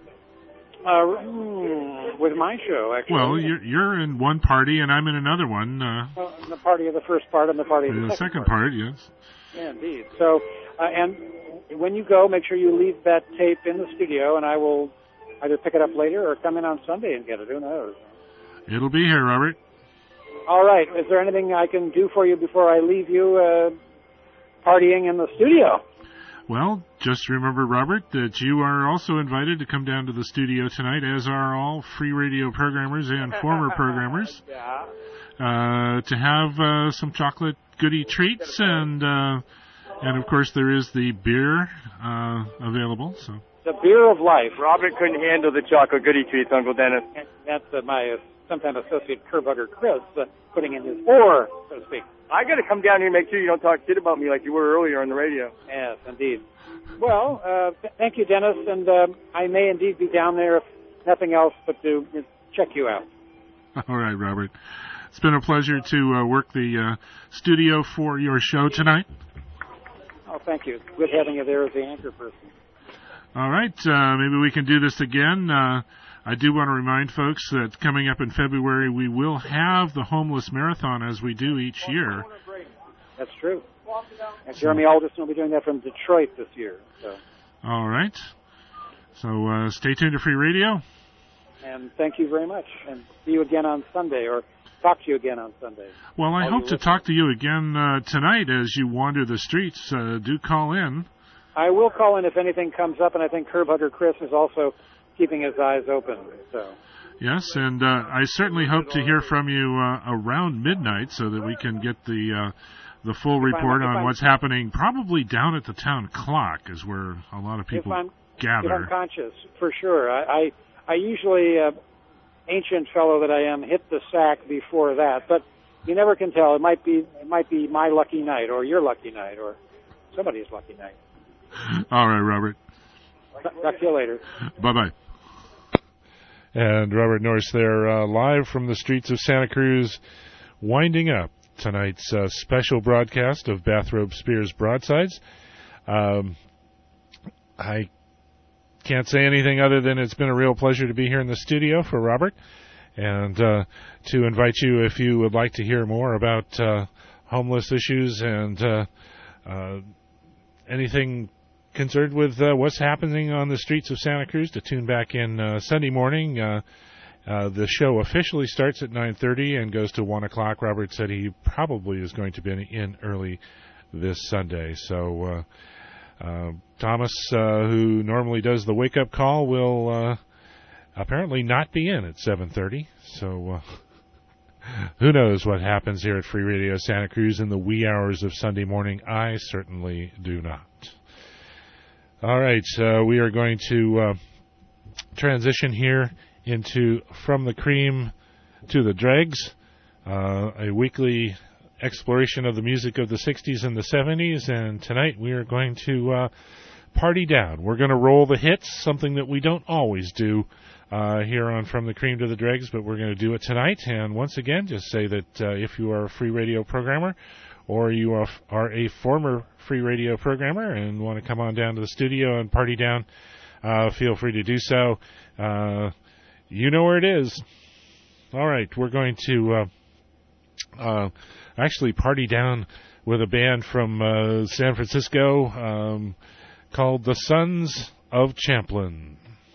uh, with my show, actually. Well, you're, you're in one party and I'm in another one. Uh, uh, the party of the first part and the party of the, the second, second part. part, yes. Yeah, indeed. So, uh, and when you go, make sure you leave that tape in the studio, and I will either pick it up later or come in on Sunday and get it. Who knows? It'll be here, Robert. All right. Is there anything I can do for you before I leave you uh, partying in the studio? Well, just remember, Robert, that you are also invited to come down to the studio tonight, as are all free radio programmers and former programmers, yeah. uh, to have uh, some chocolate goodie treats, and uh, and of course there is the beer uh, available. So the beer of life. Robert couldn't handle the chocolate goodie treats, Uncle Dennis. That's uh, my uh, sometime associate Kerbugger Chris uh, putting in his oar, so to speak. I got to come down here and make sure you don't talk shit about me like you were earlier on the radio. Yes, indeed. Well, uh, th- thank you, Dennis, and uh, I may indeed be down there, if nothing else, but to uh, check you out. All right, Robert. It's been a pleasure to uh, work the uh, studio for your show tonight. Oh, thank you. It's good having you there as the anchor person. All right. Uh, maybe we can do this again. Uh, I do want to remind folks that coming up in February, we will have the Homeless Marathon as we do each year. That's true. And Jeremy Alderson will be doing that from Detroit this year. So. All right. So uh, stay tuned to Free Radio. And thank you very much. And see you again on Sunday, or talk to you again on Sunday. Well, I All hope to talk to you again uh, tonight as you wander the streets. Uh, do call in. I will call in if anything comes up, and I think Curb Hugger Chris is also keeping his eyes open. So. Yes, and uh, I certainly hope to hear from you uh, around midnight so that we can get the uh, the full If report I'm, on I'm, what's happening, probably down at the town clock is where a lot of people if I'm, gather. If I'm conscious, for sure. I I, I usually, uh, ancient fellow that I am, hit the sack before that, but you never can tell. It might be it might be my lucky night, or your lucky night, or somebody's lucky night. All right, Robert. Talk to you later. Bye-bye. And Robert Norris there, uh, live from the streets of Santa Cruz, winding up tonight's uh, special broadcast of Bathrobe Spears Broadsides. Um, I can't say anything other than it's been a real pleasure to be here in the studio for Robert, and uh, to invite you, if you would like to hear more about uh, homeless issues and uh, uh, anything concerned with uh, what's happening on the streets of Santa Cruz, to tune back in uh, Sunday morning. Uh, uh, the show officially starts at nine thirty and goes to one o'clock. Robert said he probably is going to be in early this Sunday. So uh, uh, Thomas, uh, who normally does the wake-up call, will uh, apparently not be in at seven thirty. So uh, who knows what happens here at Free Radio Santa Cruz in the wee hours of Sunday morning. I certainly do not. All right, uh, we are going to uh, transition here into From the Cream to the Dregs, uh, a weekly exploration of the music of the sixties and the seventies, and tonight we are going to uh, party down. We're going to roll the hits, something that we don't always do uh, here on From the Cream to the Dregs, but we're going to do it tonight. And once again, just say that uh, if you are a free radio programmer, or you are, are a former free radio programmer and want to come on down to the studio and party down, uh, feel free to do so. Uh, you know where it is. All right, we're going to uh, uh, actually party down with a band from uh, San Francisco um, called the Sons of Champlin.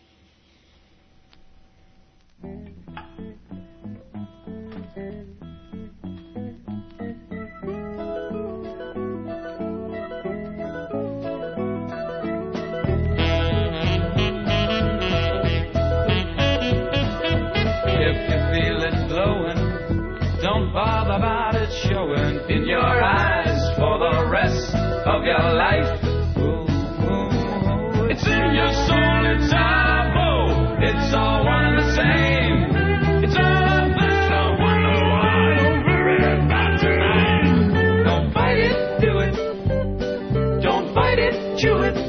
Don't bother about it showing in your eyes for the rest of your life. Ooh, ooh, ooh. It's in your soul, it's taboo. It's all one and the same. It's all of this, no wonder why. Don't worry about tonight. Don't fight it, do it. Don't fight it, chew it.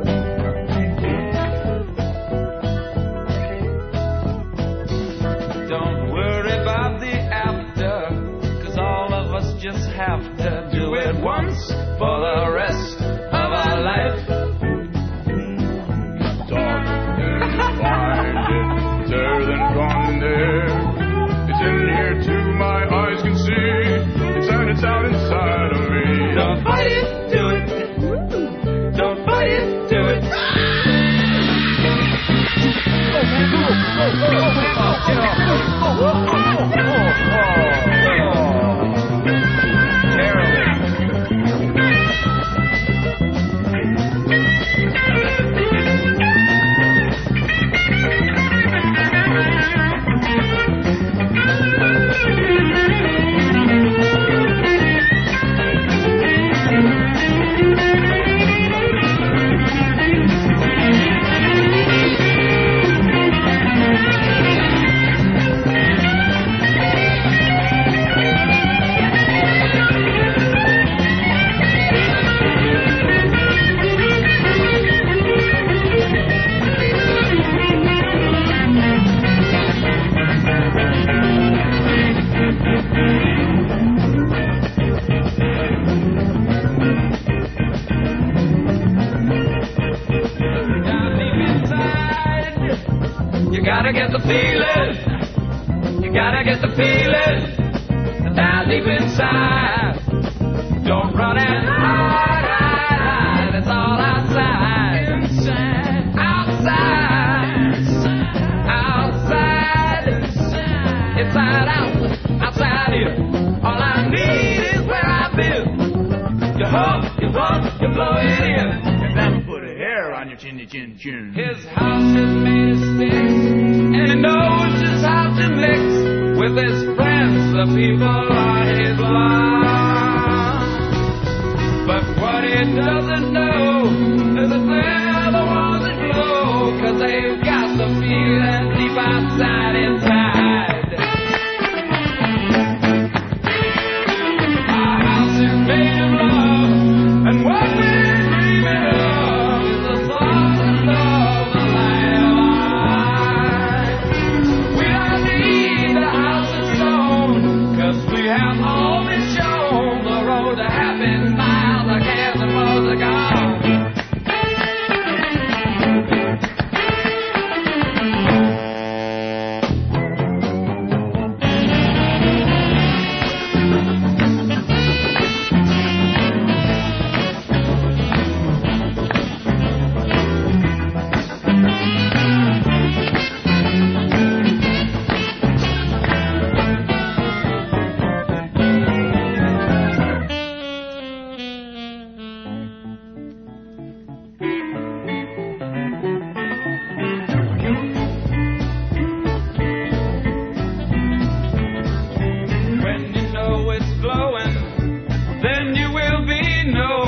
Just have to do it once for the rest of our life. Dog, find it, there than gone there. It's in here too, my eyes can see. It's and it's out inside of me. Don't fight it, do it. Don't fight it, do it. gotta get the feeling. You gotta get the feeling down deep inside. Don't run and hide, hide, hide. It's all outside. Inside. Outside. Outside. puff, you puff, you blow it in, and that'll put a hair on your chinny chin chin. His house is made of sticks, and he knows just how to mix with his friends. The people are his love, but what he doesn't know is that they're the ones that glow, 'cause they've got the feeling deep outside inside. Our house is made of love, and what we're dreaming of is the thought of love, the light of life. We don't need a house of stone, 'cause we have all been shown the road to happy miles, the gas and was are gone. When you know it's glowing, then you will be knowing.